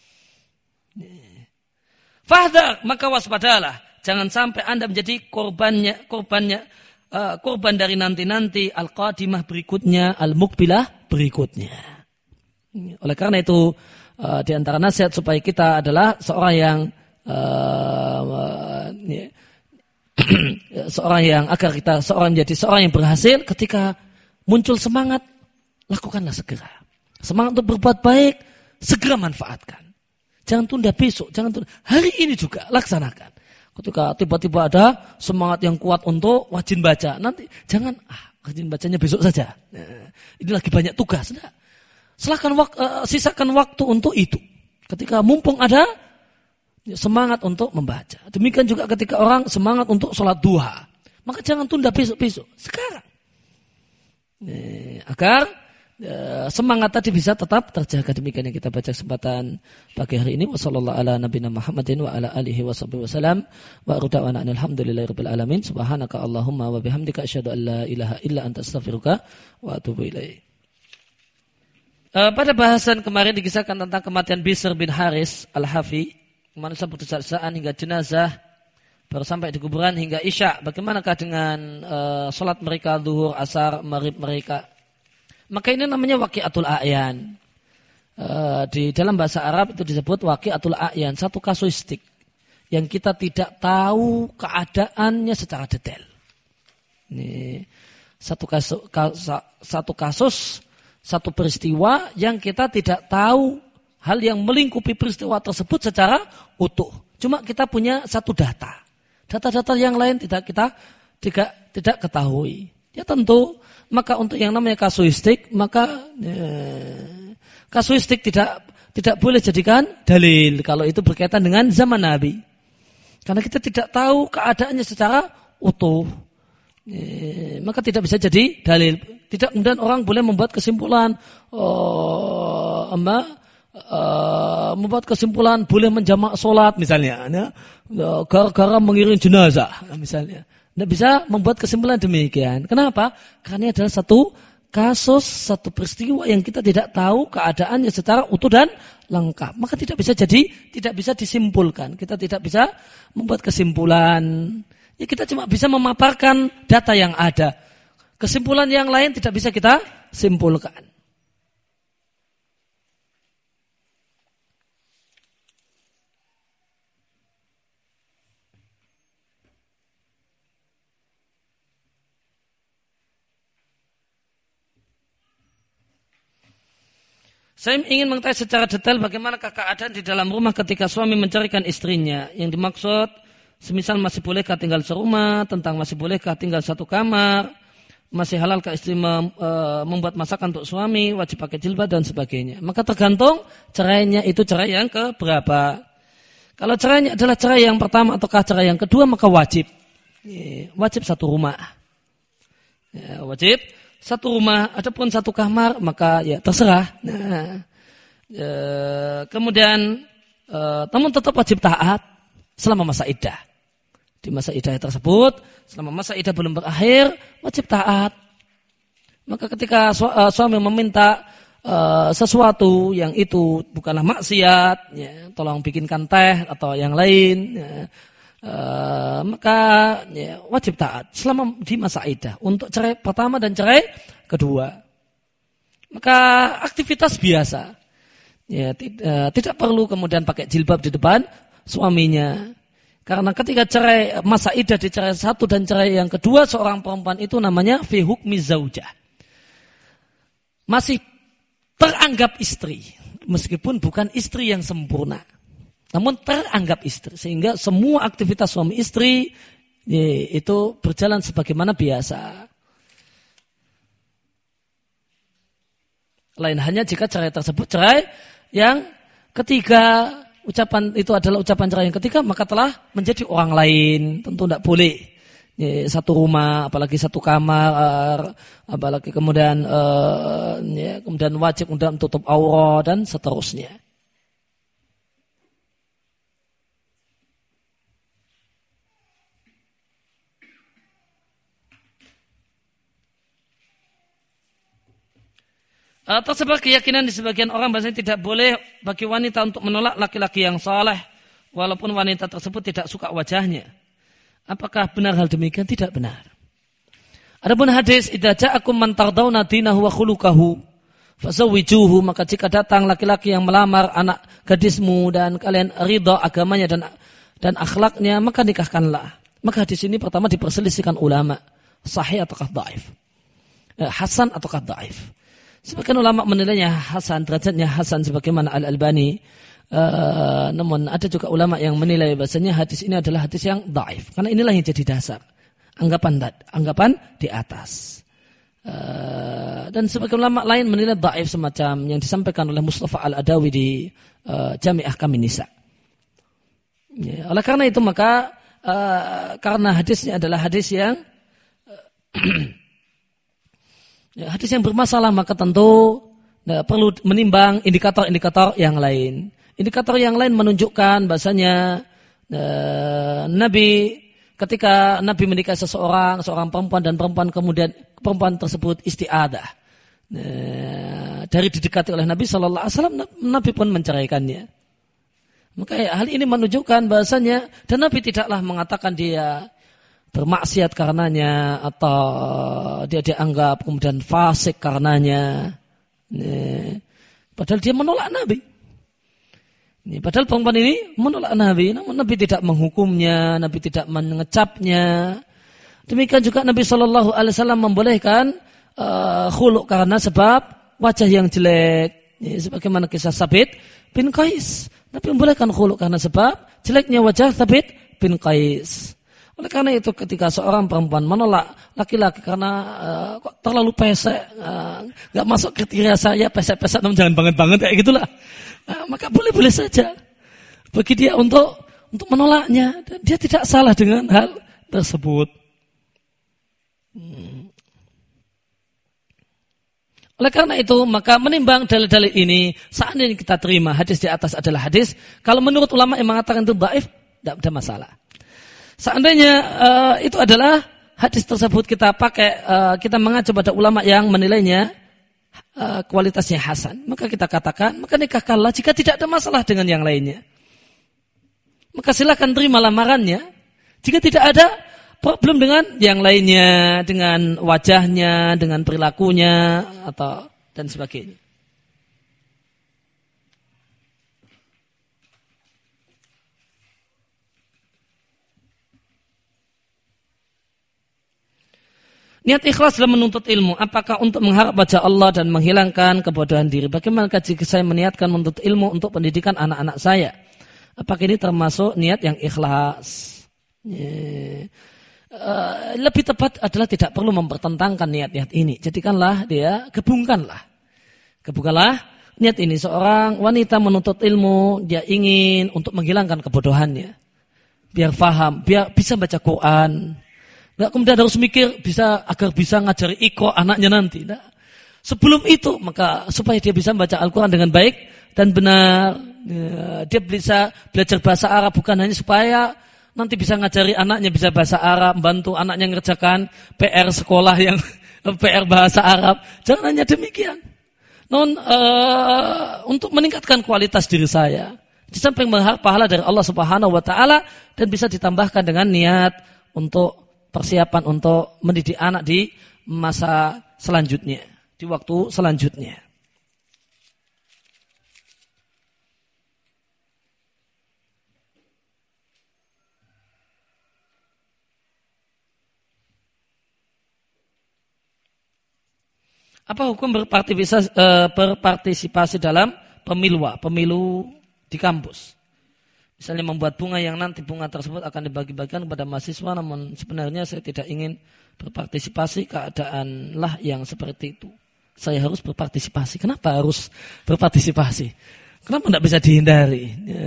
Fahdar, maka waspadalah, jangan sampai Anda menjadi korbannya, korbannya, uh, korban dari nanti-nanti, al-qadimah berikutnya, al-mukbilah berikutnya. Oleh karena itu, uh, di antara nasihat supaya kita adalah seorang yang uh, uh, seorang yang agar kita seorang menjadi seorang yang berhasil ketika muncul semangat, lakukanlah segera. Semangat untuk berbuat baik, segera manfaatkan. Jangan tunda besok, jangan tunda. Hari ini juga laksanakan. Ketika tiba-tiba ada semangat yang kuat untuk wajib baca, nanti jangan ah wajib bacanya besok saja. Nah, ini lagi banyak tugas. Nah, silakan wak, uh, sisakan waktu untuk itu. Ketika mumpung ada semangat untuk membaca. Demikian juga ketika orang semangat untuk sholat duha, maka jangan tunda besok-besok, sekarang. Nih, agar e, semangat tadi bisa tetap terjaga. Demikian yang kita baca kesempatan pagi hari ini. Wassallallahu ala nabiyina Muhammadin wa ala alihi washabihi wasallam. Wa a'udzu alhamdulillahirabbil alamin. Subhanaka Allahumma wa bihamdika asyhadu an la ilaha illa anta astaghfiruka wa atubu ilaik. E, pada bahasan kemarin dikisahkan tentang kematian Bishr bin Haris Al-Hafi. manusia berdesak-desakan hingga jenazah baru sampai di kuburan hingga isya. Bagaimanakah dengan uh, sholat mereka, zuhur, asar, maghrib mereka? Maka ini namanya waqi'atul a'yan. Uh, di dalam bahasa Arab itu disebut waqi'atul a'yan, satu kasuistik yang kita tidak tahu keadaannya secara detail. Ini satu kasus, satu kasus, satu peristiwa yang kita tidak tahu hal yang melingkupi peristiwa tersebut secara utuh. Cuma kita punya satu data. Data-data yang lain tidak kita tidak tidak ketahui. Ya tentu, maka untuk yang namanya kasuistik, maka eh, kasuistik tidak tidak boleh jadikan dalil kalau itu berkaitan dengan zaman Nabi. Karena kita tidak tahu keadaannya secara utuh. Eh, maka tidak bisa jadi dalil. Tidak kemudian orang boleh membuat kesimpulan oh, ama, uh, membuat kesimpulan boleh menjamak sholat misalnya, ya, gara-gara mengiring jenazah misalnya. Tidak bisa membuat kesimpulan demikian. Kenapa? Karena ini adalah satu kasus, satu peristiwa yang kita tidak tahu keadaannya secara utuh dan lengkap. Maka tidak bisa jadi, tidak bisa disimpulkan. Kita tidak bisa membuat kesimpulan. Ya, kita cuma bisa memaparkan data yang ada. Kesimpulan yang lain tidak bisa kita simpulkan. Saya ingin mengetahui secara detail bagaimana keadaan di dalam rumah ketika suami mencarikan istrinya. Yang dimaksud, semisal masih bolehkah tinggal serumah, tentang masih bolehkah tinggal satu kamar, masih halalkah istri mem, e, membuat masakan untuk suami, wajib pakai jilbab dan sebagainya. Maka tergantung cerainya itu cerai yang keberapa. Kalau cerainya adalah cerai yang pertama ataukah cerai yang kedua, maka wajib. Wajib satu rumah. Ya, wajib satu rumah, adapun satu kamar, maka ya terserah. Nah, e, kemudian, e, namun tetap wajib taat selama masa iddah. Di masa iddah tersebut, selama masa iddah belum berakhir, wajib taat. Maka ketika su, e, suami meminta e, sesuatu yang itu bukanlah maksiat, ya, tolong bikinkan teh atau yang lain, ya, Uh, maka ya, wajib taat selama di masa iddah untuk cerai pertama dan cerai kedua. Maka aktivitas biasa, ya, tidak, tidak perlu kemudian pakai jilbab di depan suaminya. Karena ketika cerai masa iddah di cerai satu dan cerai yang kedua, seorang perempuan itu namanya fi hukmi zaujah, masih teranggap istri meskipun bukan istri yang sempurna. Namun teranggap istri, sehingga semua aktivitas suami istri ya, itu berjalan sebagaimana biasa. Lain hanya jika cerai tersebut cerai yang ketiga, ucapan itu adalah ucapan cerai yang ketiga, maka telah menjadi orang lain. Tentu tidak boleh ya, satu rumah, apalagi satu kamar, apalagi kemudian uh, ya, kemudian wajib untuk tutup aurat dan seterusnya. Tersebar keyakinan di sebagian orang bahasanya tidak boleh bagi wanita untuk menolak laki-laki yang saleh walaupun wanita tersebut tidak suka wajahnya. Apakah benar hal demikian? Tidak benar. Adapun hadis idza ja'akum man tardawna dinahu wa khuluquhu fazawwijuhu, maka jika datang laki-laki yang melamar anak gadismu dan kalian ridha agamanya dan dan akhlaknya, maka nikahkanlah. Maka hadis ini pertama diperselisihkan ulama, sahih ataukah dhaif, hasan ataukah dhaif. Sebagian ulama menilainya hasan, derajatnya hasan sebagaimana Al-Albani. Uh, namun ada juga ulama yang menilai bahasanya hadis ini adalah hadis yang dhaif. Karena inilah yang jadi dasar. Anggapan anggapan di atas. Uh, dan sebagian ulama lain menilai dhaif semacam yang disampaikan oleh Mustafa Al-Adawi di uh, Jami' Ahkam Nisa. Ya, oleh karena itu maka uh, karena hadisnya adalah hadis yang uh, ya, hadis yang bermasalah, maka tentu ya, perlu menimbang indikator-indikator yang lain. Indikator yang lain menunjukkan bahasanya eh, Nabi ketika Nabi menikahi seseorang, seorang perempuan dan perempuan kemudian perempuan tersebut isti'adah. Eh, dari didekati oleh Nabi Shallallahu Alaihi Wasallam, Nabi pun menceraikannya. Maka hal ini menunjukkan bahasanya dan Nabi tidaklah mengatakan dia bermaksiat karenanya atau dia dianggap kemudian fasik karenanya. Ini, padahal dia menolak Nabi. Ini, padahal perempuan ini menolak Nabi, namun Nabi tidak menghukumnya, Nabi tidak mengecapnya. Demikian juga Nabi Shallallahu Alaihi Wasallam membolehkan uh, khuluk karena sebab wajah yang jelek. Ini, sebagaimana kisah Sabit bin Qais. Nabi membolehkan khuluk karena sebab jeleknya wajah Sabit bin Qais. Oleh karena itu ketika seorang perempuan menolak laki-laki karena uh, kok terlalu pesek, uh, gak masuk kriteria saya pesek-pesek, namun jangan banget-banget kayak gitulah, uh, maka boleh-boleh saja bagi dia untuk untuk menolaknya. Dan dia tidak salah dengan hal tersebut. Hmm. Oleh karena itu maka menimbang dalil-dalil ini, seandainya kita terima hadis di atas adalah hadis, kalau menurut ulama yang mengatakan itu dhaif, tidak ada masalah. Seandainya uh, itu adalah hadis tersebut kita pakai, uh, kita mengacu pada ulama yang menilainya uh, kualitasnya hasan, maka kita katakan, maka nikahkanlah jika tidak ada masalah dengan yang lainnya. Maka silakan terima lamarannya. Jika tidak ada problem dengan yang lainnya, dengan wajahnya, dengan perilakunya, atau dan sebagainya. Niat ikhlas dalam menuntut ilmu, apakah untuk mengharap wajah Allah dan menghilangkan kebodohan diri? Bagaimana jika saya meniatkan menuntut ilmu untuk pendidikan anak-anak saya? Apakah ini termasuk niat yang ikhlas? Yeah. Uh, lebih tepat adalah tidak perlu mempertentangkan niat-niat ini. Jadikanlah dia, gabungkanlah. Gabungkanlah niat ini. Seorang wanita menuntut ilmu, dia ingin untuk menghilangkan kebodohannya. Biar faham, biar bisa baca Quran. Nggak kemudian harus mikir bisa agar bisa ngajari Iqra anaknya nanti. Nah, sebelum itu maka supaya dia bisa membaca Al-Quran dengan baik dan benar, ya, dia bisa belajar bahasa Arab bukan hanya supaya nanti bisa ngajari anaknya bisa bahasa Arab, membantu anaknya mengerjakan P R sekolah yang P R bahasa Arab. Jangan hanya demikian. Non uh, untuk meningkatkan kualitas diri saya, di samping berharap pahala dari Allah Subhanahu Wa Taala dan bisa ditambahkan dengan niat untuk persiapan untuk mendidik anak di masa selanjutnya, di waktu selanjutnya. Apa hukum berpartisipasi, berpartisipasi dalam pemilu, pemilu di kampus? Misalnya membuat bunga yang nanti bunga tersebut akan dibagi-bagikan kepada mahasiswa, namun sebenarnya saya tidak ingin berpartisipasi, keadaanlah yang seperti itu. Saya harus berpartisipasi. Kenapa harus berpartisipasi? Kenapa tidak bisa dihindari? Ya,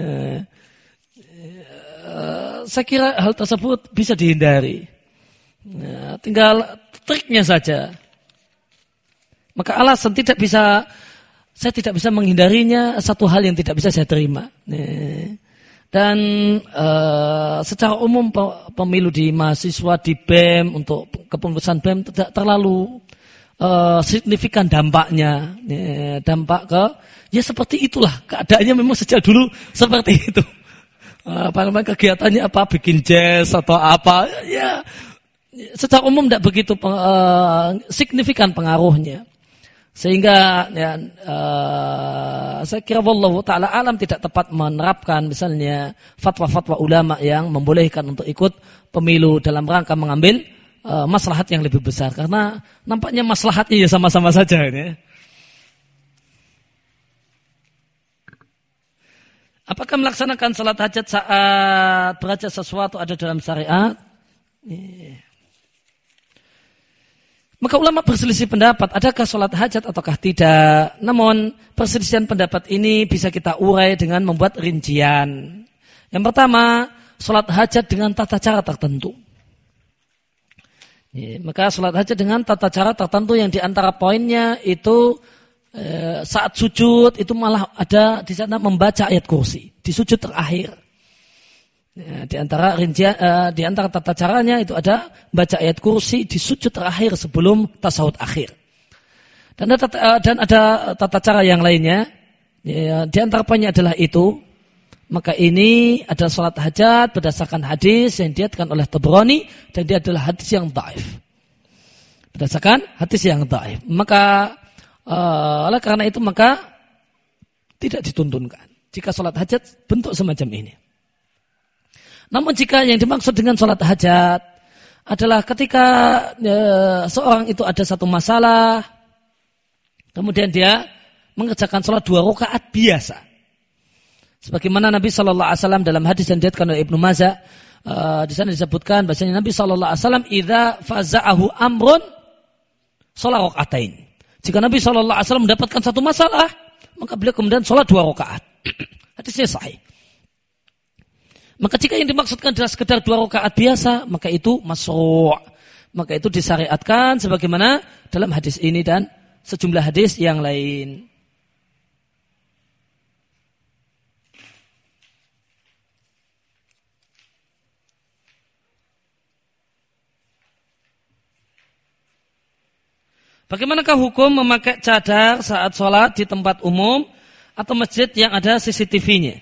ya, saya kira hal tersebut bisa dihindari. Ya, tinggal triknya saja. Maka alasan tidak bisa, saya tidak bisa menghindarinya, satu hal yang tidak bisa saya terima. Ya. Dan uh, secara umum pemilu di mahasiswa di B E M untuk kepengurusan B E M tidak terlalu uh, signifikan dampaknya, ya, dampak ke ya seperti itulah keadaannya memang sejak dulu seperti itu. Uh, apa namanya kegiatannya apa bikin jazz atau apa ya secara umum tidak begitu uh, signifikan pengaruhnya. Sehingga ya, uh, saya kira wallahu ta'ala alam tidak tepat menerapkan misalnya fatwa-fatwa ulama yang membolehkan untuk ikut pemilu dalam rangka mengambil uh, maslahat yang lebih besar. Karena nampaknya maslahatnya ya sama-sama saja. Ya. Apakah melaksanakan salat hajat saat berhajat sesuatu ada dalam syariat? Yeah. Maka ulama berselisih pendapat, adakah sholat hajat ataukah tidak. Namun perselisihan pendapat ini bisa kita urai dengan membuat rincian. Yang pertama, sholat hajat dengan tata cara tertentu. Ya, maka sholat hajat dengan tata cara tertentu yang diantara poinnya itu eh, saat sujud itu malah ada di sana membaca ayat kursi di sujud terakhir. Ya, di antara rincian, uh, di antara tata caranya itu ada baca ayat kursi di sujud terakhir sebelum tasawuf akhir. Dan ada, uh, dan ada tata cara yang lainnya. Ya, di antara poinnya adalah itu maka ini adalah sholat hajat berdasarkan hadis yang diriwayatkan oleh Tabrani dan dia adalah hadis yang dhaif. Berdasarkan hadis yang dhaif. Maka uh, oleh karena itu maka tidak dituntunkan jika sholat hajat bentuk semacam ini. Namun jika yang dimaksud dengan sholat hajat adalah ketika uh, seorang itu ada satu masalah, kemudian dia mengerjakan sholat dua rakaat biasa. Sebagaimana Nabi Shallallahu Alaihi Wasallam dalam hadis yang diriwayatkan oleh Ibnu Majah, uh, di sana disebutkan bahasanya Nabi Shallallahu Alaihi Wasallam idza faza'ahu amrun sholat rakaatain. Jika Nabi Shallallahu Alaihi Wasallam mendapatkan satu masalah, maka beliau kemudian sholat dua rakaat. Hadisnya sahih. Maka jika yang dimaksudkan adalah sekedar dua rakaat biasa, maka itu masru'. Maka itu disyariatkan sebagaimana dalam hadis ini dan sejumlah hadis yang lain. Bagaimanakah hukum memakai cadar saat sholat di tempat umum atau masjid yang ada C C T V-nya?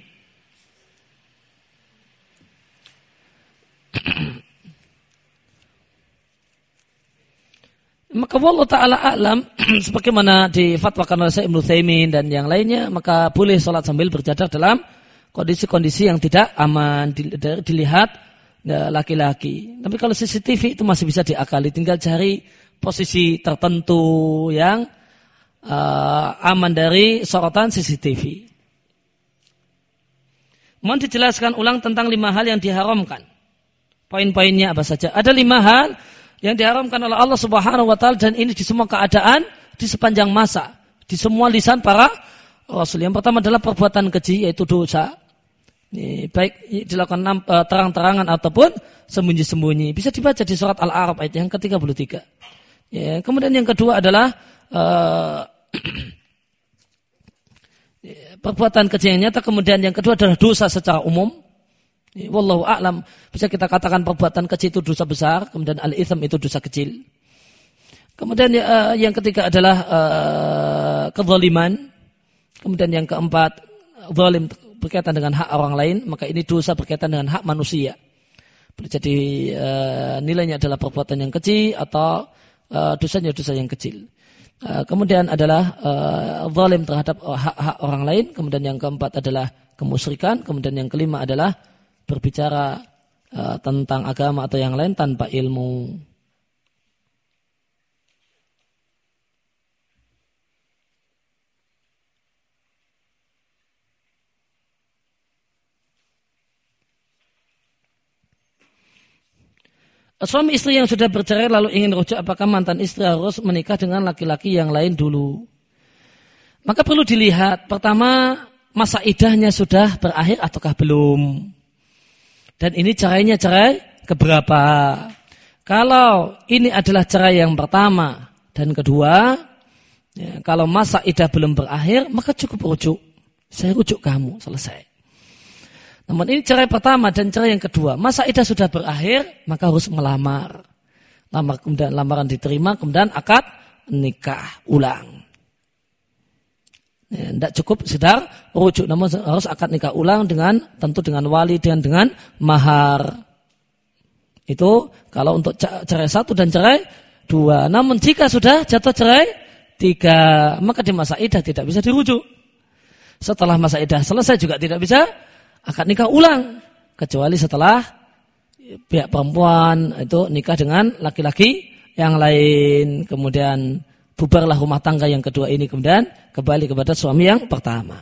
Maka wallahu ta'ala a'lam, sebagaimana difatwakan oleh Syekh Ibnu Utsaimin dan yang lainnya, maka boleh sholat sambil bercadar dalam kondisi-kondisi yang tidak aman dilihat laki-laki. Tapi kalau C C T V itu masih bisa diakali, tinggal cari posisi tertentu yang uh, aman dari sorotan C C T V. Mohon dijelaskan ulang tentang lima hal yang diharamkan. Poin-poinnya apa saja? Ada lima hal yang diharamkan oleh Allah Subhanahu wa taala dan ini di semua keadaan, di sepanjang masa, di semua lisan para rasul. Yang pertama adalah perbuatan keji, yaitu dosa. Ini, baik dilakukan terang-terangan ataupun sembunyi-sembunyi. Bisa dibaca di surat Al-A'raf ayat yang ke tiga puluh tiga. Ya, kemudian yang kedua adalah uh, perbuatan keji yang nyata. Kemudian yang kedua adalah dosa secara umum. Ya, wallahu a'lam, bisa kita katakan perbuatan keji itu dosa besar, kemudian al-itsm itu dosa kecil. Kemudian uh, yang ketiga adalah uh, kezaliman. Kemudian yang keempat, zalim berkaitan dengan hak orang lain, maka ini dosa berkaitan dengan hak manusia. Jadi uh, nilainya adalah perbuatan yang kecil atau Uh, dosanya dosa yang kecil. Uh, kemudian adalah uh, zalim terhadap hak-hak orang lain. Kemudian yang keempat adalah kemusyrikan. Kemudian yang kelima adalah berbicara uh, tentang agama atau yang lain tanpa ilmu. Suami istri yang sudah bercerai lalu ingin rujuk, apakah mantan istri harus menikah dengan laki-laki yang lain dulu? Maka perlu dilihat, pertama, masa iddahnya sudah berakhir ataukah belum? Dan ini cerainya cerai keberapa? Kalau ini adalah cerai yang pertama dan kedua, ya, kalau masa iddah belum berakhir, maka cukup rujuk. Saya rujuk kamu, selesai. Namun ini cerai pertama dan cerai yang kedua. Masa iddah sudah berakhir, maka harus melamar. Lamar, kemudian lamaran diterima, kemudian akad nikah ulang. Ya, tidak cukup sedar rujuk, namun harus akad nikah ulang dengan tentu dengan wali dan dengan mahar. Itu kalau untuk cerai satu dan cerai dua. Namun jika sudah jatuh cerai tiga, maka di masa iddah tidak bisa dirujuk. Setelah masa iddah selesai juga tidak bisa akad nikah ulang, kecuali setelah pihak perempuan itu nikah dengan laki-laki yang lain, kemudian bubarlah rumah tangga yang kedua ini, kemudian kembali kepada suami yang pertama.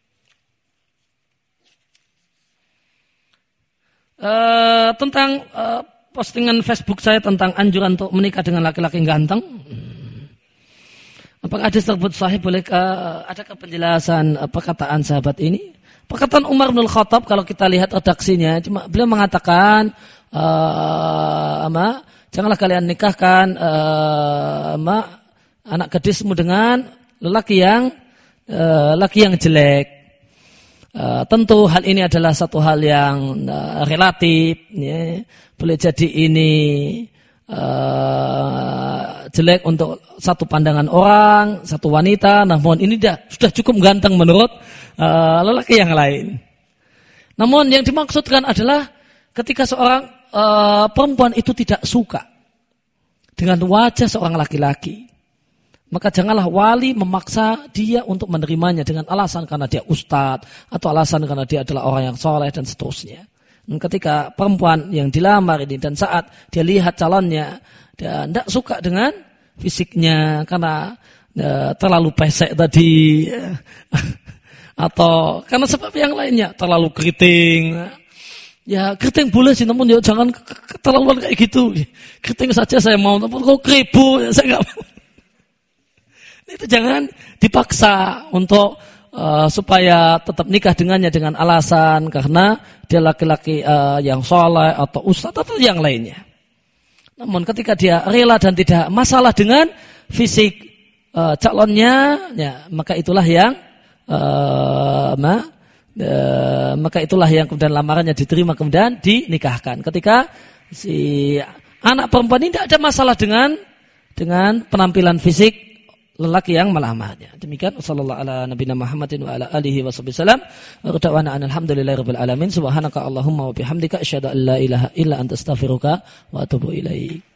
E, tentang e, postingan Facebook saya tentang anjuran untuk menikah dengan laki-laki ganteng, apakah hadis tersebut sahih? Bolehkah adakah penjelasan e, perkataan sahabat ini? Perkataan Umar bin Khattab kalau kita lihat redaksinya, cuma beliau mengatakan, uh, ama, janganlah kalian nikahkan uh, ama, anak gadismu dengan lelaki yang uh, laki yang jelek. Uh, tentu hal ini adalah satu hal yang uh, relatif. Ya. Boleh jadi ini uh, jelek untuk satu pandangan orang, satu wanita, namun ini dah, sudah cukup ganteng menurut uh, lelaki yang lain. Namun yang dimaksudkan adalah ketika seorang uh, perempuan itu tidak suka dengan wajah seorang laki-laki, maka janganlah wali memaksa dia untuk menerimanya dengan alasan karena dia ustadz atau alasan karena dia adalah orang yang soleh dan seterusnya. Dan ketika perempuan yang dilamar ini dan saat dia lihat calonnya, dia tidak suka dengan fisiknya karena ya, terlalu pesek tadi, atau karena sebab yang lainnya terlalu keriting. Ya keriting boleh sih, namun ya jangan keterlaluan kayak gitu. Keriting saja saya mau, namun kok keribu ya saya nggak mau. Itu jangan dipaksa untuk uh, supaya tetap nikah dengannya dengan alasan karena dia laki-laki uh, yang soleh atau ustadz atau yang lainnya. Namun ketika dia rela dan tidak masalah dengan fisik uh, calonnya, ya, maka itulah yang uh, ma, uh, maka itulah yang kemudian lamarannya diterima kemudian dinikahkan. Ketika si anak perempuan ini tidak ada masalah dengan dengan penampilan fisik lelaki yang melamarnya. Demikian sallallahu ala nabiyina Muhammadin wa ala alihi wasallam. Wa ta'ala alhamdulillahirabbil alamin. Subhanaka Allahumma wa bihamdika asyhadu an la ilaha illa anta astaghfiruka wa atubu ilaik.